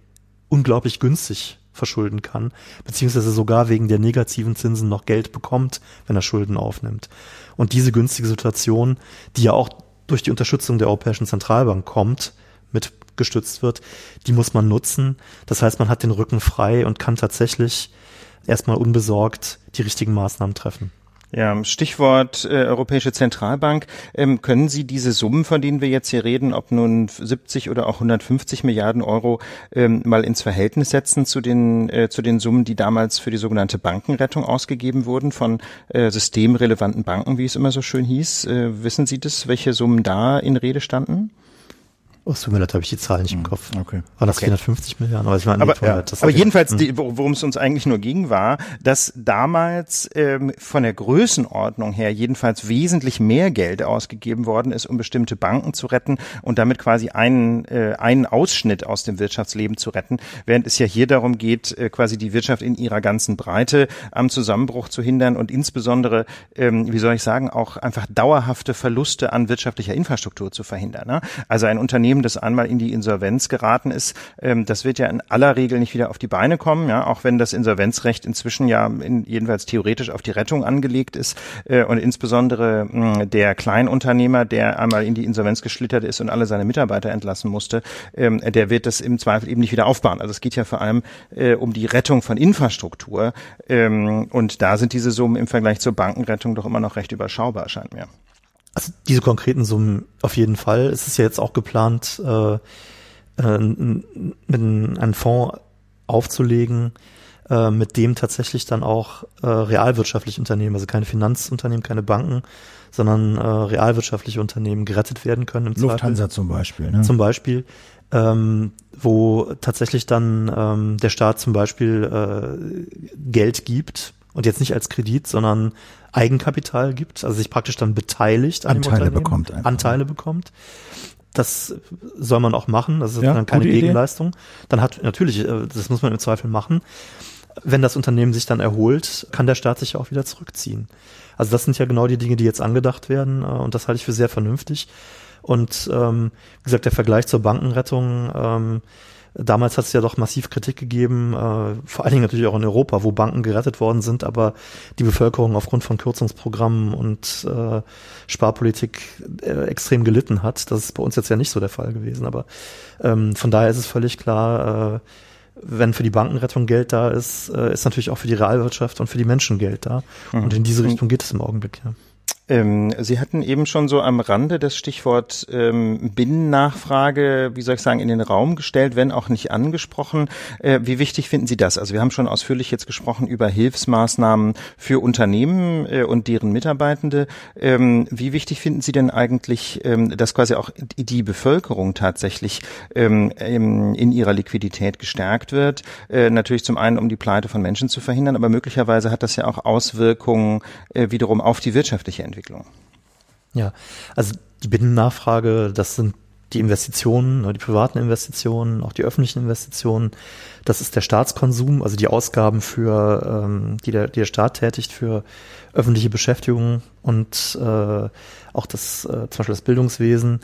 unglaublich günstig verschulden kann, beziehungsweise sogar wegen der negativen Zinsen noch Geld bekommt, wenn er Schulden aufnimmt. Und diese günstige Situation, die ja auch durch die Unterstützung der Europäischen Zentralbank kommt, mit gestützt wird, die muss man nutzen. Das heißt, man hat den Rücken frei und kann tatsächlich erstmal unbesorgt die richtigen Maßnahmen treffen. Ja, Stichwort äh, Europäische Zentralbank. Ähm, können Sie diese Summen, von denen wir jetzt hier reden, ob nun siebzig oder auch hundertfünfzig Milliarden Euro, ähm, mal ins Verhältnis setzen zu den äh, zu den Summen, die damals für die sogenannte Bankenrettung ausgegeben wurden von äh, systemrelevanten Banken, wie es immer so schön hieß? Äh, wissen Sie das, welche Summen da in Rede standen? Oh, es tut mir leid, habe ich die Zahl nicht im Kopf. Okay. War das okay. vierhundertfünfzig Milliarden? Aber, ich meine, aber, ja, aber jedenfalls, die, worum es uns eigentlich nur ging, war, dass damals ähm, von der Größenordnung her jedenfalls wesentlich mehr Geld ausgegeben worden ist, um bestimmte Banken zu retten und damit quasi einen, äh, einen Ausschnitt aus dem Wirtschaftsleben zu retten, während es ja hier darum geht, äh, quasi die Wirtschaft in ihrer ganzen Breite am Zusammenbruch zu hindern und insbesondere, ähm, wie soll ich sagen, auch einfach dauerhafte Verluste an wirtschaftlicher Infrastruktur zu verhindern. Ne? Also ein Unternehmen, das einmal in die Insolvenz geraten ist, ähm, das wird ja in aller Regel nicht wieder auf die Beine kommen, ja, auch wenn das Insolvenzrecht inzwischen ja in, jedenfalls theoretisch auf die Rettung angelegt ist äh, und insbesondere mh, der Kleinunternehmer, der einmal in die Insolvenz geschlittert ist und alle seine Mitarbeiter entlassen musste, ähm, der wird das im Zweifel eben nicht wieder aufbauen. Also es geht ja vor allem äh, um die Rettung von Infrastruktur ähm, und da sind diese Summen im Vergleich zur Bankenrettung doch immer noch recht überschaubar, scheint mir. Also diese konkreten Summen auf jeden Fall. Es ist ja jetzt auch geplant, äh, äh, mit einen Fonds aufzulegen, äh, mit dem tatsächlich dann auch äh, realwirtschaftliche Unternehmen, also keine Finanzunternehmen, keine Banken, sondern äh, realwirtschaftliche Unternehmen gerettet werden können. Im Lufthansa Zweifel. zum Beispiel. Ne? Zum Beispiel, ähm, wo tatsächlich dann ähm, der Staat zum Beispiel äh, Geld gibt und jetzt nicht als Kredit, sondern Eigenkapital gibt, also sich praktisch dann beteiligt an Anteile dem Unternehmen, bekommt einfach. Anteile bekommt. Das soll man auch machen, das ist Ja, dann keine gute Idee. Gegenleistung. Dann hat natürlich, das muss man im Zweifel machen. Wenn das Unternehmen sich dann erholt, kann der Staat sich ja auch wieder zurückziehen. Also das sind ja genau die Dinge, die jetzt angedacht werden, und das halte ich für sehr vernünftig. Und ähm, wie gesagt, der Vergleich zur Bankenrettung, ähm, damals hat es ja doch massiv Kritik gegeben, äh, vor allen Dingen natürlich auch in Europa, wo Banken gerettet worden sind, aber die Bevölkerung aufgrund von Kürzungsprogrammen und äh, Sparpolitik äh, extrem gelitten hat. Das ist bei uns jetzt ja nicht so der Fall gewesen, aber ähm, von daher ist es völlig klar, äh, wenn für die Bankenrettung Geld da ist, äh, ist natürlich auch für die Realwirtschaft und für die Menschen Geld da. Mhm. Und in diese Richtung geht es im Augenblick, ja. Ähm, Sie hatten eben schon so am Rande das Stichwort ähm, Binnennachfrage, wie soll ich sagen, in den Raum gestellt, wenn auch nicht angesprochen. Äh, wie wichtig finden Sie das? Also wir haben schon ausführlich jetzt gesprochen über Hilfsmaßnahmen für Unternehmen äh, und deren Mitarbeitende. Ähm, wie wichtig finden Sie denn eigentlich, ähm, dass quasi auch die Bevölkerung tatsächlich ähm, in ihrer Liquidität gestärkt wird? Äh, natürlich zum einen, um die Pleite von Menschen zu verhindern, aber möglicherweise hat das ja auch Auswirkungen äh, wiederum auf die wirtschaftliche Entwicklung. Entwicklung. Ja, also die Binnennachfrage, das sind die Investitionen, die privaten Investitionen, auch die öffentlichen Investitionen. Das ist der Staatskonsum, also die Ausgaben für, ähm, die der, die der Staat tätigt für öffentliche Beschäftigung und äh, auch das, äh, zum Beispiel das Bildungswesen.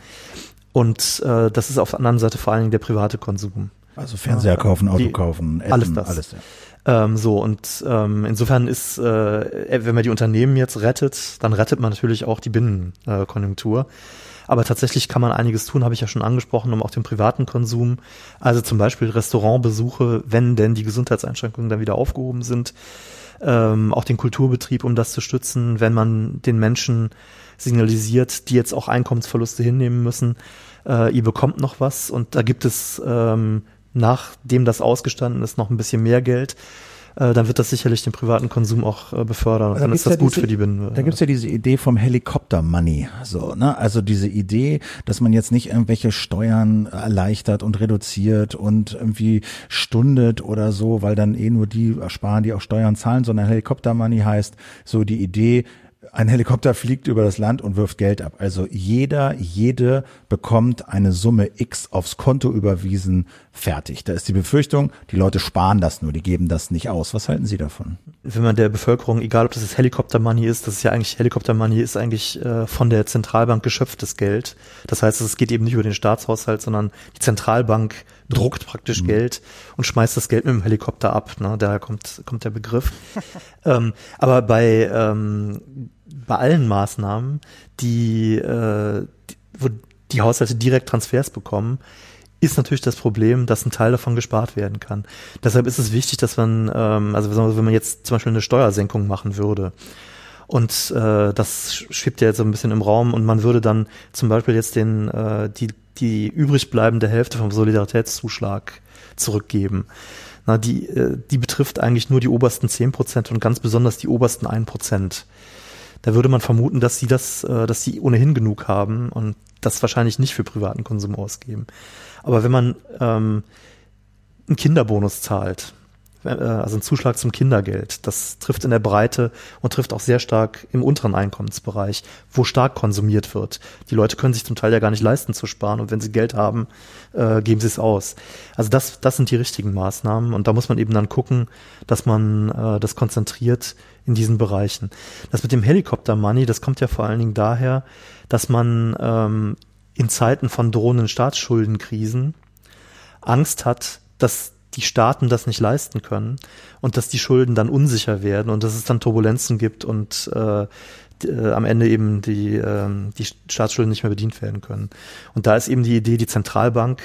Und äh, das ist auf der anderen Seite vor allen Dingen der private Konsum. Also Fernseher kaufen, Auto die, kaufen, Essen, alles das. Alles, ja. Ähm, so, und ähm, insofern ist, äh, wenn man die Unternehmen jetzt rettet, dann rettet man natürlich auch die Binnenkonjunktur. Aber tatsächlich kann man einiges tun, habe ich ja schon angesprochen, um auch den privaten Konsum, also zum Beispiel Restaurantbesuche, wenn denn die Gesundheitseinschränkungen dann wieder aufgehoben sind, ähm, auch den Kulturbetrieb, um das zu stützen, wenn man den Menschen signalisiert, die jetzt auch Einkommensverluste hinnehmen müssen, äh, ihr bekommt noch was, und da gibt es ähm, nachdem das ausgestanden ist, noch ein bisschen mehr Geld, äh, dann wird das sicherlich den privaten Konsum auch äh, befördern. Und dann ist das ja gut diese, für die Binnen. Da gibt's ja diese Idee vom Helikopter-Money. So, ne? Also diese Idee, dass man jetzt nicht irgendwelche Steuern erleichtert und reduziert und irgendwie stundet oder so, weil dann eh nur die sparen, die auch Steuern zahlen, sondern Helikopter-Money heißt so die Idee, ein Helikopter fliegt über das Land und wirft Geld ab. Also jeder, jede bekommt eine Summe X aufs Konto überwiesen, fertig. Da ist die Befürchtung, die Leute sparen das nur, die geben das nicht aus. Was halten Sie davon? Wenn man der Bevölkerung, egal ob das jetzt Helikopter-Money ist, das ist ja eigentlich, Helikopter-Money ist eigentlich äh, von der Zentralbank geschöpftes Geld. Das heißt, es geht eben nicht über den Staatshaushalt, sondern die Zentralbank druckt praktisch mhm. Geld und schmeißt das Geld mit dem Helikopter ab. Ne? Daher kommt, kommt der Begriff. ähm, aber bei, ähm, bei allen Maßnahmen, die, äh, die, wo die Haushalte direkt Transfers bekommen, ist natürlich das Problem, dass ein Teil davon gespart werden kann. Deshalb ist es wichtig, dass man, ähm, also wenn man jetzt zum Beispiel eine Steuersenkung machen würde und äh, das schwebt ja jetzt so ein bisschen im Raum und man würde dann zum Beispiel jetzt den äh, die die übrig bleibende Hälfte vom Solidaritätszuschlag zurückgeben. Na, die äh, die betrifft eigentlich nur die obersten zehn Prozent und ganz besonders die obersten ein Prozent. Da würde man vermuten, dass sie das, äh, dass sie ohnehin genug haben und das wahrscheinlich nicht für privaten Konsum ausgeben. Aber wenn man ähm, einen Kinderbonus zahlt, äh, also einen Zuschlag zum Kindergeld, das trifft in der Breite und trifft auch sehr stark im unteren Einkommensbereich, wo stark konsumiert wird. Die Leute können sich zum Teil ja gar nicht leisten zu sparen und wenn sie Geld haben, äh, geben sie es aus. Also das, das sind die richtigen Maßnahmen und da muss man eben dann gucken, dass man äh, das konzentriert in diesen Bereichen. Das mit dem Helikopter-Money, das kommt ja vor allen Dingen daher, dass man ähm, in Zeiten von drohenden Staatsschuldenkrisen Angst hat, dass die Staaten das nicht leisten können und dass die Schulden dann unsicher werden und dass es dann Turbulenzen gibt und äh, die, äh, am Ende eben die, äh, die Staatsschulden nicht mehr bedient werden können. Und da ist eben die Idee, die Zentralbank,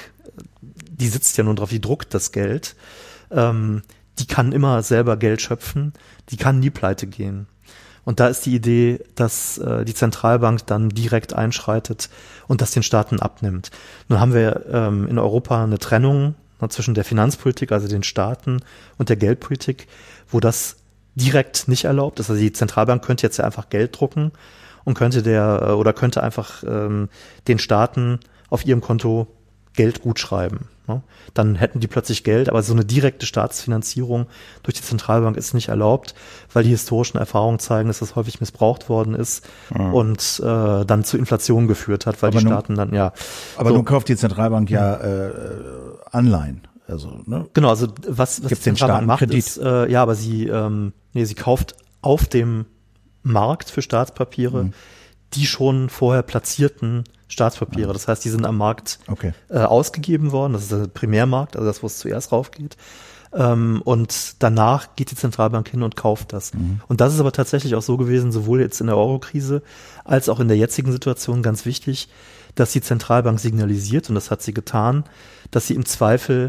die sitzt ja nun drauf, die druckt das Geld, ähm, die kann immer selber Geld schöpfen, die kann nie pleite gehen. Und da ist die Idee, dass äh, die Zentralbank dann direkt einschreitet und das den Staaten abnimmt. Nun haben wir ähm, in Europa eine Trennung na, zwischen der Finanzpolitik, also den Staaten, und der Geldpolitik, wo das direkt nicht erlaubt ist. Also die Zentralbank könnte jetzt ja einfach Geld drucken und könnte der oder könnte einfach ähm, den Staaten auf ihrem Konto Geld gutschreiben. Ne? Dann hätten die plötzlich Geld, aber so eine direkte Staatsfinanzierung durch die Zentralbank ist nicht erlaubt, weil die historischen Erfahrungen zeigen, dass das häufig missbraucht worden ist mhm. und äh, dann zu Inflation geführt hat, weil aber die Staaten nun, dann, ja. Aber so. Nun kauft die Zentralbank ja äh, Anleihen. Also, ne? Genau, also was, was die Zentralbank macht, Kredit? ist, äh, ja, aber sie, ähm, nee, sie kauft auf dem Markt für Staatspapiere mhm. die schon vorher platzierten Staatspapiere. Das heißt, die sind am Markt okay. äh, ausgegeben worden. Das ist der Primärmarkt, also das, wo es zuerst raufgeht. Ähm, und danach geht die Zentralbank hin und kauft das. Mhm. Und das ist aber tatsächlich auch so gewesen, sowohl jetzt in der Euro-Krise als auch in der jetzigen Situation ganz wichtig, dass die Zentralbank signalisiert, und das hat sie getan, dass sie im Zweifel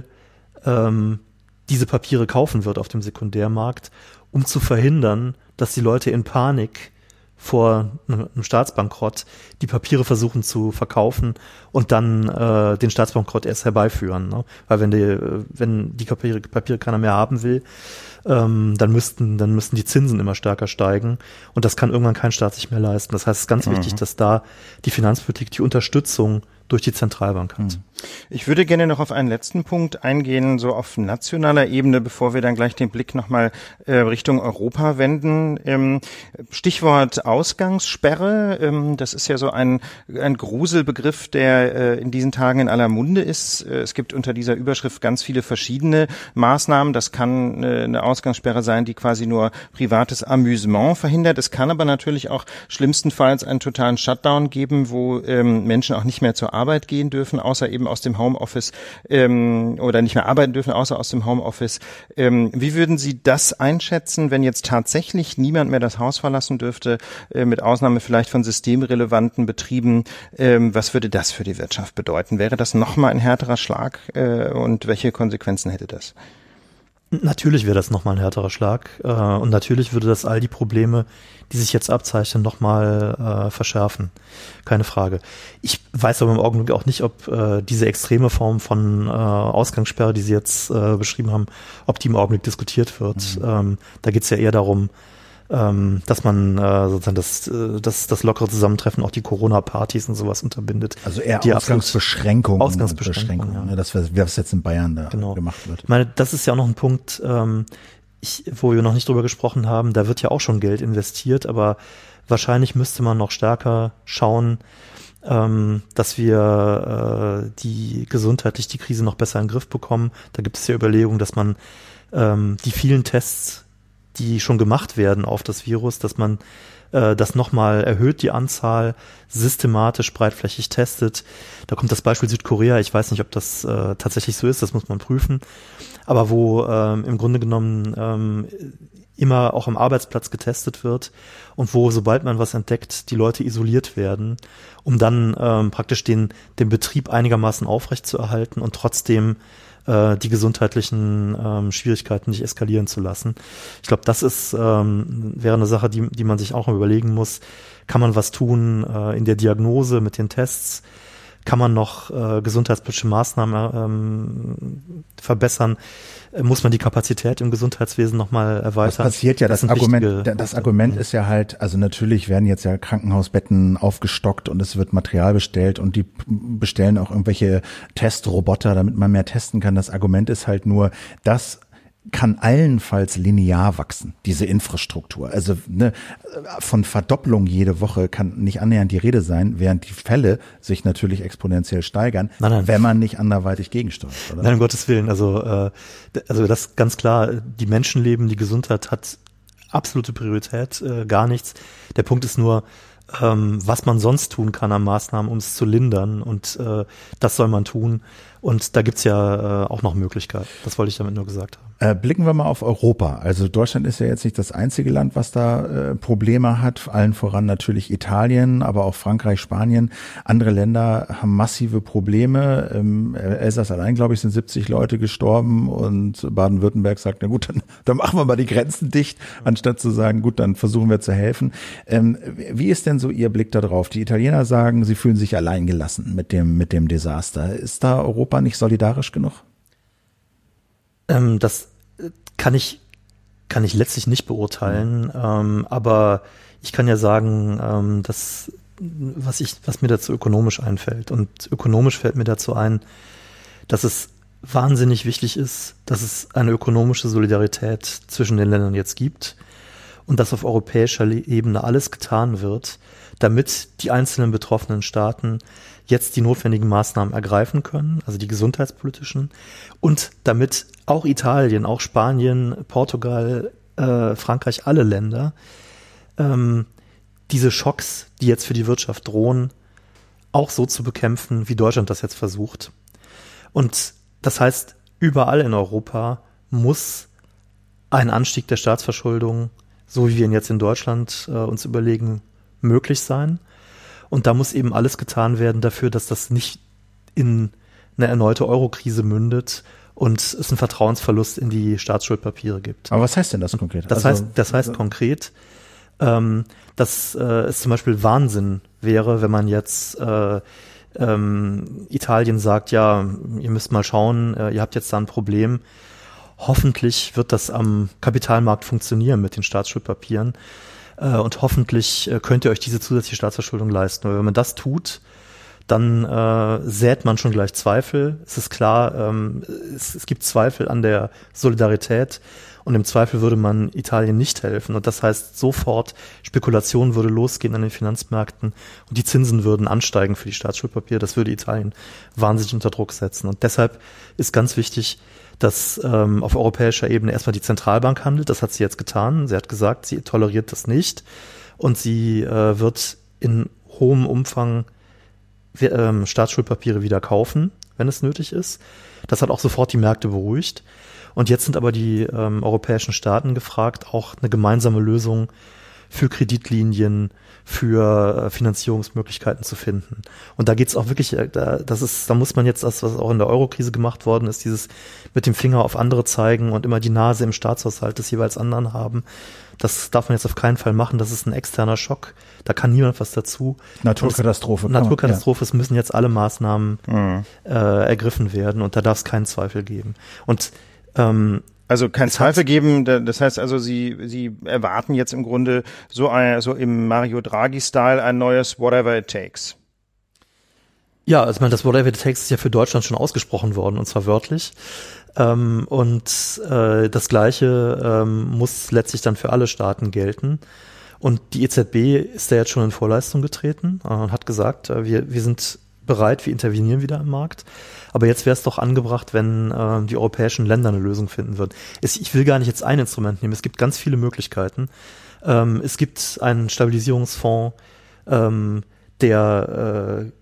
ähm, diese Papiere kaufen wird auf dem Sekundärmarkt, um zu verhindern, dass die Leute in Panik vor einem Staatsbankrott die Papiere versuchen zu verkaufen und dann äh, den Staatsbankrott erst herbeiführen. Ne? Weil wenn die, wenn die Papiere, Papiere keiner mehr haben will, ähm, dann müssten dann müssten die Zinsen immer stärker steigen und das kann irgendwann kein Staat sich mehr leisten. Das heißt, es ist ganz mhm. wichtig, dass da die Finanzpolitik die Unterstützung durch die Zentralbank hat. Ich würde gerne noch auf einen letzten Punkt eingehen, so auf nationaler Ebene, bevor wir dann gleich den Blick nochmal äh, Richtung Europa wenden. Ähm, Stichwort Ausgangssperre, ähm, das ist ja so ein, ein Gruselbegriff, der äh, in diesen Tagen in aller Munde ist. Äh, es gibt unter dieser Überschrift ganz viele verschiedene Maßnahmen. Das kann äh, eine Ausgangssperre sein, die quasi nur privates Amüsement verhindert. Es kann aber natürlich auch schlimmstenfalls einen totalen Shutdown geben, wo ähm, Menschen auch nicht mehr zur Arbeit gehen dürfen, außer eben aus dem Homeoffice ähm, oder nicht mehr arbeiten dürfen, außer aus dem Homeoffice. Ähm, wie würden Sie das einschätzen, wenn jetzt tatsächlich niemand mehr das Haus verlassen dürfte, äh, mit Ausnahme vielleicht von systemrelevanten Betrieben? Ähm, was würde das für die Wirtschaft bedeuten? Wäre das nochmal ein härterer Schlag äh, und welche Konsequenzen hätte das? Natürlich wäre das nochmal ein härterer Schlag äh, und natürlich würde das all die Probleme, die sich jetzt abzeichnen, nochmal äh, verschärfen. Keine Frage. Ich weiß aber im Augenblick auch nicht, ob äh, diese extreme Form von äh, Ausgangssperre, die Sie jetzt äh, beschrieben haben, ob die im Augenblick diskutiert wird. Mhm. Ähm, da geht es ja eher darum, ähm, dass man äh, sozusagen das, äh, das, das lockere Zusammentreffen, auch die Corona-Partys und sowas unterbindet. Also eher die Ausgangsbeschränkungen. Ausgangsbeschränkungen, Beschränkungen, ja. Das, was jetzt in Bayern da genau. gemacht wird. Ich meine, das ist ja auch noch ein Punkt, ähm, ich, wo wir noch nicht drüber gesprochen haben, da wird ja auch schon Geld investiert, aber Wahrscheinlich müsste man noch stärker schauen, ähm, dass wir äh, die gesundheitlich die Krise noch besser in den Griff bekommen. Da gibt es ja Überlegungen, dass man ähm, die vielen Tests, die schon gemacht werden auf das Virus, dass man äh, das nochmal erhöht, die Anzahl, systematisch breitflächig testet. Da kommt das Beispiel Südkorea. Ich weiß nicht, ob das äh, tatsächlich so ist, das muss man prüfen. Aber wo ähm, im Grunde genommen ähm, immer auch am Arbeitsplatz getestet wird und wo, sobald man was entdeckt, die Leute isoliert werden, um dann ähm, praktisch den, den Betrieb einigermaßen aufrechtzuerhalten und trotzdem äh, die gesundheitlichen ähm, Schwierigkeiten nicht eskalieren zu lassen. Ich glaube, das ist ähm, wäre eine Sache, die, die man sich auch mal überlegen muss. Kann man was tun äh, in der Diagnose mit den Tests? Kann man noch äh, gesundheitspolitische Maßnahmen ähm, verbessern? Muss man die Kapazität im Gesundheitswesen nochmal erweitern? Das passiert ja, das, das Argument, wichtige, das Argument ist ja halt, also natürlich werden jetzt ja Krankenhausbetten aufgestockt und es wird Material bestellt und die bestellen auch irgendwelche Testroboter, damit man mehr testen kann. Das Argument ist halt nur, dass kann allenfalls linear wachsen, diese Infrastruktur. Also ne, von Verdopplung jede Woche kann nicht annähernd die Rede sein, während die Fälle sich natürlich exponentiell steigern, nein, nein. wenn man nicht anderweitig gegensteuert. Oder? Nein, um Gottes Willen. Also, äh, also das ist ganz klar, die Menschenleben, die Gesundheit hat absolute Priorität, äh, gar nichts. Der Punkt ist nur, ähm, was man sonst tun kann an Maßnahmen, um es zu lindern, und äh, das soll man tun. Und da gibt's ja äh, auch noch Möglichkeiten. Das wollte ich damit nur gesagt haben. Äh, blicken wir mal auf Europa. Also Deutschland ist ja jetzt nicht das einzige Land, was da äh, Probleme hat. Allen voran natürlich Italien, aber auch Frankreich, Spanien. Andere Länder haben massive Probleme. Im Elsass allein, glaube ich, sind siebzig Leute gestorben und Baden-Württemberg sagt, na gut, dann, dann machen wir mal die Grenzen dicht, anstatt zu sagen, gut, dann versuchen wir zu helfen. Ähm, wie ist denn so Ihr Blick da drauf? Die Italiener sagen, sie fühlen sich alleingelassen mit dem, mit dem Desaster. Ist da Europa nicht solidarisch genug? Ähm, das kann ich, kann ich letztlich nicht beurteilen, mhm. ähm, aber ich kann ja sagen, ähm, dass, was ich, was mir dazu ökonomisch einfällt. Und ökonomisch fällt mir dazu ein, dass es wahnsinnig wichtig ist, dass es eine ökonomische Solidarität zwischen den Ländern jetzt gibt und dass auf europäischer Ebene alles getan wird, damit die einzelnen betroffenen Staaten jetzt die notwendigen Maßnahmen ergreifen können, also die gesundheitspolitischen, und damit auch Italien, auch Spanien, Portugal, äh, Frankreich, alle Länder ähm, diese Schocks, die jetzt für die Wirtschaft drohen, auch so zu bekämpfen, wie Deutschland das jetzt versucht. Und das heißt, überall in Europa muss ein Anstieg der Staatsverschuldung, so wie wir ihn jetzt in Deutschland äh, uns überlegen, möglich sein. Und da muss eben alles getan werden dafür, dass das nicht in eine erneute Eurokrise mündet und es einen Vertrauensverlust in die Staatsschuldpapiere gibt. Aber was heißt denn das konkret? Das also, heißt, das heißt konkret, ähm, dass äh, es zum Beispiel Wahnsinn wäre, wenn man jetzt äh, ähm, Italien sagt, ja, ihr müsst mal schauen, äh, ihr habt jetzt da ein Problem. Hoffentlich wird das am Kapitalmarkt funktionieren mit den Staatsschuldpapieren. Und hoffentlich könnt ihr euch diese zusätzliche Staatsverschuldung leisten. Weil wenn man das tut, dann äh, sät man schon gleich Zweifel. Es ist klar, ähm, es, es gibt Zweifel an der Solidarität und im Zweifel würde man Italien nicht helfen. Und das heißt, sofort Spekulation würde losgehen an den Finanzmärkten und die Zinsen würden ansteigen für die Staatsschuldpapiere. Das würde Italien wahnsinnig unter Druck setzen. Und deshalb ist ganz wichtig, dass ähm, auf europäischer Ebene erstmal die Zentralbank handelt. Das hat sie jetzt getan. Sie hat gesagt, sie toleriert das nicht und sie äh, wird in hohem Umfang ähm, Staatsschuldpapiere wieder kaufen, wenn es nötig ist. Das hat auch sofort die Märkte beruhigt. Und jetzt sind aber die ähm, europäischen Staaten gefragt, auch eine gemeinsame Lösung für Kreditlinien, für äh, Finanzierungsmöglichkeiten zu finden. Und da geht's auch wirklich, äh, da, das ist, da muss man jetzt das, was auch in der Eurokrise gemacht worden ist, dieses mit dem Finger auf andere zeigen und immer die Nase im Staatshaushalt des jeweils anderen haben. Das darf man jetzt auf keinen Fall machen. Das ist ein externer Schock. Da kann niemand was dazu. Naturkatastrophe. Das, Naturkatastrophe. Es müssen jetzt alle Maßnahmen mhm. äh, ergriffen werden und da darf es keinen Zweifel geben. Und ähm, Also kein Zweifel geben, das heißt also, Sie Sie erwarten jetzt im Grunde so ein, so im Mario Draghi-Style ein neues Whatever it takes. Ja, also ich meine, das Whatever it takes ist ja für Deutschland schon ausgesprochen worden, und zwar wörtlich. Ähm, und äh, das Gleiche ähm, muss letztlich dann für alle Staaten gelten. Und die E Z B ist da jetzt schon in Vorleistung getreten und hat gesagt, wir, wir sind bereit, wir intervenieren wieder im Markt. Aber jetzt wäre es doch angebracht, wenn äh, die europäischen Länder eine Lösung finden würden. Es, ich will gar nicht jetzt ein Instrument nehmen, es gibt ganz viele Möglichkeiten. Ähm, es gibt einen Stabilisierungsfonds, ähm, der äh,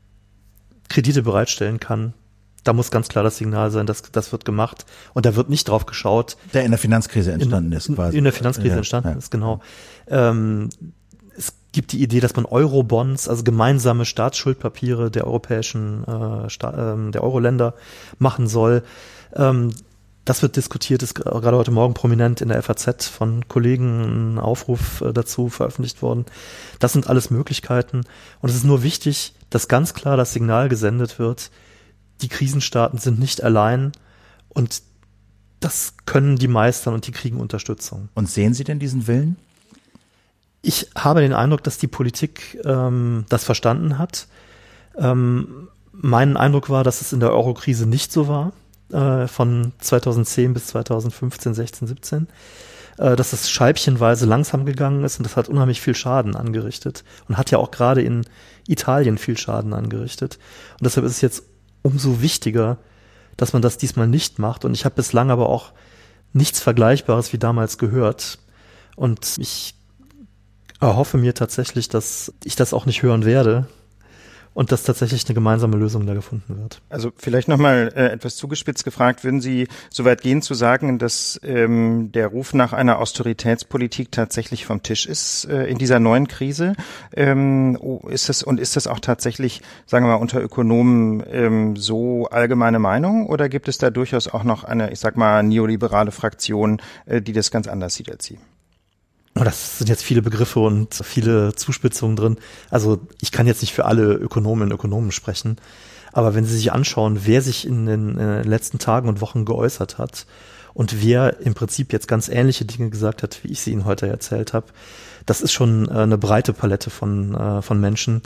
Kredite bereitstellen kann. Da muss ganz klar das Signal sein, dass das wird gemacht und da wird nicht drauf geschaut. Der in der Finanzkrise entstanden in, ist quasi. In der Finanzkrise ja, entstanden ja. ist, genau. Ähm, es gibt die Idee, dass man Eurobonds, also gemeinsame Staatsschuldpapiere der europäischen, äh, Sta- äh, der Euro-Länder machen soll. Ähm, das wird diskutiert, ist gerade heute Morgen prominent in der F A Z von Kollegen ein Aufruf äh, dazu veröffentlicht worden. Das sind alles Möglichkeiten und es ist nur wichtig, dass ganz klar das Signal gesendet wird, die Krisenstaaten sind nicht allein und das können die meistern und die kriegen Unterstützung. Und sehen Sie denn diesen Willen? Ich habe den Eindruck, dass die Politik ähm, das verstanden hat. Ähm, mein Eindruck war, dass es in der Euro-Krise nicht so war, äh, von zweitausendzehn bis zweitausendfünfzehn, sechzehn, siebzehn, äh, dass es scheibchenweise langsam gegangen ist und das hat unheimlich viel Schaden angerichtet und hat ja auch gerade in Italien viel Schaden angerichtet. Und deshalb ist es jetzt umso wichtiger, dass man das diesmal nicht macht. Und ich habe bislang aber auch nichts Vergleichbares wie damals gehört. Und ich erhoffe mir tatsächlich, dass ich das auch nicht hören werde und dass tatsächlich eine gemeinsame Lösung da gefunden wird. Also vielleicht nochmal äh, etwas zugespitzt gefragt, würden Sie so weit gehen zu sagen, dass ähm, der Ruf nach einer Austeritätspolitik tatsächlich vom Tisch ist äh, in dieser neuen Krise? Ähm, ist das, und ist das auch tatsächlich, sagen wir mal, unter Ökonomen ähm, so allgemeine Meinung oder gibt es da durchaus auch noch eine, ich sag mal, neoliberale Fraktion, äh, die das ganz anders sieht als Sie? Das sind jetzt viele Begriffe und viele Zuspitzungen drin. Also ich kann jetzt nicht für alle Ökonominnen und Ökonomen sprechen, aber wenn Sie sich anschauen, wer sich in den, in den letzten Tagen und Wochen geäußert hat und wer im Prinzip jetzt ganz ähnliche Dinge gesagt hat, wie ich sie Ihnen heute erzählt habe, das ist schon eine breite Palette von, von Menschen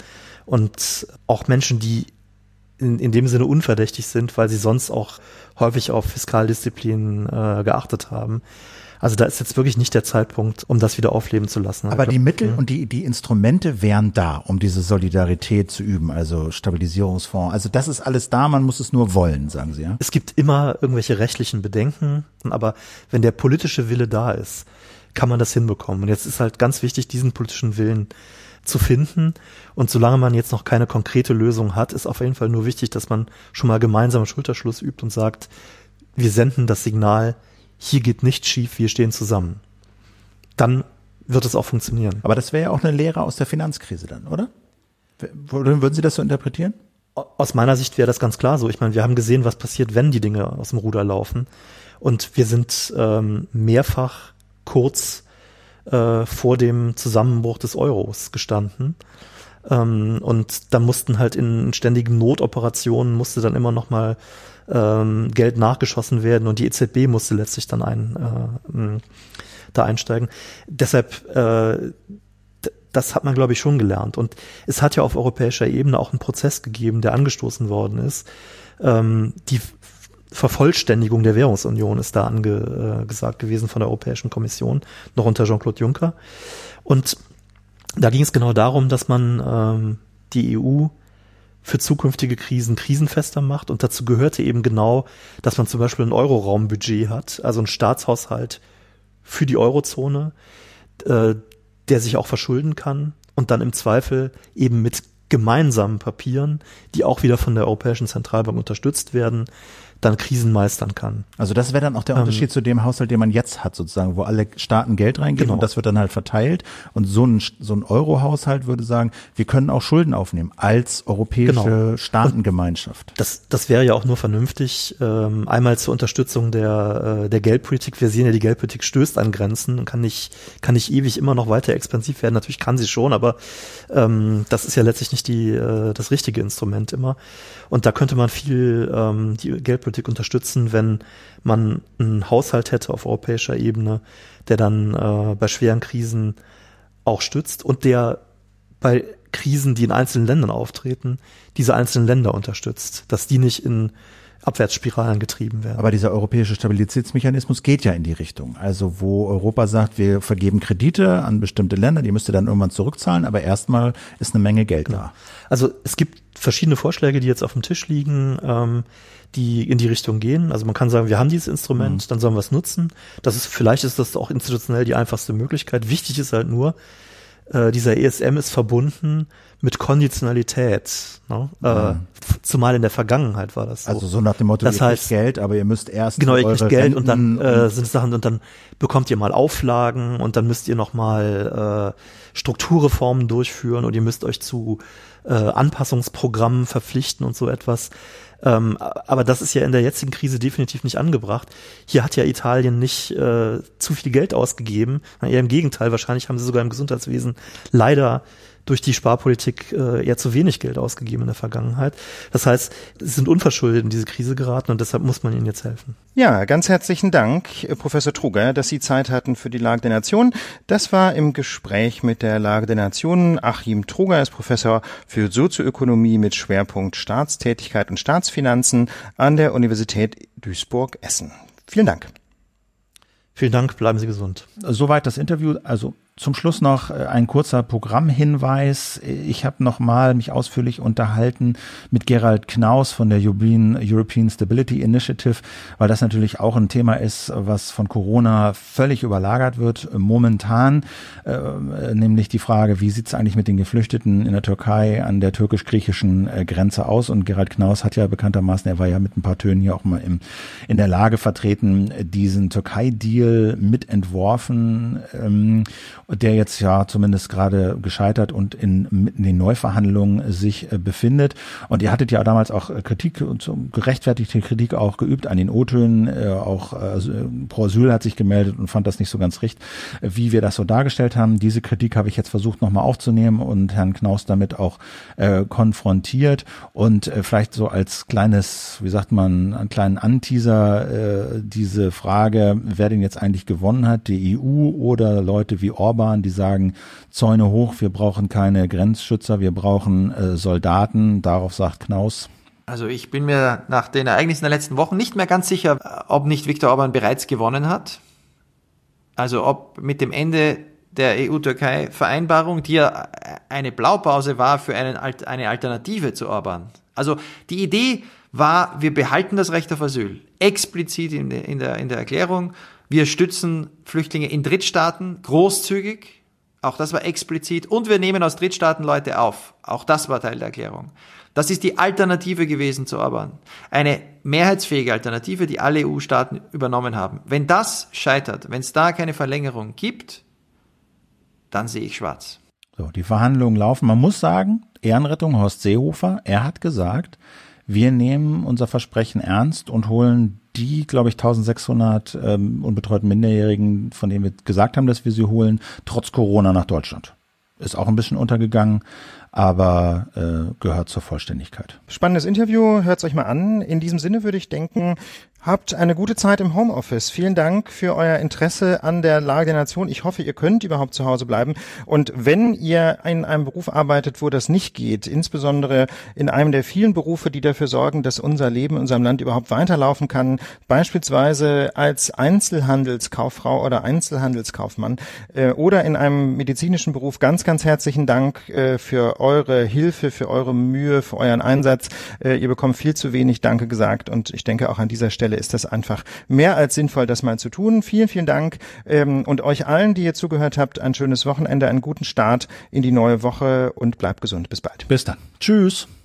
und auch Menschen, die in, in dem Sinne unverdächtig sind, weil sie sonst auch häufig auf Fiskaldisziplin äh, geachtet haben. Also da ist jetzt wirklich nicht der Zeitpunkt, um das wieder aufleben zu lassen. Aber die Mittel und die die Instrumente wären da, um diese Solidarität zu üben, also Stabilisierungsfonds. Also das ist alles da, man muss es nur wollen, sagen Sie, ja? Es gibt immer irgendwelche rechtlichen Bedenken, aber wenn der politische Wille da ist, kann man das hinbekommen. Und jetzt ist halt ganz wichtig, diesen politischen Willen zu finden. Und solange man jetzt noch keine konkrete Lösung hat, ist auf jeden Fall nur wichtig, dass man schon mal gemeinsam Schulterschluss übt und sagt, wir senden das Signal, hier geht nichts schief, wir stehen zusammen. Dann wird es auch funktionieren. Aber das wäre ja auch eine Lehre aus der Finanzkrise dann, oder? Würden Sie das so interpretieren? Aus meiner Sicht wäre das ganz klar so. Ich meine, wir haben gesehen, was passiert, wenn die Dinge aus dem Ruder laufen. Und wir sind ähm, mehrfach kurz äh, vor dem Zusammenbruch des Euros gestanden. Ähm, und da mussten halt in ständigen Notoperationen musste dann immer noch mal ähm, Geld nachgeschossen werden und die E Z B musste letztlich dann ein, äh, da einsteigen. Deshalb, äh, d- das hat man, glaube ich, schon gelernt. Und es hat ja auf europäischer Ebene auch einen Prozess gegeben, der angestoßen worden ist. Ähm, die F- Vervollständigung der Währungsunion ist da angesagt äh, gewesen von der Europäischen Kommission, noch unter Jean-Claude Juncker. Und da ging es genau darum, dass man ähm, die E U für zukünftige Krisen krisenfester macht. Und dazu gehörte eben genau, dass man zum Beispiel ein Euro-Raum-Budget hat, also einen Staatshaushalt für die Eurozone, äh, der sich auch verschulden kann und dann im Zweifel eben mit gemeinsamen Papieren, die auch wieder von der Europäischen Zentralbank unterstützt werden, dann Krisen meistern kann. Also das wäre dann auch der Unterschied ähm, zu dem Haushalt, den man jetzt hat, sozusagen, wo alle Staaten Geld reingeben, genau. Und das wird dann halt verteilt. Und so ein, so ein Euro-Haushalt würde sagen, wir können auch Schulden aufnehmen als europäische genau. Staatengemeinschaft. Und das, das wäre ja auch nur vernünftig. Ähm, einmal zur Unterstützung der, äh, der Geldpolitik. Wir sehen ja, die Geldpolitik stößt an Grenzen und kann nicht, kann nicht ewig immer noch weiter expansiv werden. Natürlich kann sie schon, aber ähm, das ist ja letztlich nicht die, äh, das richtige Instrument immer. Und da könnte man viel ähm, die Geldpolitik unterstützen, wenn man einen Haushalt hätte auf europäischer Ebene, der dann äh, bei schweren Krisen auch stützt und der bei Krisen, die in einzelnen Ländern auftreten, diese einzelnen Länder unterstützt, dass die nicht in Abwärtsspiralen getrieben werden. Aber dieser europäische Stabilitätsmechanismus geht ja in die Richtung. Also wo Europa sagt, wir vergeben Kredite an bestimmte Länder, die müsst ihr dann irgendwann zurückzahlen, aber erstmal ist eine Menge Geld genau. da. Also es gibt verschiedene Vorschläge, die jetzt auf dem Tisch liegen, ähm, die in die Richtung gehen. Also man kann sagen, wir haben dieses Instrument, mhm. dann sollen wir es nutzen. Das ist, vielleicht ist das auch institutionell die einfachste Möglichkeit. Wichtig ist halt nur, äh, dieser E S M ist verbunden mit Konditionalität. Ne? Mhm. Äh, zumal in der Vergangenheit war das so. Also so nach dem Motto, das ihr heißt, kriegt Geld, aber ihr müsst erst genau, ihr kriegt Geld Renten und dann äh, sind Sachen und dann bekommt ihr mal Auflagen und dann müsst ihr nochmal äh, Strukturreformen durchführen und ihr müsst euch zu äh, Anpassungsprogrammen verpflichten und so etwas. Ähm, aber das ist ja in der jetzigen Krise definitiv nicht angebracht. Hier hat ja Italien nicht äh, zu viel Geld ausgegeben. Eher im Gegenteil, wahrscheinlich haben sie sogar im Gesundheitswesen leider durch die Sparpolitik äh, eher zu wenig Geld ausgegeben in der Vergangenheit. Das heißt, sie sind unverschuldet in diese Krise geraten und deshalb muss man ihnen jetzt helfen. Ja, ganz herzlichen Dank, Professor Truger, dass Sie Zeit hatten für die Lage der Nation. Das war im Gespräch mit der Lage der Nation. Achim Truger ist Professor für Sozioökonomie mit Schwerpunkt Staatstätigkeit und Staatsfinanzen an der Universität Duisburg-Essen. Vielen Dank. Vielen Dank, bleiben Sie gesund. Soweit das Interview. Also zum Schluss noch ein kurzer Programmhinweis. Ich habe nochmal mich ausführlich unterhalten mit Gerald Knaus von der European Stability Initiative, weil das natürlich auch ein Thema ist, was von Corona völlig überlagert wird momentan, äh, nämlich die Frage, wie sieht es eigentlich mit den Geflüchteten in der Türkei an der türkisch-griechischen äh, Grenze aus? Und Gerald Knaus hat ja bekanntermaßen, er war ja mit ein paar Tönen hier auch mal im, in der Lage vertreten, diesen Türkei-Deal mitentworfen, ähm, der jetzt ja zumindest gerade gescheitert und in, in den Neuverhandlungen sich äh, befindet. Und ihr hattet ja damals auch Kritik, und so gerechtfertigte Kritik auch geübt an den O-Tönen. Äh, auch äh, Pro Asyl hat sich gemeldet und fand das nicht so ganz recht, äh, wie wir das so dargestellt haben. Diese Kritik habe ich jetzt versucht nochmal aufzunehmen und Herrn Knaus damit auch äh, konfrontiert. Und äh, vielleicht so als kleines, wie sagt man, einen kleinen Anteaser, äh, diese Frage, wer denn jetzt eigentlich gewonnen hat, die E U oder Leute wie Orban, die sagen, Zäune hoch, wir brauchen keine Grenzschützer, wir brauchen äh, Soldaten. Darauf sagt Knaus. Also ich bin mir nach den Ereignissen der letzten Wochen nicht mehr ganz sicher, ob nicht Viktor Orban bereits gewonnen hat. Also ob mit dem Ende der E U-Türkei-Vereinbarung, die ja eine Blaupause war für einen, eine Alternative zu Orban. Also die Idee war, wir behalten das Recht auf Asyl, explizit in der, in der, in der Erklärung. Wir stützen Flüchtlinge in Drittstaaten großzügig, auch das war explizit, und wir nehmen aus Drittstaaten Leute auf, auch das war Teil der Erklärung. Das ist die Alternative gewesen zu Orban. Eine mehrheitsfähige Alternative, die alle E U-Staaten übernommen haben. Wenn das scheitert, wenn es da keine Verlängerung gibt, dann sehe ich schwarz. So, die Verhandlungen laufen. Man muss sagen, Ehrenrettung Horst Seehofer, er hat gesagt, wir nehmen unser Versprechen ernst und holen die, glaube ich, eintausendsechshundert ähm, unbetreuten Minderjährigen, von denen wir gesagt haben, dass wir sie holen, trotz Corona nach Deutschland. Ist auch ein bisschen untergegangen, aber äh, gehört zur Vollständigkeit. Spannendes Interview, hört's euch mal an. In diesem Sinne würde ich denken, habt eine gute Zeit im Homeoffice. Vielen Dank für euer Interesse an der Lage der Nation. Ich hoffe, ihr könnt überhaupt zu Hause bleiben. Und wenn ihr in einem Beruf arbeitet, wo das nicht geht, insbesondere in einem der vielen Berufe, die dafür sorgen, dass unser Leben in unserem Land überhaupt weiterlaufen kann, beispielsweise als Einzelhandelskauffrau oder Einzelhandelskaufmann äh, oder in einem medizinischen Beruf, ganz, ganz herzlichen Dank äh, für eure Hilfe, für eure Mühe, für euren Einsatz. Äh, ihr bekommt viel zu wenig Danke gesagt und ich denke auch an dieser Stelle ist das einfach mehr als sinnvoll, das mal zu tun. Vielen, vielen Dank ähm, und euch allen, die ihr zugehört habt, ein schönes Wochenende, einen guten Start in die neue Woche und bleibt gesund. Bis bald. Bis dann. Tschüss.